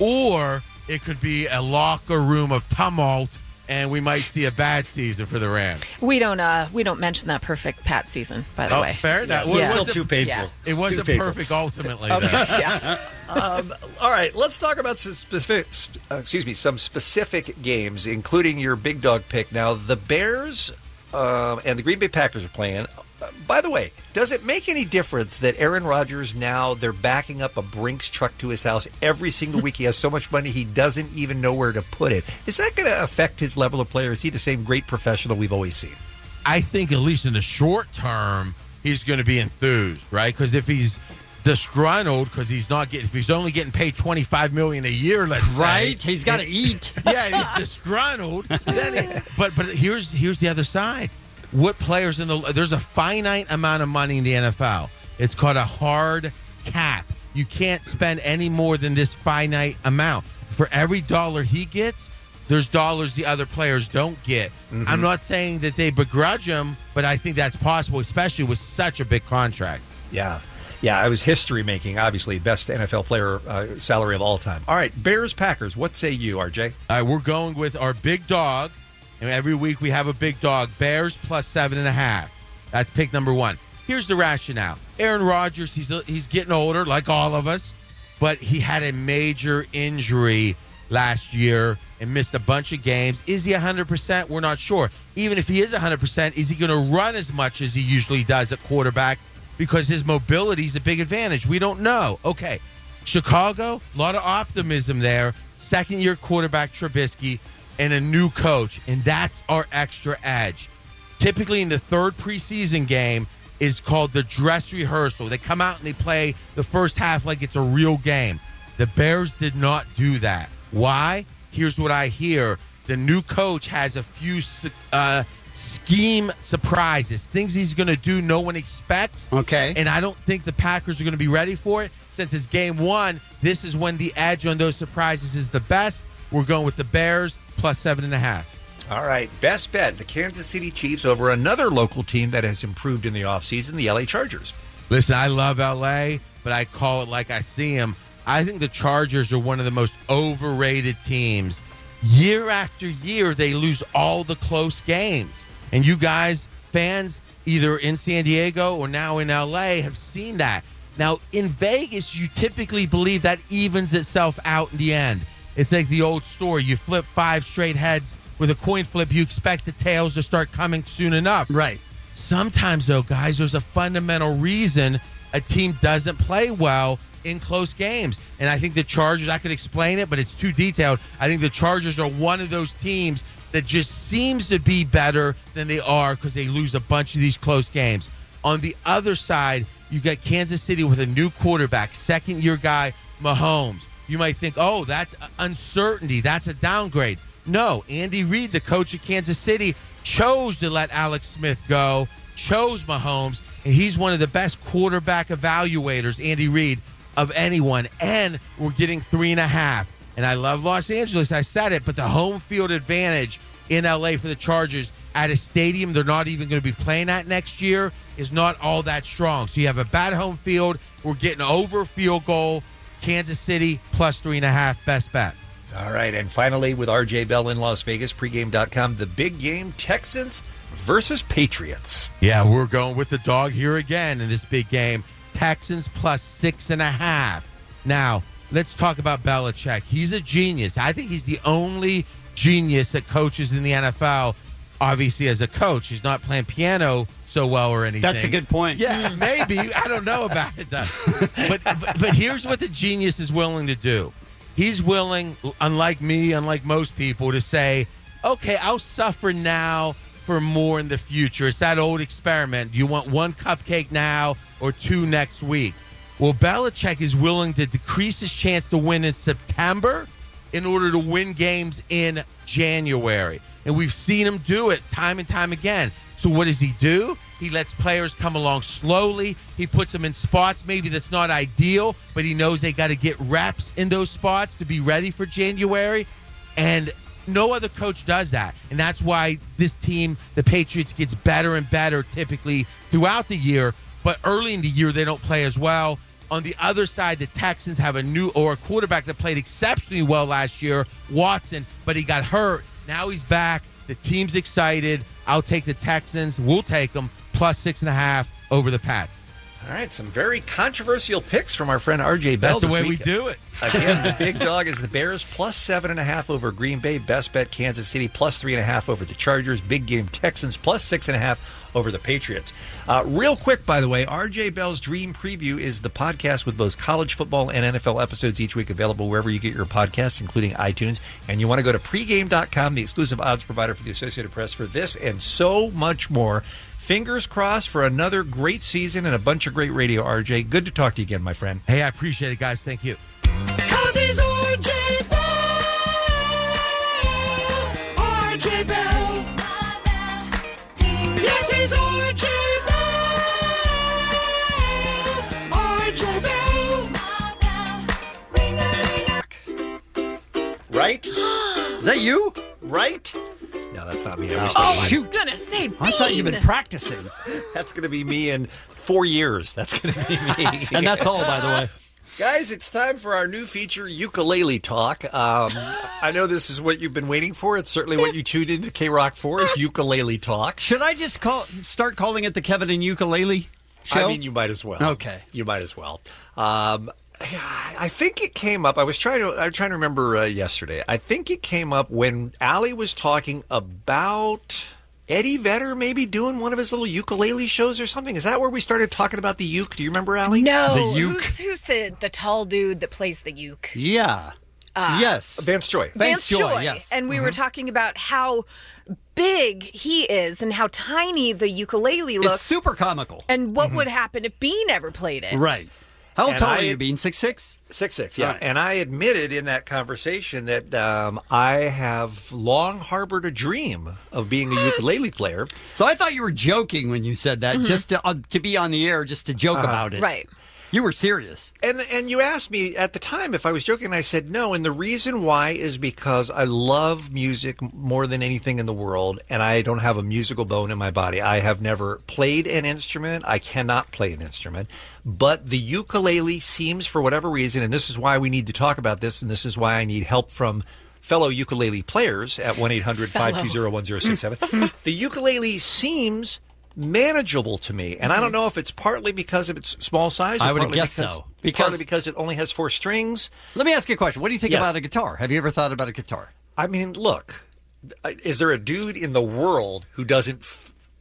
Or it could be a locker room of tumult, and we might see a bad season for the Rams. We don't uh we don't mention that perfect Pat season, by the Oh, way. fair enough. Yeah. Well, it Yeah. wasn't- Still too painful. Yeah. It Too wasn't painful. perfect ultimately. Okay, though. yeah. um, all right, let's talk about some specific, uh, excuse me, some specific games, including your big dog pick. Now, the Bears uh, and the Green Bay Packers are playing. Uh, by the way, does it make any difference that Aaron Rodgers now they're backing up a Brinks truck to his house every single week? He has so much money he doesn't even know where to put it. Is that going to affect his level of player? Is he the same great professional we've always seen? I think at least in the short term, he's going to be enthused, right? Because if he's disgruntled because he's not getting, if he's only getting paid twenty-five million dollars a year, let's say, Right? He's got to eat. yeah, and he's disgruntled. Then he, but but here's here's the other side. What players in the there's a finite amount of money in the N F L. It's called a hard cap. You can't spend any more than this finite amount. For every dollar he gets, there's dollars the other players don't get. Mhm. I'm not saying that they begrudge him, but I think that's possible, especially with such a big contract. Yeah. Yeah, I was history making, obviously, best N F L player uh, salary of all time. All right, Bears, Packers. What say you, R J? All right, we're going with our big dog. And every week we have a big dog. Bears plus seven and a half. That's pick number one. Here's the rationale. Aaron Rodgers, he's he's getting older, like all of us, but he had a major injury last year and missed a bunch of games. Is he one hundred percent? We're not sure. Even if he is one hundred percent, is he going to run as much as he usually does at quarterback? Because his mobility is a big advantage. We don't know. Okay, Chicago, a lot of optimism there. Second-year quarterback Trubisky and a new coach, and that's our extra edge. Typically in the third preseason game is called the dress rehearsal. They come out and they play the first half like it's a real game. The Bears did not do that. Why? Here's what I hear. The new coach has a few uh, scheme surprises, things he's going to do no one expects. Okay. And I don't think the Packers are going to be ready for it. Since it's game one, this is when the edge on those surprises is the best. We're going with the Bears plus seven and a half. All right, best bet, the Kansas City Chiefs over another local team that has improved in the offseason, the L A Chargers. Listen, I love L A, but I call it like I see them. I think the Chargers are one of the most overrated teams. Year after year, they lose all the close games. And you guys, fans, either in San Diego or now in L A, have seen that. Now, in Vegas, you typically believe that evens itself out in the end. It's like the old story. You flip five straight heads with a coin flip, you expect the tails to start coming soon enough. Right. Sometimes, though, guys, there's a fundamental reason a team doesn't play well in close games. And I think the Chargers, I could explain it, but it's too detailed. I think the Chargers are one of those teams that just seems to be better than they are because they lose a bunch of these close games. On the other side, you got Kansas City with a new quarterback, second-year guy, Mahomes. You might think, oh, that's uncertainty. That's a downgrade. No, Andy Reid, the coach of Kansas City, chose to let Alex Smith go, chose Mahomes, and he's one of the best quarterback evaluators, Andy Reid, of anyone. And we're getting three and a half. And I love Los Angeles. I said it, but the home field advantage in L A for the Chargers at a stadium they're not even going to be playing at next year is not all that strong. So you have a bad home field. We're getting over field goal. Kansas City plus three and a half. Best bet. All right, and finally with R J Bell in Las Vegas, pregame dot com, the big game, Texans versus Patriots. Yeah, we're going with the dog here again in this big game. Texans plus six and a half. Now, let's talk about Belichick. He's a genius. I think he's the only genius that coaches in the N F L, obviously as a coach. He's not playing piano so well or anything. That's a good point. Yeah, maybe. I don't know about it, though. But, but, but here's what the genius is willing to do. He's willing, unlike me, unlike most people, to say, okay, I'll suffer now for more in the future. It's that old experiment. Do you want one cupcake now or two next week? Well, Belichick is willing to decrease his chance to win in September in order to win games in January. And we've seen him do it time and time again. So what does he do? He lets players come along slowly. He puts them in spots maybe that's not ideal, but he knows they got to get reps in those spots to be ready for January. And no other coach does that. And that's why this team, the Patriots, gets better and better typically throughout the year. But early in the year, they don't play as well. On the other side, the Texans have a new or a quarterback that played exceptionally well last year, Watson, but he got hurt. Now he's back. The team's excited. I'll take the Texans. We'll take them plus six and a half over the Pats. All right, some very controversial picks from our friend R J Bell. That's the this way week. we do it. Again, the big dog is the Bears, plus seven and a half over Green Bay. Best bet, Kansas City, plus three and a half over the Chargers. Big game, Texans, plus six and a half over the Patriots. Uh, real quick, by the way, R J Bell's Dream Preview is the podcast with both college football and N F L episodes each week, available wherever you get your podcasts, including iTunes. And you want to go to pregame dot com, the exclusive odds provider for the Associated Press, for this and so much more. Fingers crossed for another great season and a bunch of great radio, R J. Good to talk to you again, my friend. Hey, I appreciate it, guys. Thank you. Cause he's R J Bell. R J Bell. Yes, he's R J Bell. R J Bell. Right? Is that you? Right? No, that's not me. I wish Oh, that was. shoot. Gonna say I thought you've been practicing. That's going to be me in four years. That's going to be me. And that's all, by the way. Guys, it's time for our new feature, Ukulele Talk. Um, I know this is what you've been waiting for. It's certainly what you tuned into K-Rock for, is Ukulele Talk. Should I just call start calling it the Kevin and Ukulele Show? I mean, you might as well. Okay. You might as well. Um, I think it came up. I was trying to. I was trying to remember uh, yesterday. I think it came up when Allie was talking about Eddie Vedder maybe doing one of his little ukulele shows or something. Is that where we started talking about the uke? Do you remember, Allie? No. The uke. Who's, who's the, the tall dude that plays the uke? Yeah. Uh, yes. Vance Joy. Vance Joy, yes. And we were talking about how big he is and how tiny the ukulele looks. It's super comical. And what would happen if Bean ever played it? Right. How And tall I- are you, Bean? Six six? Six six, yeah. All right. And I admitted in that conversation that um, I have long harbored a dream of being a ukulele player. So I thought you were joking when you said that, just to, uh, to be on the air, just to joke Uh-huh. about it. Right. You were serious. And and you asked me at the time if I was joking, and I said no. And the reason why is because I love music more than anything in the world, and I don't have a musical bone in my body. I have never played an instrument. I cannot play an instrument. But the ukulele seems, for whatever reason, and this is why we need to talk about this, and this is why I need help from fellow ukulele players at one eight hundred five two zero one zero six seven. The ukulele seems manageable to me, and I don't know if it's partly because of its small size. Or I would partly guess because, so. Because- partly because it only has four strings. Let me ask you a question. What do you think Yes. about a guitar? Have you ever thought about a guitar? I mean, look, is there a dude in the world who doesn't f- f-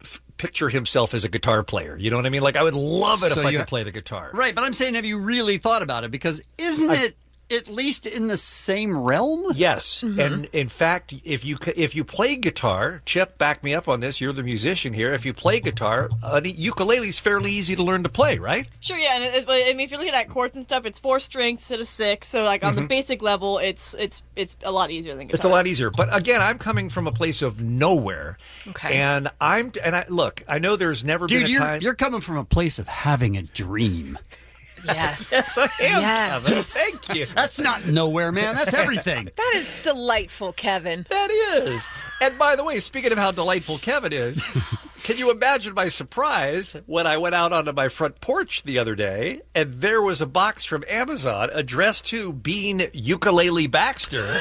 picture himself as a guitar player. You know what I mean? Like, I would love it So if I you- could play the guitar. Right, but I'm saying, have you really thought about it? Because isn't I- it at least in the same realm? Yes, Mhm. and in fact, if you c- if you play guitar, Chip, back me up on this. You're the musician here. If you play guitar, a ukulele is fairly easy to learn to play, right? Sure, yeah, and it, but, I mean, if you're looking at chords and stuff, it's four strings instead of six. So, like on the Mhm. basic level, it's it's it's a lot easier than guitar. It's a lot easier. But again, I'm coming from a place of nowhere. Okay. And I'm and I look, I know there's never Dude, been a you're, time. you're coming from a place of having a dream. Yes. Yes, I am, Yes. Kevin. Thank you. That's not nowhere, man. That's everything. That is delightful, Kevin. That is. And by the way, speaking of how delightful Kevin is, can you imagine my surprise when I went out onto my front porch the other day and there was a box from Amazon addressed to Bean Ukulele Baxter.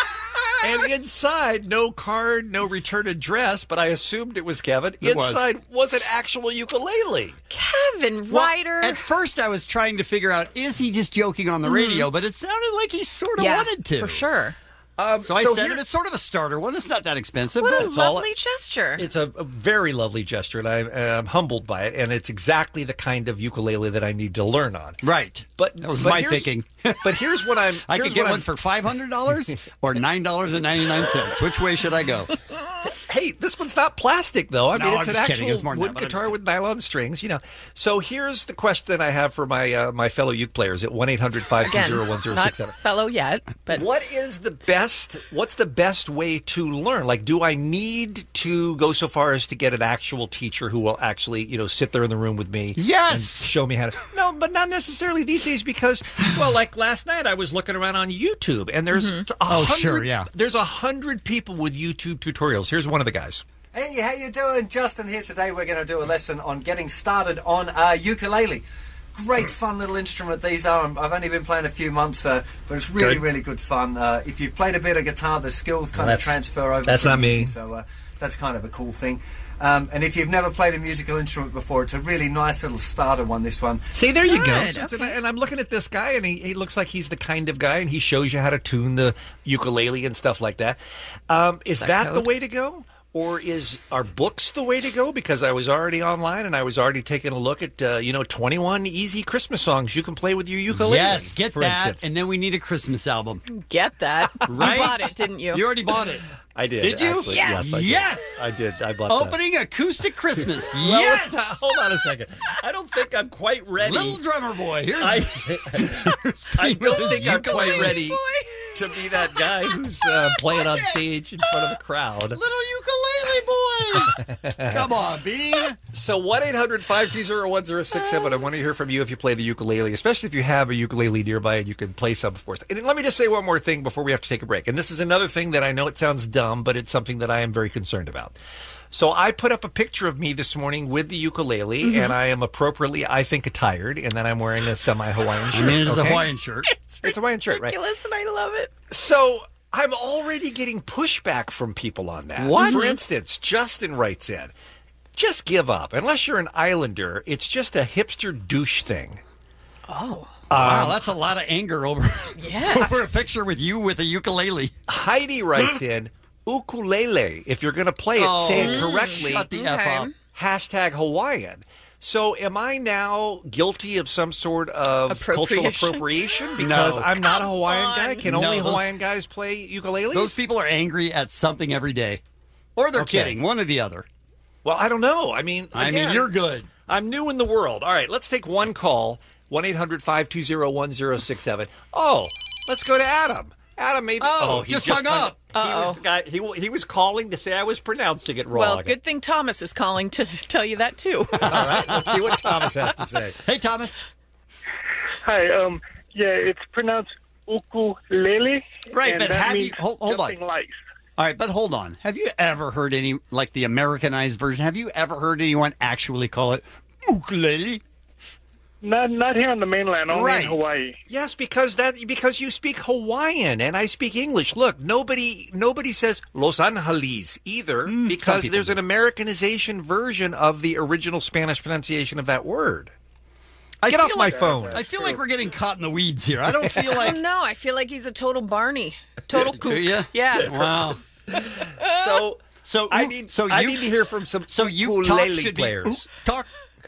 And inside, no card, no return address, but I assumed it was Kevin. It was. Inside was an actual ukulele. Kevin Well, Ryder. at first, I was trying to figure out, is he just joking on the radio? But it sounded like he sort of Yeah, wanted to. for sure. Um, So I so said here- it. It's sort of a starter one. It's not that expensive. What but a it's all- lovely gesture. It's a, a very lovely gesture, and I'm, I'm humbled by it. And it's exactly the kind of ukulele that I need to learn on. Right. But That was but my here's- thinking. But here's what I'm. I here's could get what one I'm- for five hundred dollars or nine dollars and ninety-nine cents. Which way should I go? Hey, this one's not plastic, though. I No, mean, I'm it's an just kidding. actual It was more than wood that, but I'm guitar just with nylon strings, you know. So here's the question I have for my uh, my fellow uke players at one eight hundred five two Again, zero one zero not six seven. fellow yet, but What is the best? What's the best way to learn? Like, do I need to go so far as to get an actual teacher who will actually, you know, sit there in the room with me? Yes! And show me how to. No, but not necessarily these days because, well, like last night I was looking around on YouTube and there's a Oh, hundred, sure, yeah. there's a hundred people with YouTube tutorials. Here's one of the guys. Hey, how you doing? Justin here. Today we're going to do a lesson on getting started on uh, ukulele. Great fun little instrument these are. I've only been playing a few months, uh, but it's really, Good. really good fun. Uh, if you've played a bit of guitar, the skills kind Well, of that's- transfer over. that's to not me. music, So uh, that's kind of a cool thing. Um, and if you've never played a musical instrument before, it's a really nice little starter one, this one. See, there you go. Good, So it's- okay. And I'm looking at this guy, and he, he looks like he's the kind of guy, and he shows you how to tune the ukulele and stuff like that. Um, is that that the code? way to go? Or is are books the way to go? Because I was already online and I was already taking a look at uh, you know twenty-one easy Christmas songs you can play with your ukulele. Yes, get for that. instance. And then we need a Christmas album. get that. Right? You bought it, didn't you? You already bought it. I did. Did you? Actually. Yes. Yes. I did. Yes. I did. I bought that. Opening acoustic Christmas. Well, yes. what's that? Hold on a second. I don't think I'm quite ready. Little drummer boy. Here's I, I Pete with don't his think I'm quite ukulele. ready to be that guy who's uh, playing on stage in front of a crowd. Little ukulele boy. Come on, Bean. So one eight hundred five two zero one zero six seven. I want to hear from you if you play the ukulele, especially if you have a ukulele nearby and you can play some for us. And let me just say one more thing before we have to take a break. And this is another thing that I know it sounds dumb, but it's something that I am very concerned about. So I put up a picture of me this morning with the ukulele, Mm-hmm. and I am appropriately, I think, attired, and then I'm wearing a semi-Hawaiian shirt. I mean, it's a okay? Hawaiian shirt. It's It's a Hawaiian shirt, right? ridiculous, and I love it. So I'm already getting pushback from people on that. What? For instance, Justin writes in, just give up. Unless you're an islander, it's just a hipster douche thing. Oh. Wow, Um, that's a lot of anger over, Yes. over a picture with you with a ukulele. Heidi writes in, ukulele. If you're going to play it, Oh, say it correctly. shut the F Okay. up. Hashtag Hawaiian. So am I now guilty of some sort of cultural Appropriation? appropriation because No. I'm not a Hawaiian on. guy? Can No, only those- Hawaiian guys play ukuleles? Those people are angry at something every day. Or they're Okay. kidding, one or the other. Well, I don't know. I mean, I mean, again, you're good. I'm new in the world. All right, let's take one call. one eight hundred five two zero one zero six seven. Oh, let's go to Adam. Adam, maybe. Oh, he just hung up. He was the guy. He, he was calling to say I was pronouncing it wrong. Well, good thing Thomas is calling to tell you that too. All right, let's see what Thomas has to say. Hey, Thomas. Hi, um, yeah, it's pronounced ukulele. Right, and but that have you- means hold- hold on. jumping lice. All right, but hold on. Have you ever heard any, like the Americanized version, have you ever heard anyone actually call it ukulele? Not not here on the mainland, only Right. in Hawaii. Yes, because that because you speak Hawaiian and I speak English. Look, nobody nobody says Los Angeles either because people there's an Americanization version of the original Spanish pronunciation of that word. I Get feel off my like- phone. I feel like we're getting caught in the weeds here. I don't feel I like. don't know. I feel like he's a total Barney. Total Do kook. you? Yeah. Wow. So So I need. So I you need to hear from some. So you ukulele talk should players. be talk.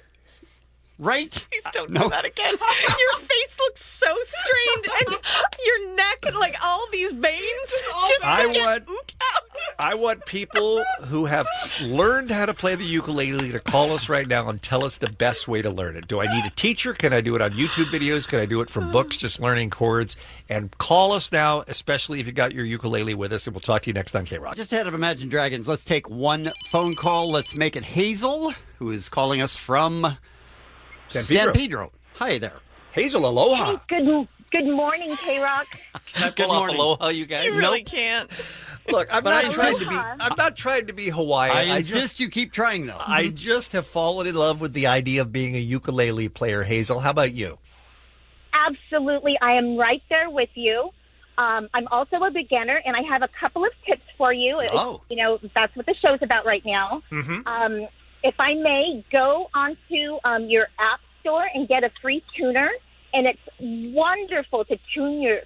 Right? Please don't No. do that again. Your face looks so strained, and your neck, and like all these veins, just to I get want- ook out. I want people who have learned how to play the ukulele to call us right now and tell us the best way to learn it. Do I need a teacher? Can I do it on YouTube videos? Can I do it from books, just learning chords? And call us now, especially if you got your ukulele with us, and we'll talk to you next on K-Rock. Just ahead of Imagine Dragons, let's take one phone call. Let's make it Hazel, who is calling us from San San Pedro. Pedro. Hi there. Hazel, aloha. Good good morning, K-Rock. Can I pull off aloha, you guys? You really can't. Look, I'm But not I trying insist- to be. I'm not trying to be Hawaiian. I just- insist you keep trying, though. I just have fallen in love with the idea of being a ukulele player, Hazel. How about you? Absolutely, I am right there with you. Um, I'm also a beginner, and I have a couple of tips for you. It's- Oh. You know, that's what the show's about right now. Mm-hmm. Um, if I may, go onto um, your app store and get a free tuner, and it's wonderful to tune your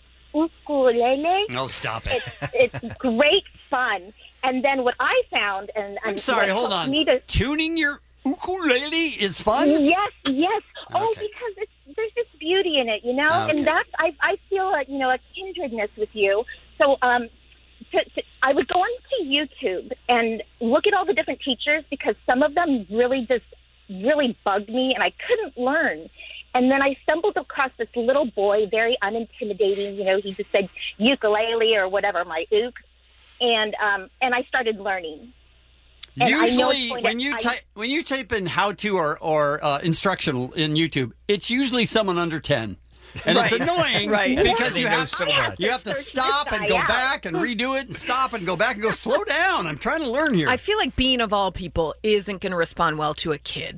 ukulele. Oh, stop it. It's, it's great fun. And then what I found, and, and I'm sorry, what hold helped on. me to- Tuning your ukulele is fun? Yes, yes. Oh, Okay. because it's, there's just beauty in it, you know. Okay. And that's I I feel a, you know a kindredness with you. So um, to, to, I would go onto YouTube and look at all the different teachers because some of them really just really bugged me, and I couldn't learn. And then I stumbled across this little boy, very unintimidating. You know, he just said ukulele or whatever, my ook, and um, and I started learning. And I know it's Usually, going when to- you I- type when you type in how to or or uh, instructional in YouTube, it's usually someone under ten, and it's Right. annoying Right. because They you know have so much. you have to Search stop this and guy go out. back and redo it and stop and go back and go slow down. I'm trying to learn here. I feel like Bean of all people isn't going to respond well to a kid.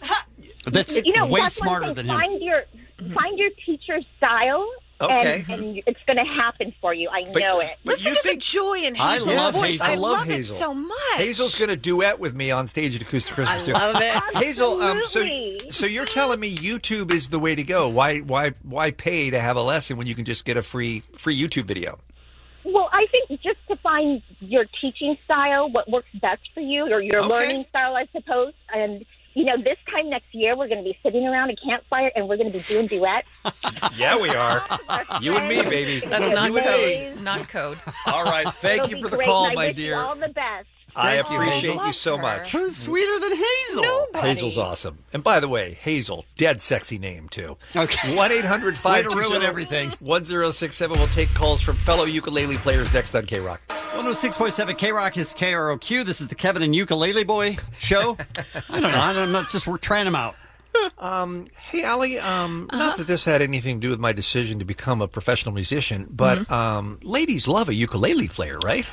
That's you know, way that's one smarter thing. than him. Find your find your teacher's style, Okay. and, and it's going to happen for you. I But- know it. But Listen you to think the joy in I Hazel's love voice. Hazel. I I love love it Hazel. so much. Hazel's going to duet with me on stage at Acoustic Christmas. I too. love it. Hazel, um, so Absolutely. so you're telling me YouTube is the way to go? Why why why pay to have a lesson when you can just get a free free YouTube video? Well, I think just to find your teaching style, what works best for you, or your Okay. learning style, I suppose. And you know, this time next year, we're going to be sitting around a campfire, and we're going to be doing duets. Yeah, we are. You and me, baby. That's You not and me. code. Not code. All right. Thank It'll you be for the great, call, and I my wish you dear. all the best. I Thank you, appreciate Hazel. you so Love much. her. Who's sweeter than Hazel? Nobody. Hazel's awesome. And by the way, Hazel, dead sexy name, too. Okay. one eight hundred Way five to two ruin zero everything. one zero six seven. We'll take calls from fellow ukulele players next on K-Rock. one oh six point seven K-Rock is K R O Q. This is the Kevin and Ukulele Boy show. I don't know. I'm not just we're trying them out. Um, hey, Allie, um, Uh-huh. not that this had anything to do with my decision to become a professional musician, but Mm-hmm. um, ladies love a ukulele player, right?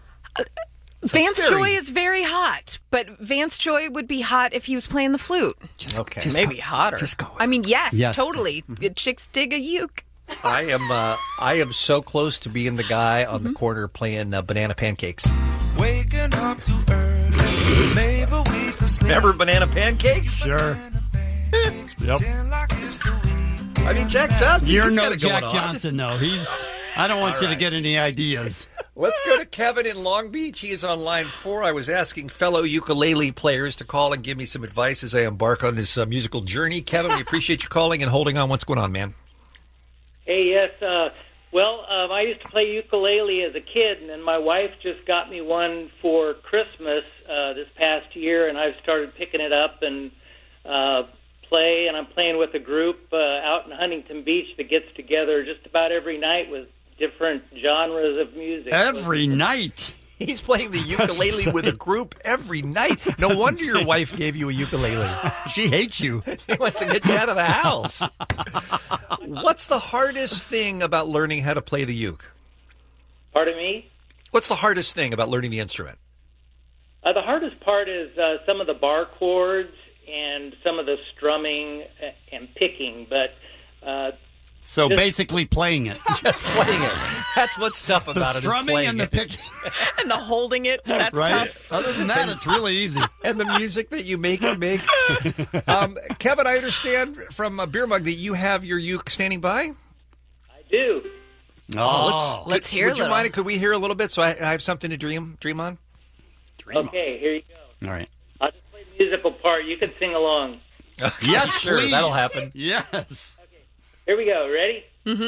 Vance very- Joy is very hot, but Vance Joy would be hot if he was playing the flute. Okay. Maybe hotter. just go. I mean, yes, Yes. totally. Chicks dig a uke. I am uh, I am so close to being the guy on Mm-hmm. the corner playing uh, banana pancakes. Waking up too early. Maybe we could sleep. Remember banana pancakes? Sure. Yep. Like it's the weekend. I mean, Jack Johnson. You're he's no got it going Jack on. Johnson, though. He's. I don't want All you to right. get any ideas. Let's go to Kevin in Long Beach. He is on line four. I was asking fellow ukulele players to call and give me some advice as I embark on this uh, musical journey. Kevin, we appreciate you calling and holding on. What's going on, man? Hey, yes. Uh, well, um, I used to play ukulele as a kid, and then my wife just got me one for Christmas uh, this past year, and I've started picking it up and uh, play, and I'm playing with a group uh, out in Huntington Beach that gets together just about every night with different genres of music. Every night. He's playing the ukulele with a group every night. No wonder your wife gave you a ukulele. She hates you. She wants to get you out of the house. What's the hardest thing about learning how to play the uke? Pardon me? What's the hardest thing about learning the instrument? Uh, the hardest part is uh, some of the bar chords and some of the strumming and picking, but uh, So Just- basically playing it. Just playing it. That's what's tough The about it. is strumming playing and the it. picking. And the holding it, that's Right? tough. Other than that, it's really easy. And the music that you make it make. Um, Kevin, I understand from a beer mug that you have your uke standing by. I do. Oh, Let's hear Would a you little. mind? Could we hear a little bit so I, I have something to dream dream on? Okay, here you go. All right. I'll just play the musical part. You can sing along. Yes, sure, please. that'll happen. Yes. Here we go. Ready? Mm-hmm.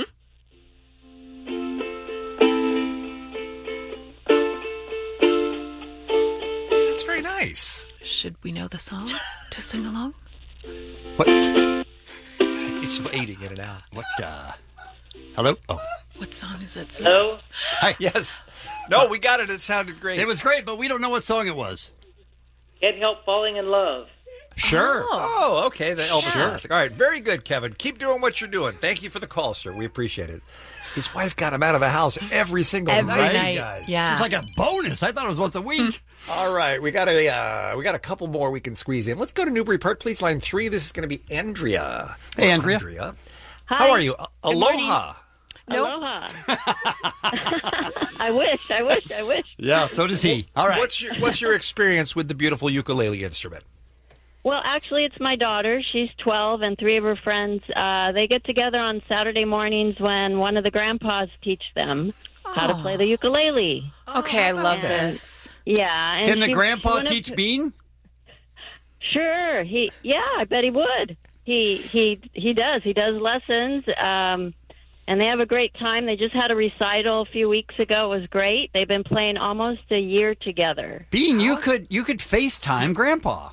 That's very nice. Should we know the song to sing along? What? He's fading in and out. What? Uh, hello? Oh. What song is it? Hello? Hi. Yes. No, we got it. It sounded great. It was great, but we don't know what song it was. Can't help falling in love. Sure. Oh, okay. The Elvis Sure. classic. All right. Very good, Kevin. Keep doing what you're doing. Thank you for the call, sir. We appreciate it. His wife got him out of the house every single Every night, night, guys. yeah. It's like a bonus. I thought it was once a week. All right, we got a uh, we got a couple more we can squeeze in. Let's go to Newbury Park, please. Line three. This is going to be Andrea. Hey, Andrea. Andrea. Hi. How are you? Uh, Good Aloha. Nope. Aloha. I wish, I wish, I wish. Yeah, so does he. All right. What's your What's your experience with the beautiful ukulele instrument? Well, actually, it's my daughter. She's twelve, and three of her friends. Uh, they get together on Saturday mornings when one of the grandpas teach them how to play the ukulele. Okay, I love And- this. Yeah. And Can the she- grandpa she went up teach to- Bean? Sure. He. Yeah, I bet he would. He he he does. He does lessons. Um, and they have a great time. They just had a recital a few weeks ago. It was great. They've been playing almost a year together. Bean, you could you could FaceTime Grandpa.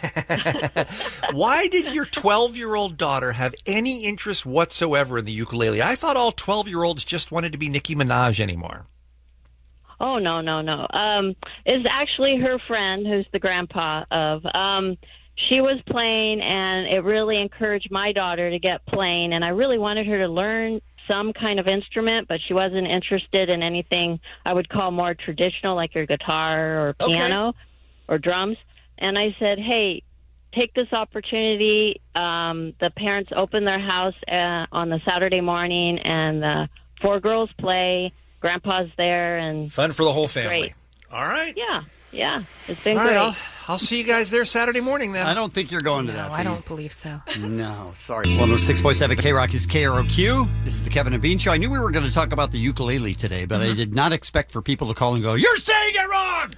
Why did your twelve-year-old daughter have any interest whatsoever in the ukulele? I thought all twelve-year-olds just wanted to be Nicki Minaj anymore. Oh, no, no, no. Um, it's actually her friend who's the grandpa of. Um, she was playing, and it really encouraged my daughter to get playing, and I really wanted her to learn some kind of instrument, but she wasn't interested in anything I would call more traditional, like your guitar or piano or drums. And I said, hey, take this opportunity. Um, the parents open their house uh, on the Saturday morning, and the four girls play. Grandpa's there, and Fun for the whole it's family. great. All right. Yeah, yeah. It's been All right, great. I'll, I'll see you guys there Saturday morning then. I don't think you're going to No, that. I Bean. don't believe so. No, sorry. one oh six point seven K Rock is K R O Q. This is the Kevin and Bean Show. I knew we were going to talk about the ukulele today, but I did not expect for people to call and go, "You're saying it wrong."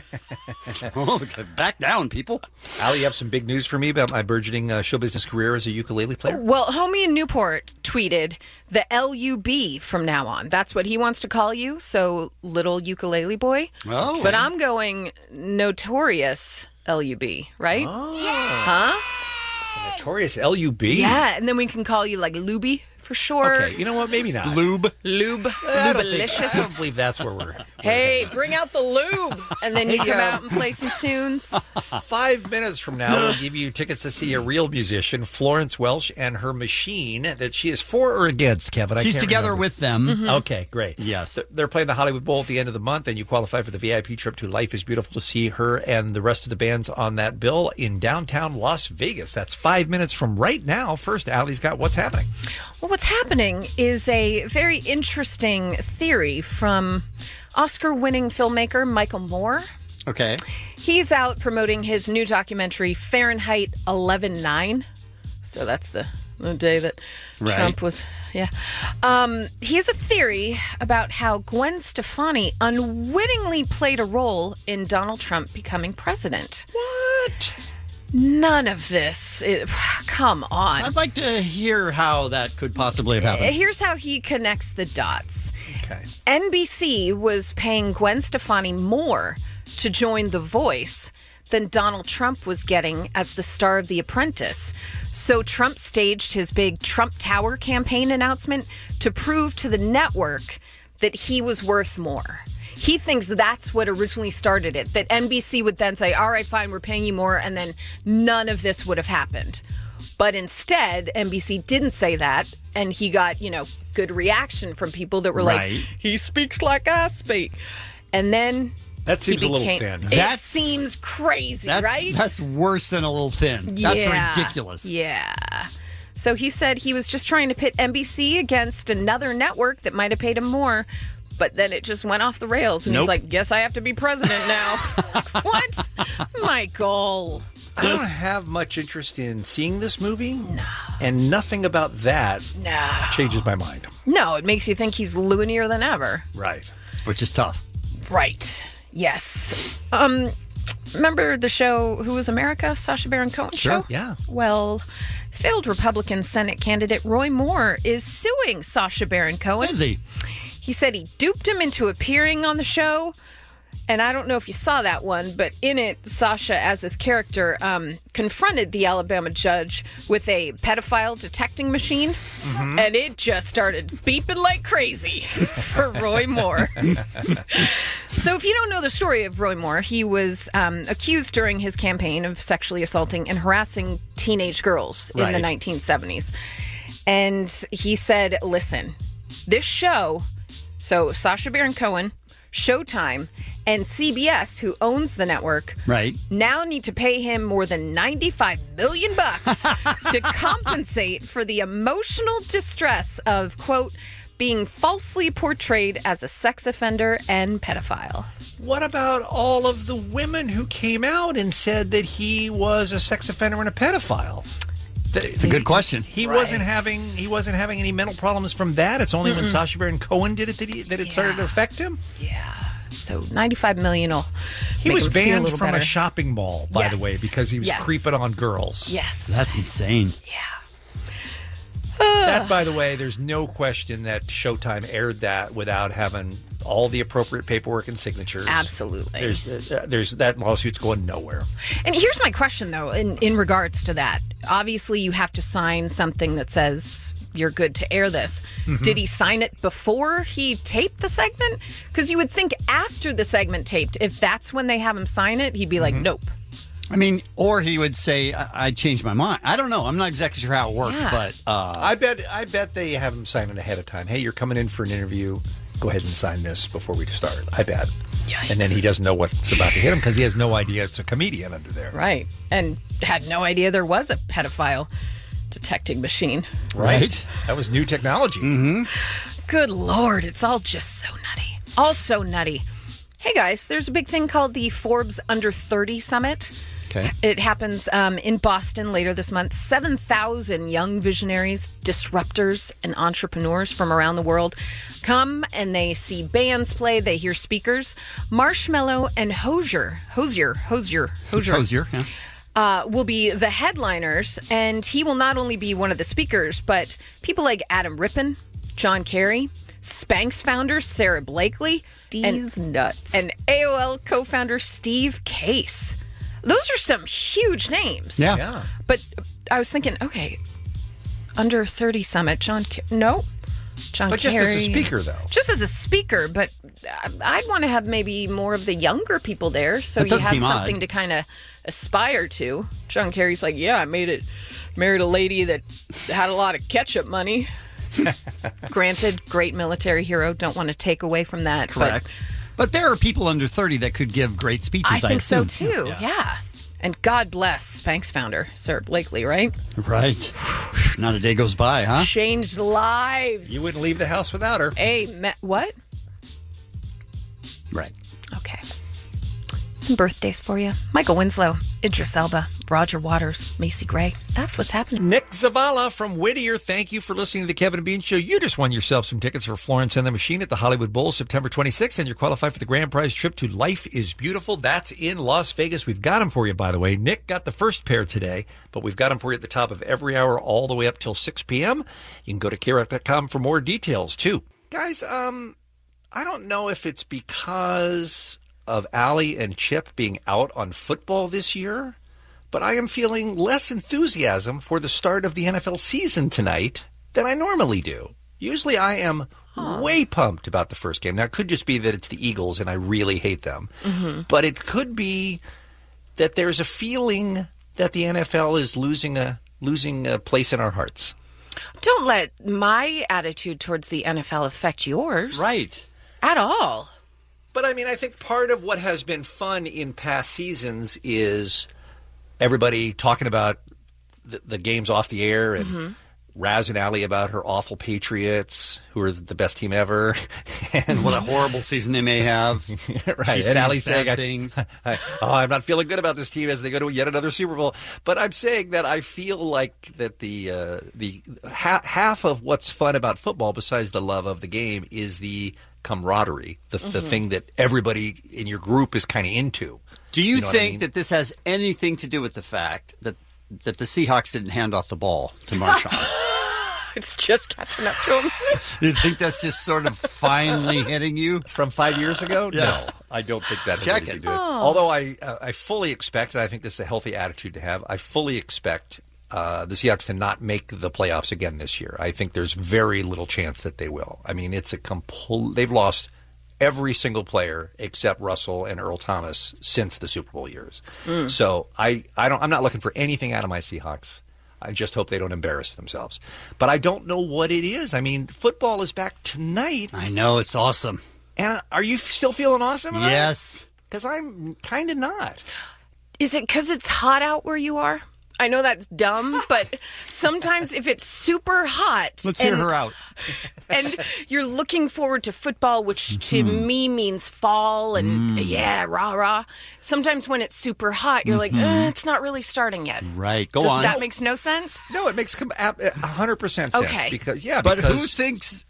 Oh, back down, people. Allie, you have some big news for me about my burgeoning uh, show business career as a ukulele player? Well, homie in Newport tweeted the L U B from now on. That's what he wants to call you, so little ukulele boy. Oh. But I'm going notorious L U B, right? Oh. Huh? Notorious L U B? Yeah, and then we can call you like Luby for short. Okay, you know what? Maybe not. Lube. Lube. I don't, think, I Lubalicious. don't believe that's where we're Hey, bring out the lube, and then you Hey, come uh, out and play some tunes. Five minutes from now, we'll give you tickets to see a real musician, Florence Welsh, and her machine that she is for or against, Kevin. I She's can't together remember. with them. Mm-hmm. Okay, great. Yes. Th- They're playing the Hollywood Bowl at the end of the month, and you qualify for the V I P trip to Life is Beautiful to see her and the rest of the bands on that bill in downtown Las Vegas. That's five minutes from right now. First, Allie's got what's happening. Well, what's happening is a very interesting theory from Oscar-winning filmmaker Michael Moore. Okay. He's out promoting his new documentary, Fahrenheit eleven nine. So that's the, the day that Right. Trump was, yeah. Um, he has a theory about how Gwen Stefani unwittingly played a role in Donald Trump becoming president. What? None of this. It, come on. I'd like to hear how that could possibly have happened. Here's how he connects the dots. Okay. N B C was paying Gwen Stefani more to join The Voice than Donald Trump was getting as the star of The Apprentice. So Trump staged his big Trump Tower campaign announcement to prove to the network that he was worth more. He thinks that's what originally started it, that N B C would then say, all right, fine, we're paying you more, and then none of this would have happened. But instead, N B C didn't say that, and he got, you know, good reaction from people that were Right. like, he speaks like I speak. And then That seems he a little became- thin. It That's- seems crazy, That's, right? that's worse than a little thin. That's Yeah. ridiculous. Yeah. So he said he was just trying to pit N B C against another network that might have paid him more, but then it just went off the rails, and Nope. he's like, guess I have to be president now. What? Michael. I don't have much interest in seeing this movie, no. and nothing about that No. changes my mind. No, it makes you think he's loonier than ever. Right. Which is tough. Right. Yes. Um, remember the show Who is America? Sacha Baron Cohen show? Yeah. Well, failed Republican Senate candidate Roy Moore is suing Sacha Baron Cohen. Is he? He said he duped him into appearing on the show. And I don't know if you saw that one, but in it, Sasha, as his character, um, confronted the Alabama judge with a pedophile detecting machine, Mhm. and it just started beeping like crazy for Roy Moore. So if you don't know the story of Roy Moore, he was um, accused during his campaign of sexually assaulting and harassing teenage girls in the Right. nineteen seventies. And he said, listen, this show, so Sacha Baron Cohen, Showtime, and C B S, who owns the network, Right. now need to pay him more than ninety-five million bucks to compensate for the emotional distress of, quote, being falsely portrayed as a sex offender and pedophile. What about all of the women who came out and said that he was a sex offender and a pedophile? It's a good question. He Right. wasn't having he wasn't having any mental problems from that. It's only when Mm-mm. Sacha Baron Cohen did it that, he, that it started to affect him. Yeah. So ninety-five million will He make was him feel a banned little from better. a shopping mall, by Yes. the way, because he was Yes. creeping on girls. Yes. That's insane. That, by the way, there's no question that Showtime aired that without having all the appropriate paperwork and signatures. Absolutely. There's uh, there's that lawsuit's going nowhere. And here's my question, though, in, in regards to that. Obviously, you have to sign something that says you're good to air this. Mhm. Did he sign it before he taped the segment? Because you would think after the segment taped, if that's when they have him sign it, he'd be like, nope. I mean, or he would say, I, I changed my mind. I don't know. I'm not exactly sure how it worked, Yeah. but uh, I bet I bet they have him sign it ahead of time. Hey, you're coming in for an interview. Go ahead and sign this before we start. I bet. Yikes. And then he doesn't know what's about to hit him because he has no idea it's a comedian under there. Right. And had no idea there was a pedophile detecting machine. Right. That was new technology. Mm-hmm. Good Lord, it's all just so nutty. All so nutty. Hey guys, there's a big thing called the Forbes Under thirty Summit. Okay. It happens um, in Boston later this month. seven thousand young visionaries, disruptors, and entrepreneurs from around the world come and they see bands play, they hear speakers. Marshmello and Hozier, Hozier, Hozier, Hozier, Hozier, yeah. uh, will be the headliners, and he will not only be one of the speakers, but people like Adam Rippon, John Kerry, Spanx founder Sarah Blakely, These nuts. and A O L co-founder Steve Case. Those are some huge names. Yeah. Yeah. But I was thinking, okay, under thirty summit, John. Ke- no, John. But just as a Kerry. speaker, though. Just as a speaker, but I- I'd want to have maybe more of the younger people there, so That you does have seem odd. something to kind of aspire to. John Kerry's like, yeah, I made it. Married a lady that had a lot of ketchup money. Granted, great military hero. Don't want to take away from that. Correct. But, there are people under thirty that could give great speeches, I I think so assume. too. Yeah. And God bless Spanx founder Sarah Blakely, right? Right. Not a day goes by, huh? Changed lives. You wouldn't leave the house without her. Amen. What? Right. Okay. Some birthdays for you. Michael Winslow, Idris Elba, Roger Waters, Macy Gray. That's what's happening. Nick Zavala from Whittier, thank you for listening to the Kevin and Bean Show. You just won yourself some tickets for Florence and the Machine at the Hollywood Bowl September twenty-sixth, and you're qualified for the grand prize trip to Life is Beautiful. That's in Las Vegas. We've got them for you, by the way. Nick got the first pair today, but we've got them for you at the top of every hour all the way up till six p.m. You can go to K R F dot com for more details, too. Guys, um, I don't know if it's because of Allie and Chip being out on football this year, but I am feeling less enthusiasm for the start of the N F L season tonight than I normally do. Usually I am way pumped about the first game. Now, it could just be that it's the Eagles and I really hate them, Mm-hmm. but it could be that there's a feeling that the N F L is losing a losing a place in our hearts. Don't let my attitude towards the N F L affect yours. Right. At all. But I mean, I think part of what has been fun in past seasons is everybody talking about the, the games off the air and Mhm. Raz and Allie about her awful Patriots, who are the best team ever. And What a horrible season they may have. right. She And Allie sees saying, bad I, things. I, oh, I'm not feeling good about this team as they go to yet another Super Bowl. But I'm saying that I feel like that the uh, the ha- half of what's fun about football, besides the love of the game, is the camaraderie, the, the Mhm. thing that everybody in your group is kind of into. Do you, know what I think mean? that this has anything to do with the fact that that the Seahawks didn't hand off the ball to Marshawn? It's just catching up to him. You think that's just sort of finally hitting you from five years ago? Yes. No, I don't think that has Check anything it. to do with it. Oh. Although I, uh, I fully expect, and I think this is a healthy attitude to have, I fully expect uh, the Seahawks to not make the playoffs again this year. I think there's very little chance that they will. I mean, it's a complete. They've lost every single player except Russell and Earl Thomas since the Super Bowl years. Mm. So I, I don't. I'm not looking for anything out of my Seahawks. I just hope they don't embarrass themselves. But I don't know what it is. I mean, football is back tonight. I know, it's awesome. And are you still feeling awesome about it? Yes. Because I'm kind of not. Is it because it's hot out where you are? I know that's dumb, but sometimes if it's super hot, Let's hear and- her out. and you're looking forward to football, which to Mhm. me means fall and Mm. yeah, rah rah. Sometimes when it's super hot, you're like, Mhm. eh, it's not really starting yet. Right. Go Does- on. That makes no sense. No, it makes com- a hundred percent sense. Okay. Because yeah, But who because- thinks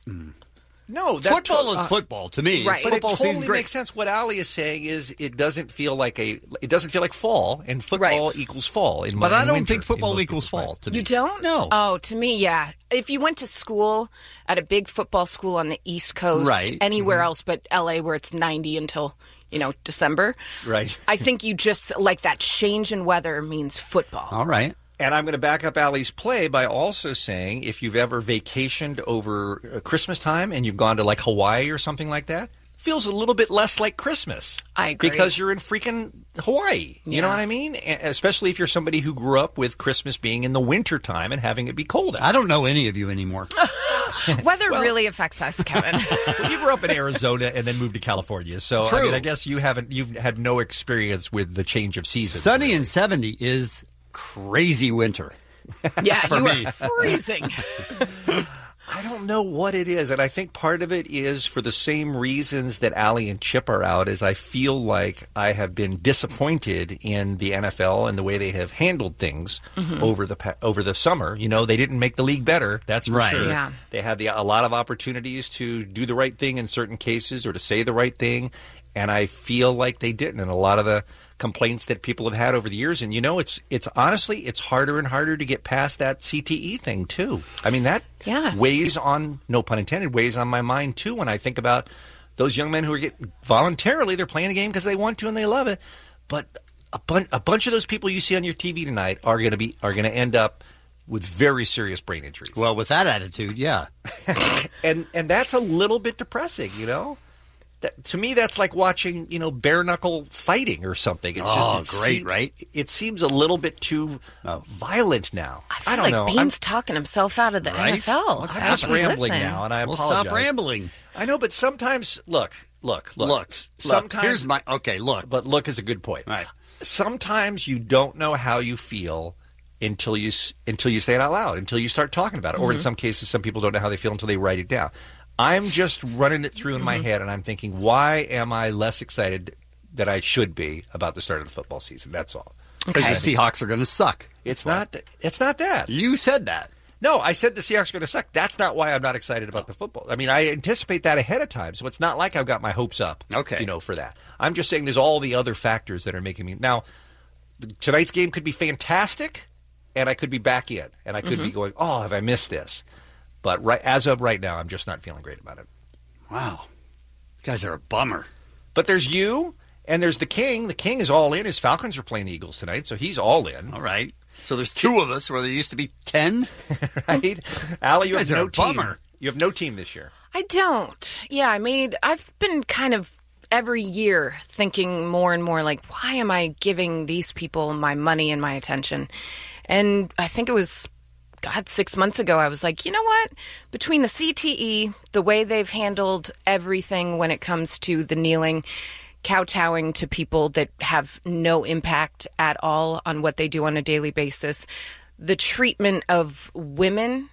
No, that football to- is uh, football to me? But Football it totally seems great. makes sense. What Ali is saying is it doesn't feel like a it doesn't feel like fall, and football equals fall. In my, But I in don't winter, think in football most equals people's fall minds. to me. You don't? No. Oh, to me, yeah. If you went to school at a big football school on the East Coast, Right. anywhere Mm-hmm. else but L A where it's ninety until, you know, December, Right. I think you just, like that change in weather means football. All right. And I'm going to back up Ali's play by also saying if you've ever vacationed over uh, Christmas time and you've gone to like Hawaii or something like that, feels a little bit less like Christmas. I agree. Because you're in freaking Hawaii. You know Yeah. what I mean? A- Especially if you're somebody who grew up with Christmas being in the winter time and having it be cold out. I don't know any of you anymore. Weather really affects us, Kevin. Well, you grew up in Arizona and then moved to California, so I True. mean, I guess you haven't you've had no experience with the change of seasons. Sunny and seventy is crazy winter. Yeah, For you me. are freezing. I don't know what it is, and I think part of it is for the same reasons that Ali and Chip are out. Is I feel like I have been disappointed in the N F L and the way they have handled things Mhm. over the pa- over the summer. You know, they didn't make the league better. That's for Right. sure. Yeah. They had the, a lot of opportunities to do the right thing in certain cases or to say the right thing, and I feel like they didn't. And a lot of the complaints that people have had over the years, and you know, it's it's honestly it's harder and harder to get past that C T E thing too. I mean that Yeah. weighs on, no pun intended, weighs on my mind too when I think about those young men who are getting voluntarily they're playing a game because they want to and they love it, but a, bun- a bunch of those people you see on your T V tonight are going to be are going to end up with very serious brain injuries. Well, with that attitude, yeah. and and that's a little bit depressing, you know. That, to me, that's like watching, you know, bare knuckle fighting or something. It's Oh, just, it great, seems- right? It seems a little bit too violent now. I, I feel don't like know. I'm, Bean's talking himself out of the Right? N F L. What's I'm just happening? rambling Listen. now, and I Well, apologize. stop rambling. I know, but sometimes, look, look, look. Look, sometimes, look, here's my okay. Look, but look is a good point. Right. Sometimes you don't know how you feel until you s- until you say it out loud, until you start talking about it. Or in Mm-hmm. some cases, some people don't know how they feel until they write it down. I'm just running it through in my Mm-hmm. head, and I'm thinking, why am I less excited than I should be about the start of the football season? That's all. because Okay. the Seahawks are going to suck. It's not. th- It's not that. You said that. No, I said the Seahawks are going to suck. That's not why I'm not excited about the football. I mean, I anticipate that ahead of time, so it's not like I've got my hopes up. Okay. You know, for that. I'm just saying there's all the other factors that are making me now. th- Tonight's game could be fantastic, and I could be back in, and I could be going, "Oh, have I missed this?" But right as of right now, I'm just not feeling great about it. Wow, you guys are a bummer. But there's you, and there's the King. The King is all in. His Falcons are playing the Eagles tonight, so he's all in. All right. So there's two of us where there used to be ten. Right? Allie, you You have guys are no a team. bummer. You have no team this year. I don't. Yeah, I made. I've been kind of every year thinking more and more like, why am I giving these people my money and my attention? And I think it was, God, six months ago, I was like, you know what? Between the C T E, the way they've handled everything when it comes to the kneeling, kowtowing to people that have no impact at all on what they do on a daily basis, the treatment of women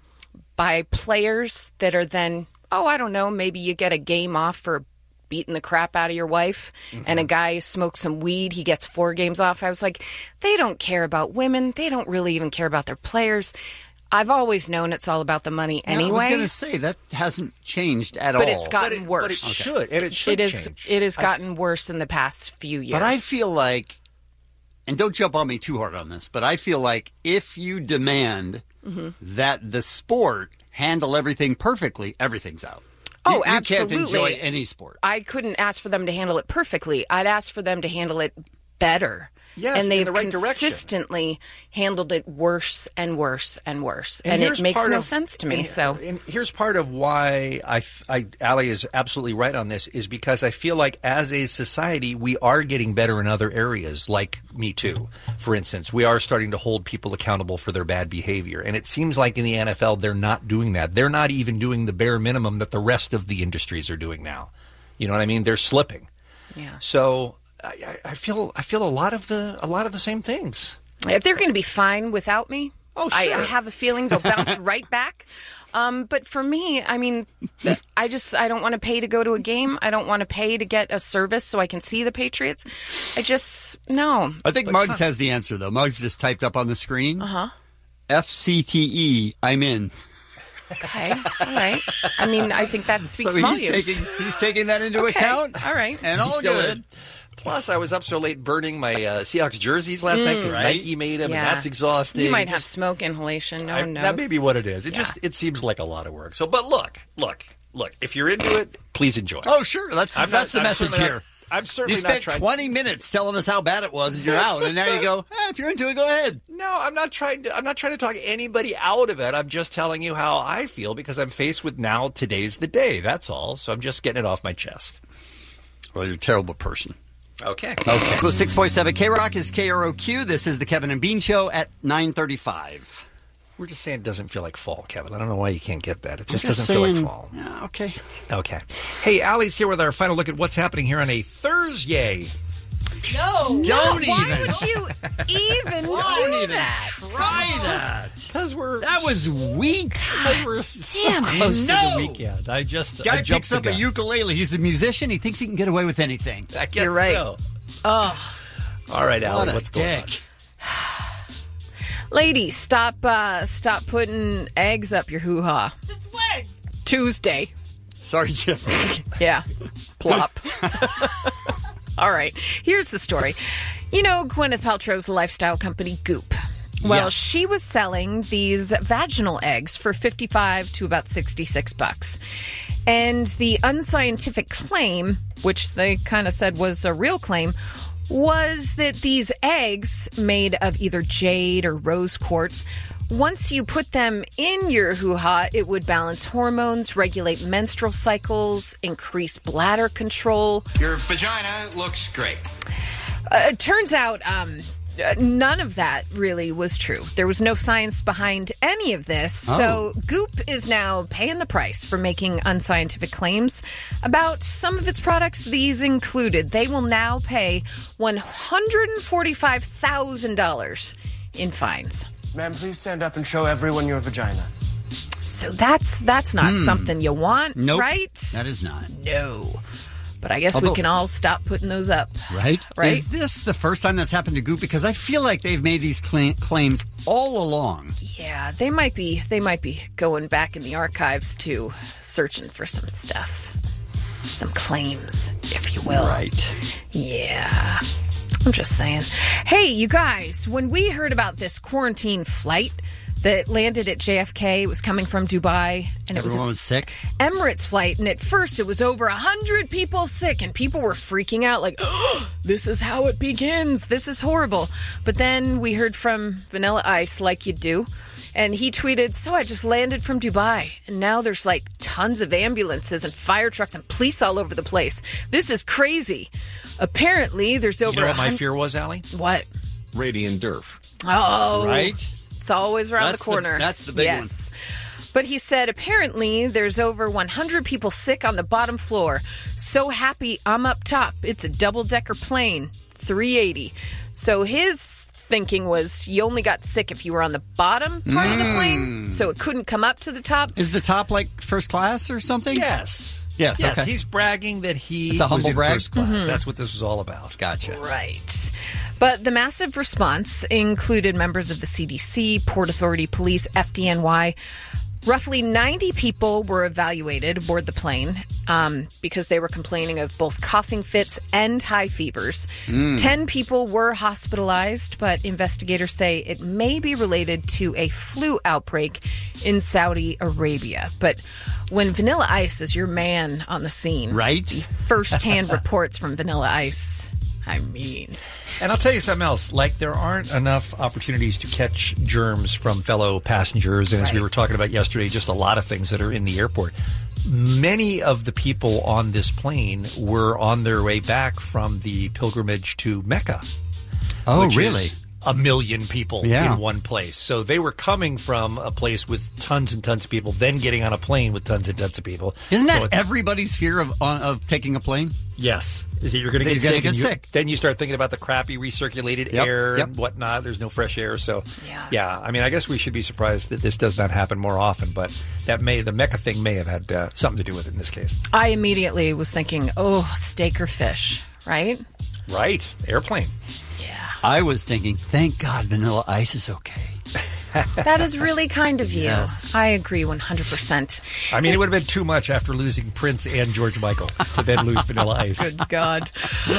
by players that are then, oh, I don't know, maybe you get a game off for beating the crap out of your wife, and a guy smokes some weed, he gets four games off. I was like, they don't care about women. They don't really even care about their players. I've always known it's all about the money Yeah, anyway. I was going to say that hasn't changed at but all. it's gotten But it- worse. but it should, and it should It is. change. It has I- gotten worse in the past few years. But I feel like, and don't jump on me too hard on this, but I feel like if you demand Mhm. that the sport handle everything perfectly, everything's out. Oh, you, you absolutely. can't enjoy any sport. I couldn't ask for them to handle it perfectly. I'd ask for them to handle it better. Yes, and in they've the right direction. consistently handled it worse and worse and worse, and, here's it makes part no of- sense to me. and- so and here's part of why I, I, Allie is absolutely right on this, is because I feel like as a society we are getting better in other areas, like Me Too, for instance. We are starting to hold people accountable for their bad behavior, and it seems like in the N F L they're not doing that. They're not even doing the bare minimum that the rest of the industries are doing now. You know what I mean? They're slipping. Yeah. So I, I feel I feel a lot of the a lot of the same things. if they're going to be fine without me, oh, I, sure. I have a feeling they'll bounce right back. Um, but for me, I mean, I just I don't want to pay to go to a game. I don't want to pay to get a service so I can see the Patriots. I just no. I think Muggs has the answer, though. Muggs just typed up on the screen. Uh huh. F C T E, I'm in. Okay, all right. I mean, I think that speaks So he's volumes. taking, he's taking that into Okay, account. all right. And all Still good. in. Plus, I was up so late burning my uh, Seahawks jerseys last night because Mm. Nike made them, Yeah. and that's exhausting. You might It have just- smoke inhalation. No I- one knows. That may be what it is. It Yeah. just it seems like a lot of work. So, but look, look, look. If you're into it, please enjoy. Oh, sure. That's I'm that's not- the I'm message certainly here. not- I'm certainly You not spent trying- twenty minutes telling us how bad it was, and you're out. And now you go, eh, if you're into it, go ahead. No, I'm not trying to. I'm not trying to talk anybody out of it. I'm just telling you how I feel because I'm faced with now. Today's the day. That's all. So I'm just getting it off my chest. Well, you're a terrible person. Okay. Okay. Well, six point seven K Rock is K R O Q. This is the Kevin and Bean Show at nine thirty-five. We're just saying it doesn't feel like fall, Kevin. I don't know why you can't get that. It just I'm just doesn't feel like saying- fall. Yeah, okay. Okay. Hey, Allie's here with our final look at what's happening here on a Thursday. No. Don't Why even. would you even Don't do even that? try that. Because we're That was weak. we're so Damn it. close to No. the weekend. I just Guy I jumped picks the up a gun. ukulele. He's a musician. He thinks he can get away with anything. I guess You're right. so. Oh, All right, Allie, What a what's going on? dick. lady, stop! Uh, stop putting eggs up your hoo ha. Since when? Tuesday. Sorry, Jim. Yeah. Plop. All right. Here's the story. You know Gwyneth Paltrow's lifestyle company, Goop. Well, Yes. she was selling these vaginal eggs for fifty-five to about sixty-six bucks. And the unscientific claim, which they kind of said was a real claim, was that these eggs made of either jade or rose quartz, once you put them in your hoo-ha, it would balance hormones, regulate menstrual cycles, increase bladder control. Your vagina looks great. Uh, it turns out um, uh, none of that really was true. There was no science behind any of this. Oh. So Goop is now paying the price for making unscientific claims about some of its products, these included. They will now pay one hundred forty-five thousand dollars in fines. Ma'am, please stand up and show everyone your vagina. So that's that's not Hmm. something you want, Nope. right? That is not. No. But I guess Although- we can all stop putting those up. Right? Right? Is this the first time that's happened to Goop? Because I feel like they've made these cla- claims all along. Yeah, they might be they might be going back in the archives too, searching for some stuff. Some claims, if you will. Right. Yeah. I'm just saying. Hey, you guys, when we heard about this quarantine flight that landed at J F K, it was coming from Dubai, and it was Everyone a was sick. Emirates flight, and at first it was over a hundred people sick, and people were freaking out like, oh, this is how it begins. This is horrible. But then we heard from Vanilla Ice, like you do, and he tweeted, so I just landed from Dubai, and now there's like tons of ambulances and fire trucks and police all over the place. This is crazy. Apparently, there's over You know a what my hundred- fear was, Allie? What? Radiant Durf. Oh, Right? It's always around That's the the- corner. that's the big yes. But he said apparently there's over one hundred people sick on the bottom floor. So happy I'm up top. It's a double-decker plane, three eighty. So his thinking was you only got sick if you were on the bottom part of the plane, so it couldn't come up to the top. Is the top like first class or something? Yes. Yes, Yes, okay. he's bragging that he It's a was humble in brag? first class. Mm-hmm. That's what this was all about. Gotcha. Right. But the massive response included members of the C D C, Port Authority Police, F D N Y. Roughly ninety people were evaluated aboard the plane um, because they were complaining of both coughing fits and high fevers. Mm. Ten people were hospitalized, but investigators say it may be related to a flu outbreak in Saudi Arabia. But when Vanilla Ice is your man on the scene, right? The first-hand reports from Vanilla Ice, I mean... And I'll tell you something else. Like, there aren't enough opportunities to catch germs from fellow passengers. And as we were talking about yesterday, just a lot of things that are in the airport. Many of the people on this plane were on their way back from the pilgrimage to Mecca. Oh, which is really? A million people Yeah. in one place. So they were coming from a place with tons and tons of people, then getting on a plane with tons and tons of people. Isn't So that it's- everybody's fear of on, of taking a plane? Yes. Is that you're going to That get you're sick. gonna and get you- sick. Then you start thinking about the crappy recirculated Yep, air yep. and whatnot. There's no fresh air. So, yeah. yeah. I mean, I guess we should be surprised that this does not happen more often. But that may the Mecca thing may have had uh, something to do with it in this case. I immediately was thinking, oh, steak or fish, right? Right. Airplane. I was thinking, thank God Vanilla Ice is okay. That is really kind of you. Yes. I agree one hundred percent. I mean, it would have been too much after losing Prince and George Michael to then lose Vanilla Ice. Good God.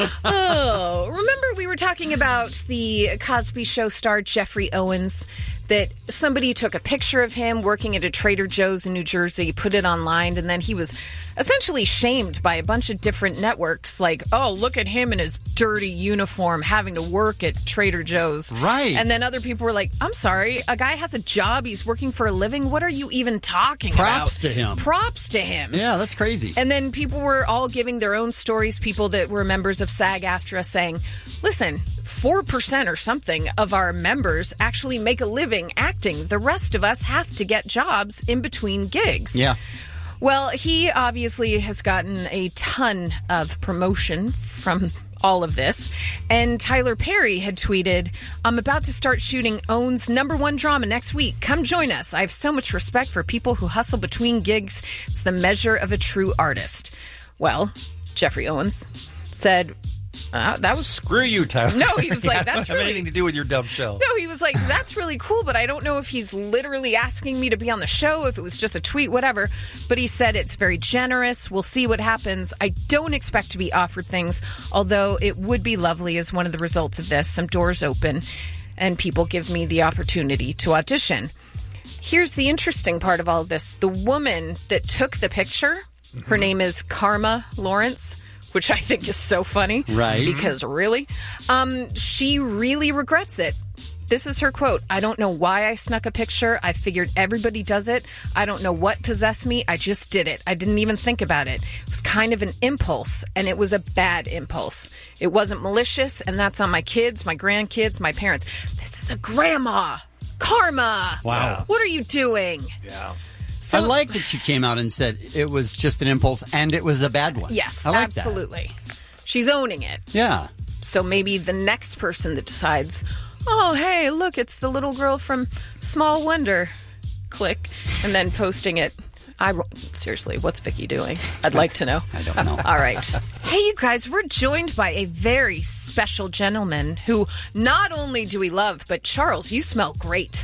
Oh, remember we were talking about the Cosby Show star Jeffrey Owens, that somebody took a picture of him working at a Trader Joe's in New Jersey, put it online, and then he was essentially shamed by a bunch of different networks like, oh, look at him in his dirty uniform having to work at Trader Joe's. Right. And then other people were like, I'm sorry, a guy has a job, he's working for a living. What are you even talking about? Props to him. Props to him. Yeah, that's crazy. And then people were all giving their own stories, people that were members of SAG-AFTRA saying, listen, four percent or something of our members actually make a living acting. The rest of us have to get jobs in between gigs. Yeah. Well, he obviously has gotten a ton of promotion from all of this. And Tyler Perry had tweeted, I'm about to start shooting Owen's number one drama next week. Come join us. I have so much respect for people who hustle between gigs. It's the measure of a true artist. Well, Jeffrey Owens said, uh, that was... Screw you, Tyler. No, he was like, I don't that's have really... anything to do with your dumb show. No, he was like, that's really cool, but I don't know if he's literally asking me to be on the show, if it was just a tweet, whatever. But he said it's very generous. We'll see what happens. I don't expect to be offered things, although it would be lovely as one of the results of this. Some doors open and people give me the opportunity to audition. Here's the interesting part of all of this. The woman that took the picture, her name is Karma Lawrence, which I think is so funny. Right. Because really, um, she really regrets it. This is her quote. I don't know why I snuck a picture. I figured everybody does it. I don't know what possessed me. I just did it. I didn't even think about it. It was kind of an impulse, and it was a bad impulse. It wasn't malicious, and that's on my kids, my grandkids, my parents. This is a grandma. Karma. Wow. What are you doing? Yeah. I like that she came out and said it was just an impulse and it was a bad one. Yes, I like absolutely. She's owning it. That. Yeah. So maybe the next person that decides, oh, hey, look, it's the little girl from Small Wonder. Click. And then posting it. I seriously, what's Vicky doing? I'd like to know. I don't know. All right. Hey, you guys, we're joined by a very special gentleman who not only do we love, but Charles, you smell great.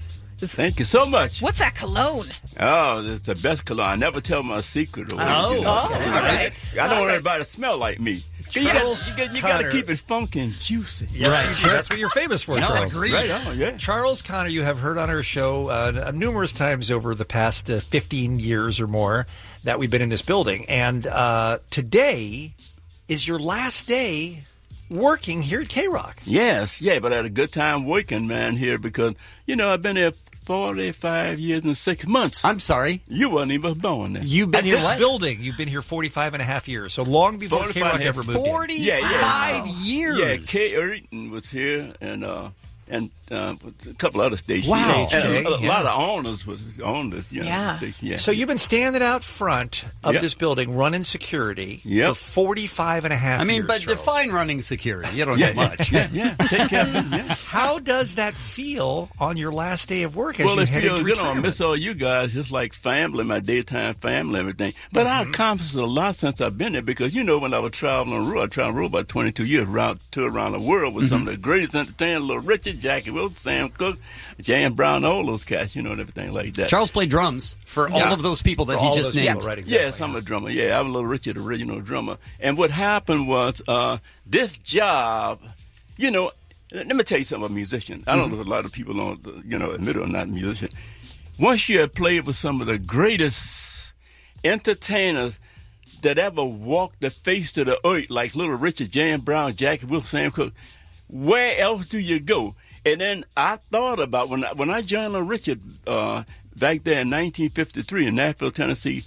Thank you so much. What's that cologne? Oh, it's the best cologne. I never tell my secret away. Oh, you know. oh, all right. I don't All want right. everybody to smell like me. You Charles got, you, got, you got to Connor. keep it funky and juicy. Yeah, right. That's what you're famous for, No, Charles. agreed. Right on, yeah. Charles Connor, you have heard on our show uh, numerous times over the past uh, fifteen years or more that we've been in this building. And uh, today is your last day working here at K-Rock. Yes, yeah, but I had a good time working, man, here because, you know, I've been here forty-five years and six months. I'm sorry. You wasn't even born then. You've been At here. this This building, you've been here forty-five and a half years. So long before forty-five K-Rock and a ever half. moved in. forty-five Yeah, yeah. years. Yeah, Kay Erton was here, and uh, and uh, a couple other stations. Wow. And Okay, a, a yeah. lot of owners was on this. You know, Yeah. station. Yeah. So you've been standing out front of Yep. this building, running security Yep. for forty-five and a half I mean, years, but Charles. define running security. You don't Yeah, know much. yeah, yeah. Take care of it, yeah. How does that feel on your last day of work as Well, you it head feels into good. I retirement? miss all you guys, just like family, my daytime family, everything. But Mm-hmm. I accomplished a lot since I've been there because, you know, when I was traveling on the road, I traveled on the road about twenty-two years, around, tour around the world with some Mm-hmm. of the greatest entertainers, Little Richard, Jackie Wilson, Sam Cooke, Jan Brown, all those cats, you know, and everything like that. Charles played drums for all Yeah. of those people that For he all just those named. people, right, exactly. Yes, I'm a drummer. Yeah, I'm Little Richard, original drummer. And what happened was uh, this job, you know, let me tell you something about a musician. I don't know if a lot of people don't, you know, admit it or not, musician. Once you have played with some of the greatest entertainers that ever walked the face of the earth, like Little Richard, Jan Brown, Jackie Wilson, Sam Cooke, where else do you go? And then I thought about when I, when I joined Little Richard uh, back there in nineteen fifty-three in Nashville, Tennessee,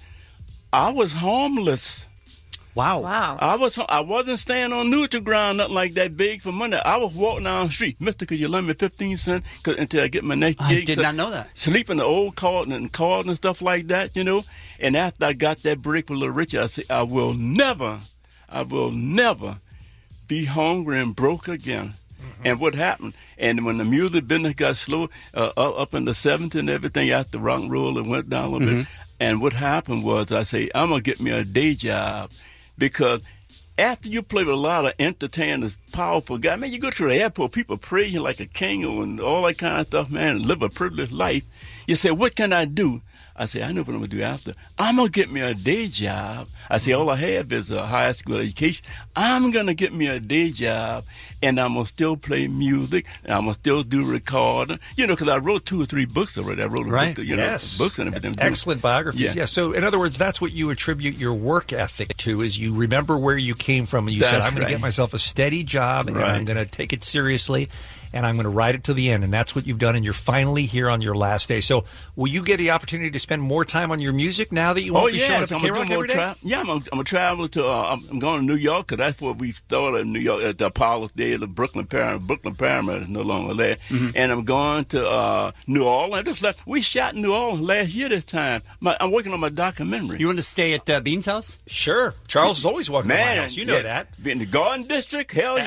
I was homeless. Wow. Wow. I was I wasn't staying on neutral ground, nothing like that big for money. I was walking down the street. Mister, could you lend me fifteen cents until I get my next I gig? did So- not know that. Sleep in the old car and cars and stuff like that, you know. And after I got that break with Little Richard, I said, I will never, I will never be hungry and broke again. And what happened? And when the music business got slow, uh, up up in the seventies and everything, after rock and roll, it went down a little bit. And what happened was, I say, I'm gonna get me a day job, because after you play with a lot of entertainers, powerful guys, man, you go to the airport, people praise you like a king and all that kind of stuff, man, and live a privileged life. You say, what can I do? I say, I know what I'm going to do after. I'm going to get me a day job. I say, all I have is a high school education. I'm going to get me a day job, and I'm going to still play music, and I'm going to still do recording. You know, because I wrote two or three books already. I wrote a Right. book, you know, Yes. books and everything. Excellent biographies. Yeah. Yeah. So, in other words, that's what you attribute your work ethic to: is you remember where you came from, and you said, That's "I'm going right. to get myself a steady job, and Right. I'm going to take it seriously, and I'm going to ride it to the end." And that's what you've done, and you're finally here on your last day. So, will you get the opportunity to spend more time on your music now that you won't Oh be showing yes, up I'm at gonna K-Rock do more every day? tra- Yeah, I'm gonna, I'm gonna travel to. Uh, I'm- I'm going to New York because that's where we started in New York at the Apollo Theater, the Brooklyn Paramount. Brooklyn Paramount is no longer there, Mm-hmm. and I'm going to uh, New Orleans. I just left. We shot in New Orleans last year. This time, my, I'm working on my documentary. You want to stay at uh, Bean's house? Sure. Charles is always welcome to my Man, house. You know yeah, that. Be in the Garden District, hell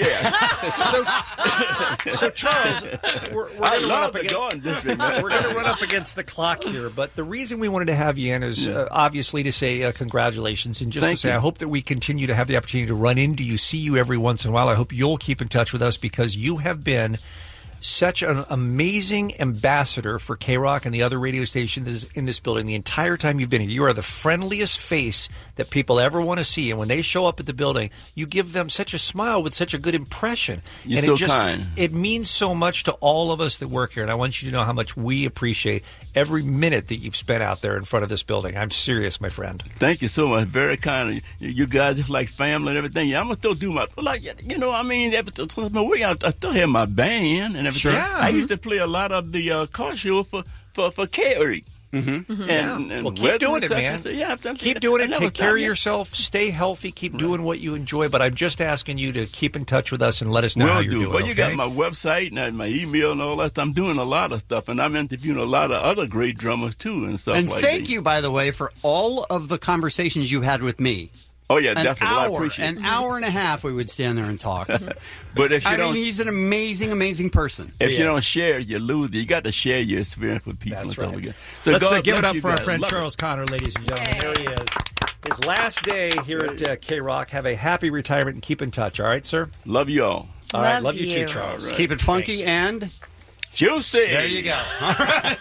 yeah. so, so Charles, we're, we're I going to run love up the against Garden District. Man. we're going to run up against the clock here, but the reason we wanted to have you in is uh, obviously to say uh, congratulations, and just Thank to say you. I hope that we continue to have the opportunity to run into you, see you every once in a while. I hope you'll keep in touch with us, because you have been such an amazing ambassador for K-Rock and the other radio stations in this building the entire time you've been here. You are the friendliest face that people ever want to see, and when they show up at the building, you give them such a smile with such a good impression. You're and so it just, kind. It means so much to all of us that work here, and I want you to know how much we appreciate every minute that you've spent out there in front of this building. I'm serious, my friend. Thank you so much. Very kind of you. You guys just like family and everything. Yeah, I'm gonna still do my like you know. I mean, every t- t- my way, I, I still have my band and everything. Sure. I used to play a lot of the uh, car show for for for Kerry. Mm-hmm. And, Yeah. and Well, keep weddings doing and it, such. man. So, yeah, I've done- Keep doing I it. never Take care stopped of yet. yourself. Stay healthy. Keep doing what you enjoy. But I'm just asking you to keep in touch with us and let us know Will how you're do. doing. Well, you got okay? my website and my email and all that. I'm doing a lot of stuff, and I'm interviewing a lot of other great drummers too, and stuff And like thank that. you, by the way, for all of the conversations you've had with me. Oh yeah, An definitely. I hour, appreciate an it. hour and a half, we would stand there and talk. But if you I don't, mean, he's an amazing, amazing person. if you don't share, you lose. You got to share your experience with people. That's and stuff right. like that. So Let's uh, God give it bless up you for our guys. friend Love it. Charles Connor, ladies and gentlemen. There he is. His last day here at uh, K-Rock. Have a happy retirement and keep in touch. All right, sir? Love you all. All right, Love love you, you. too, Charles. All right. Keep it funky and juicy. there you go. All right.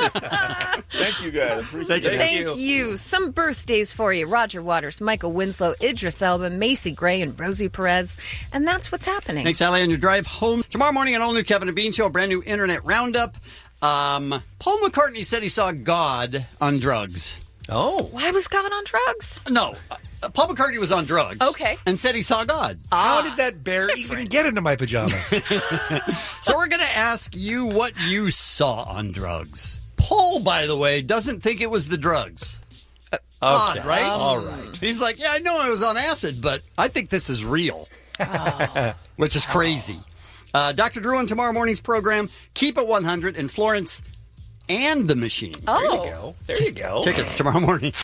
Thank you guys. Appreciate Thank you. it. Thank you. Some birthdays for you. Roger Waters, Michael Winslow, Idris Elba, Macy Gray, and Rosie Perez. And that's what's happening. Thanks, Allie, on your drive home. Tomorrow morning, an all-new Kevin and Bean Show, a brand new Internet Roundup. Um, Paul McCartney said he saw God on drugs. Oh. Why was God on drugs? No, uh, Paul McCartney was on drugs. Okay. And said he saw God. How did that bear even get into my pajamas? So we're going to ask you what you saw on drugs. Paul, by the way, doesn't think it was the drugs. Odd, Okay. right? All right. He's like, yeah, I know I was on acid, but I think this is real. Which is crazy. Uh, Doctor Drew on tomorrow morning's program. Keep It one hundred in Florence and the Machine. Oh. There you go. There you go. Tickets tomorrow morning.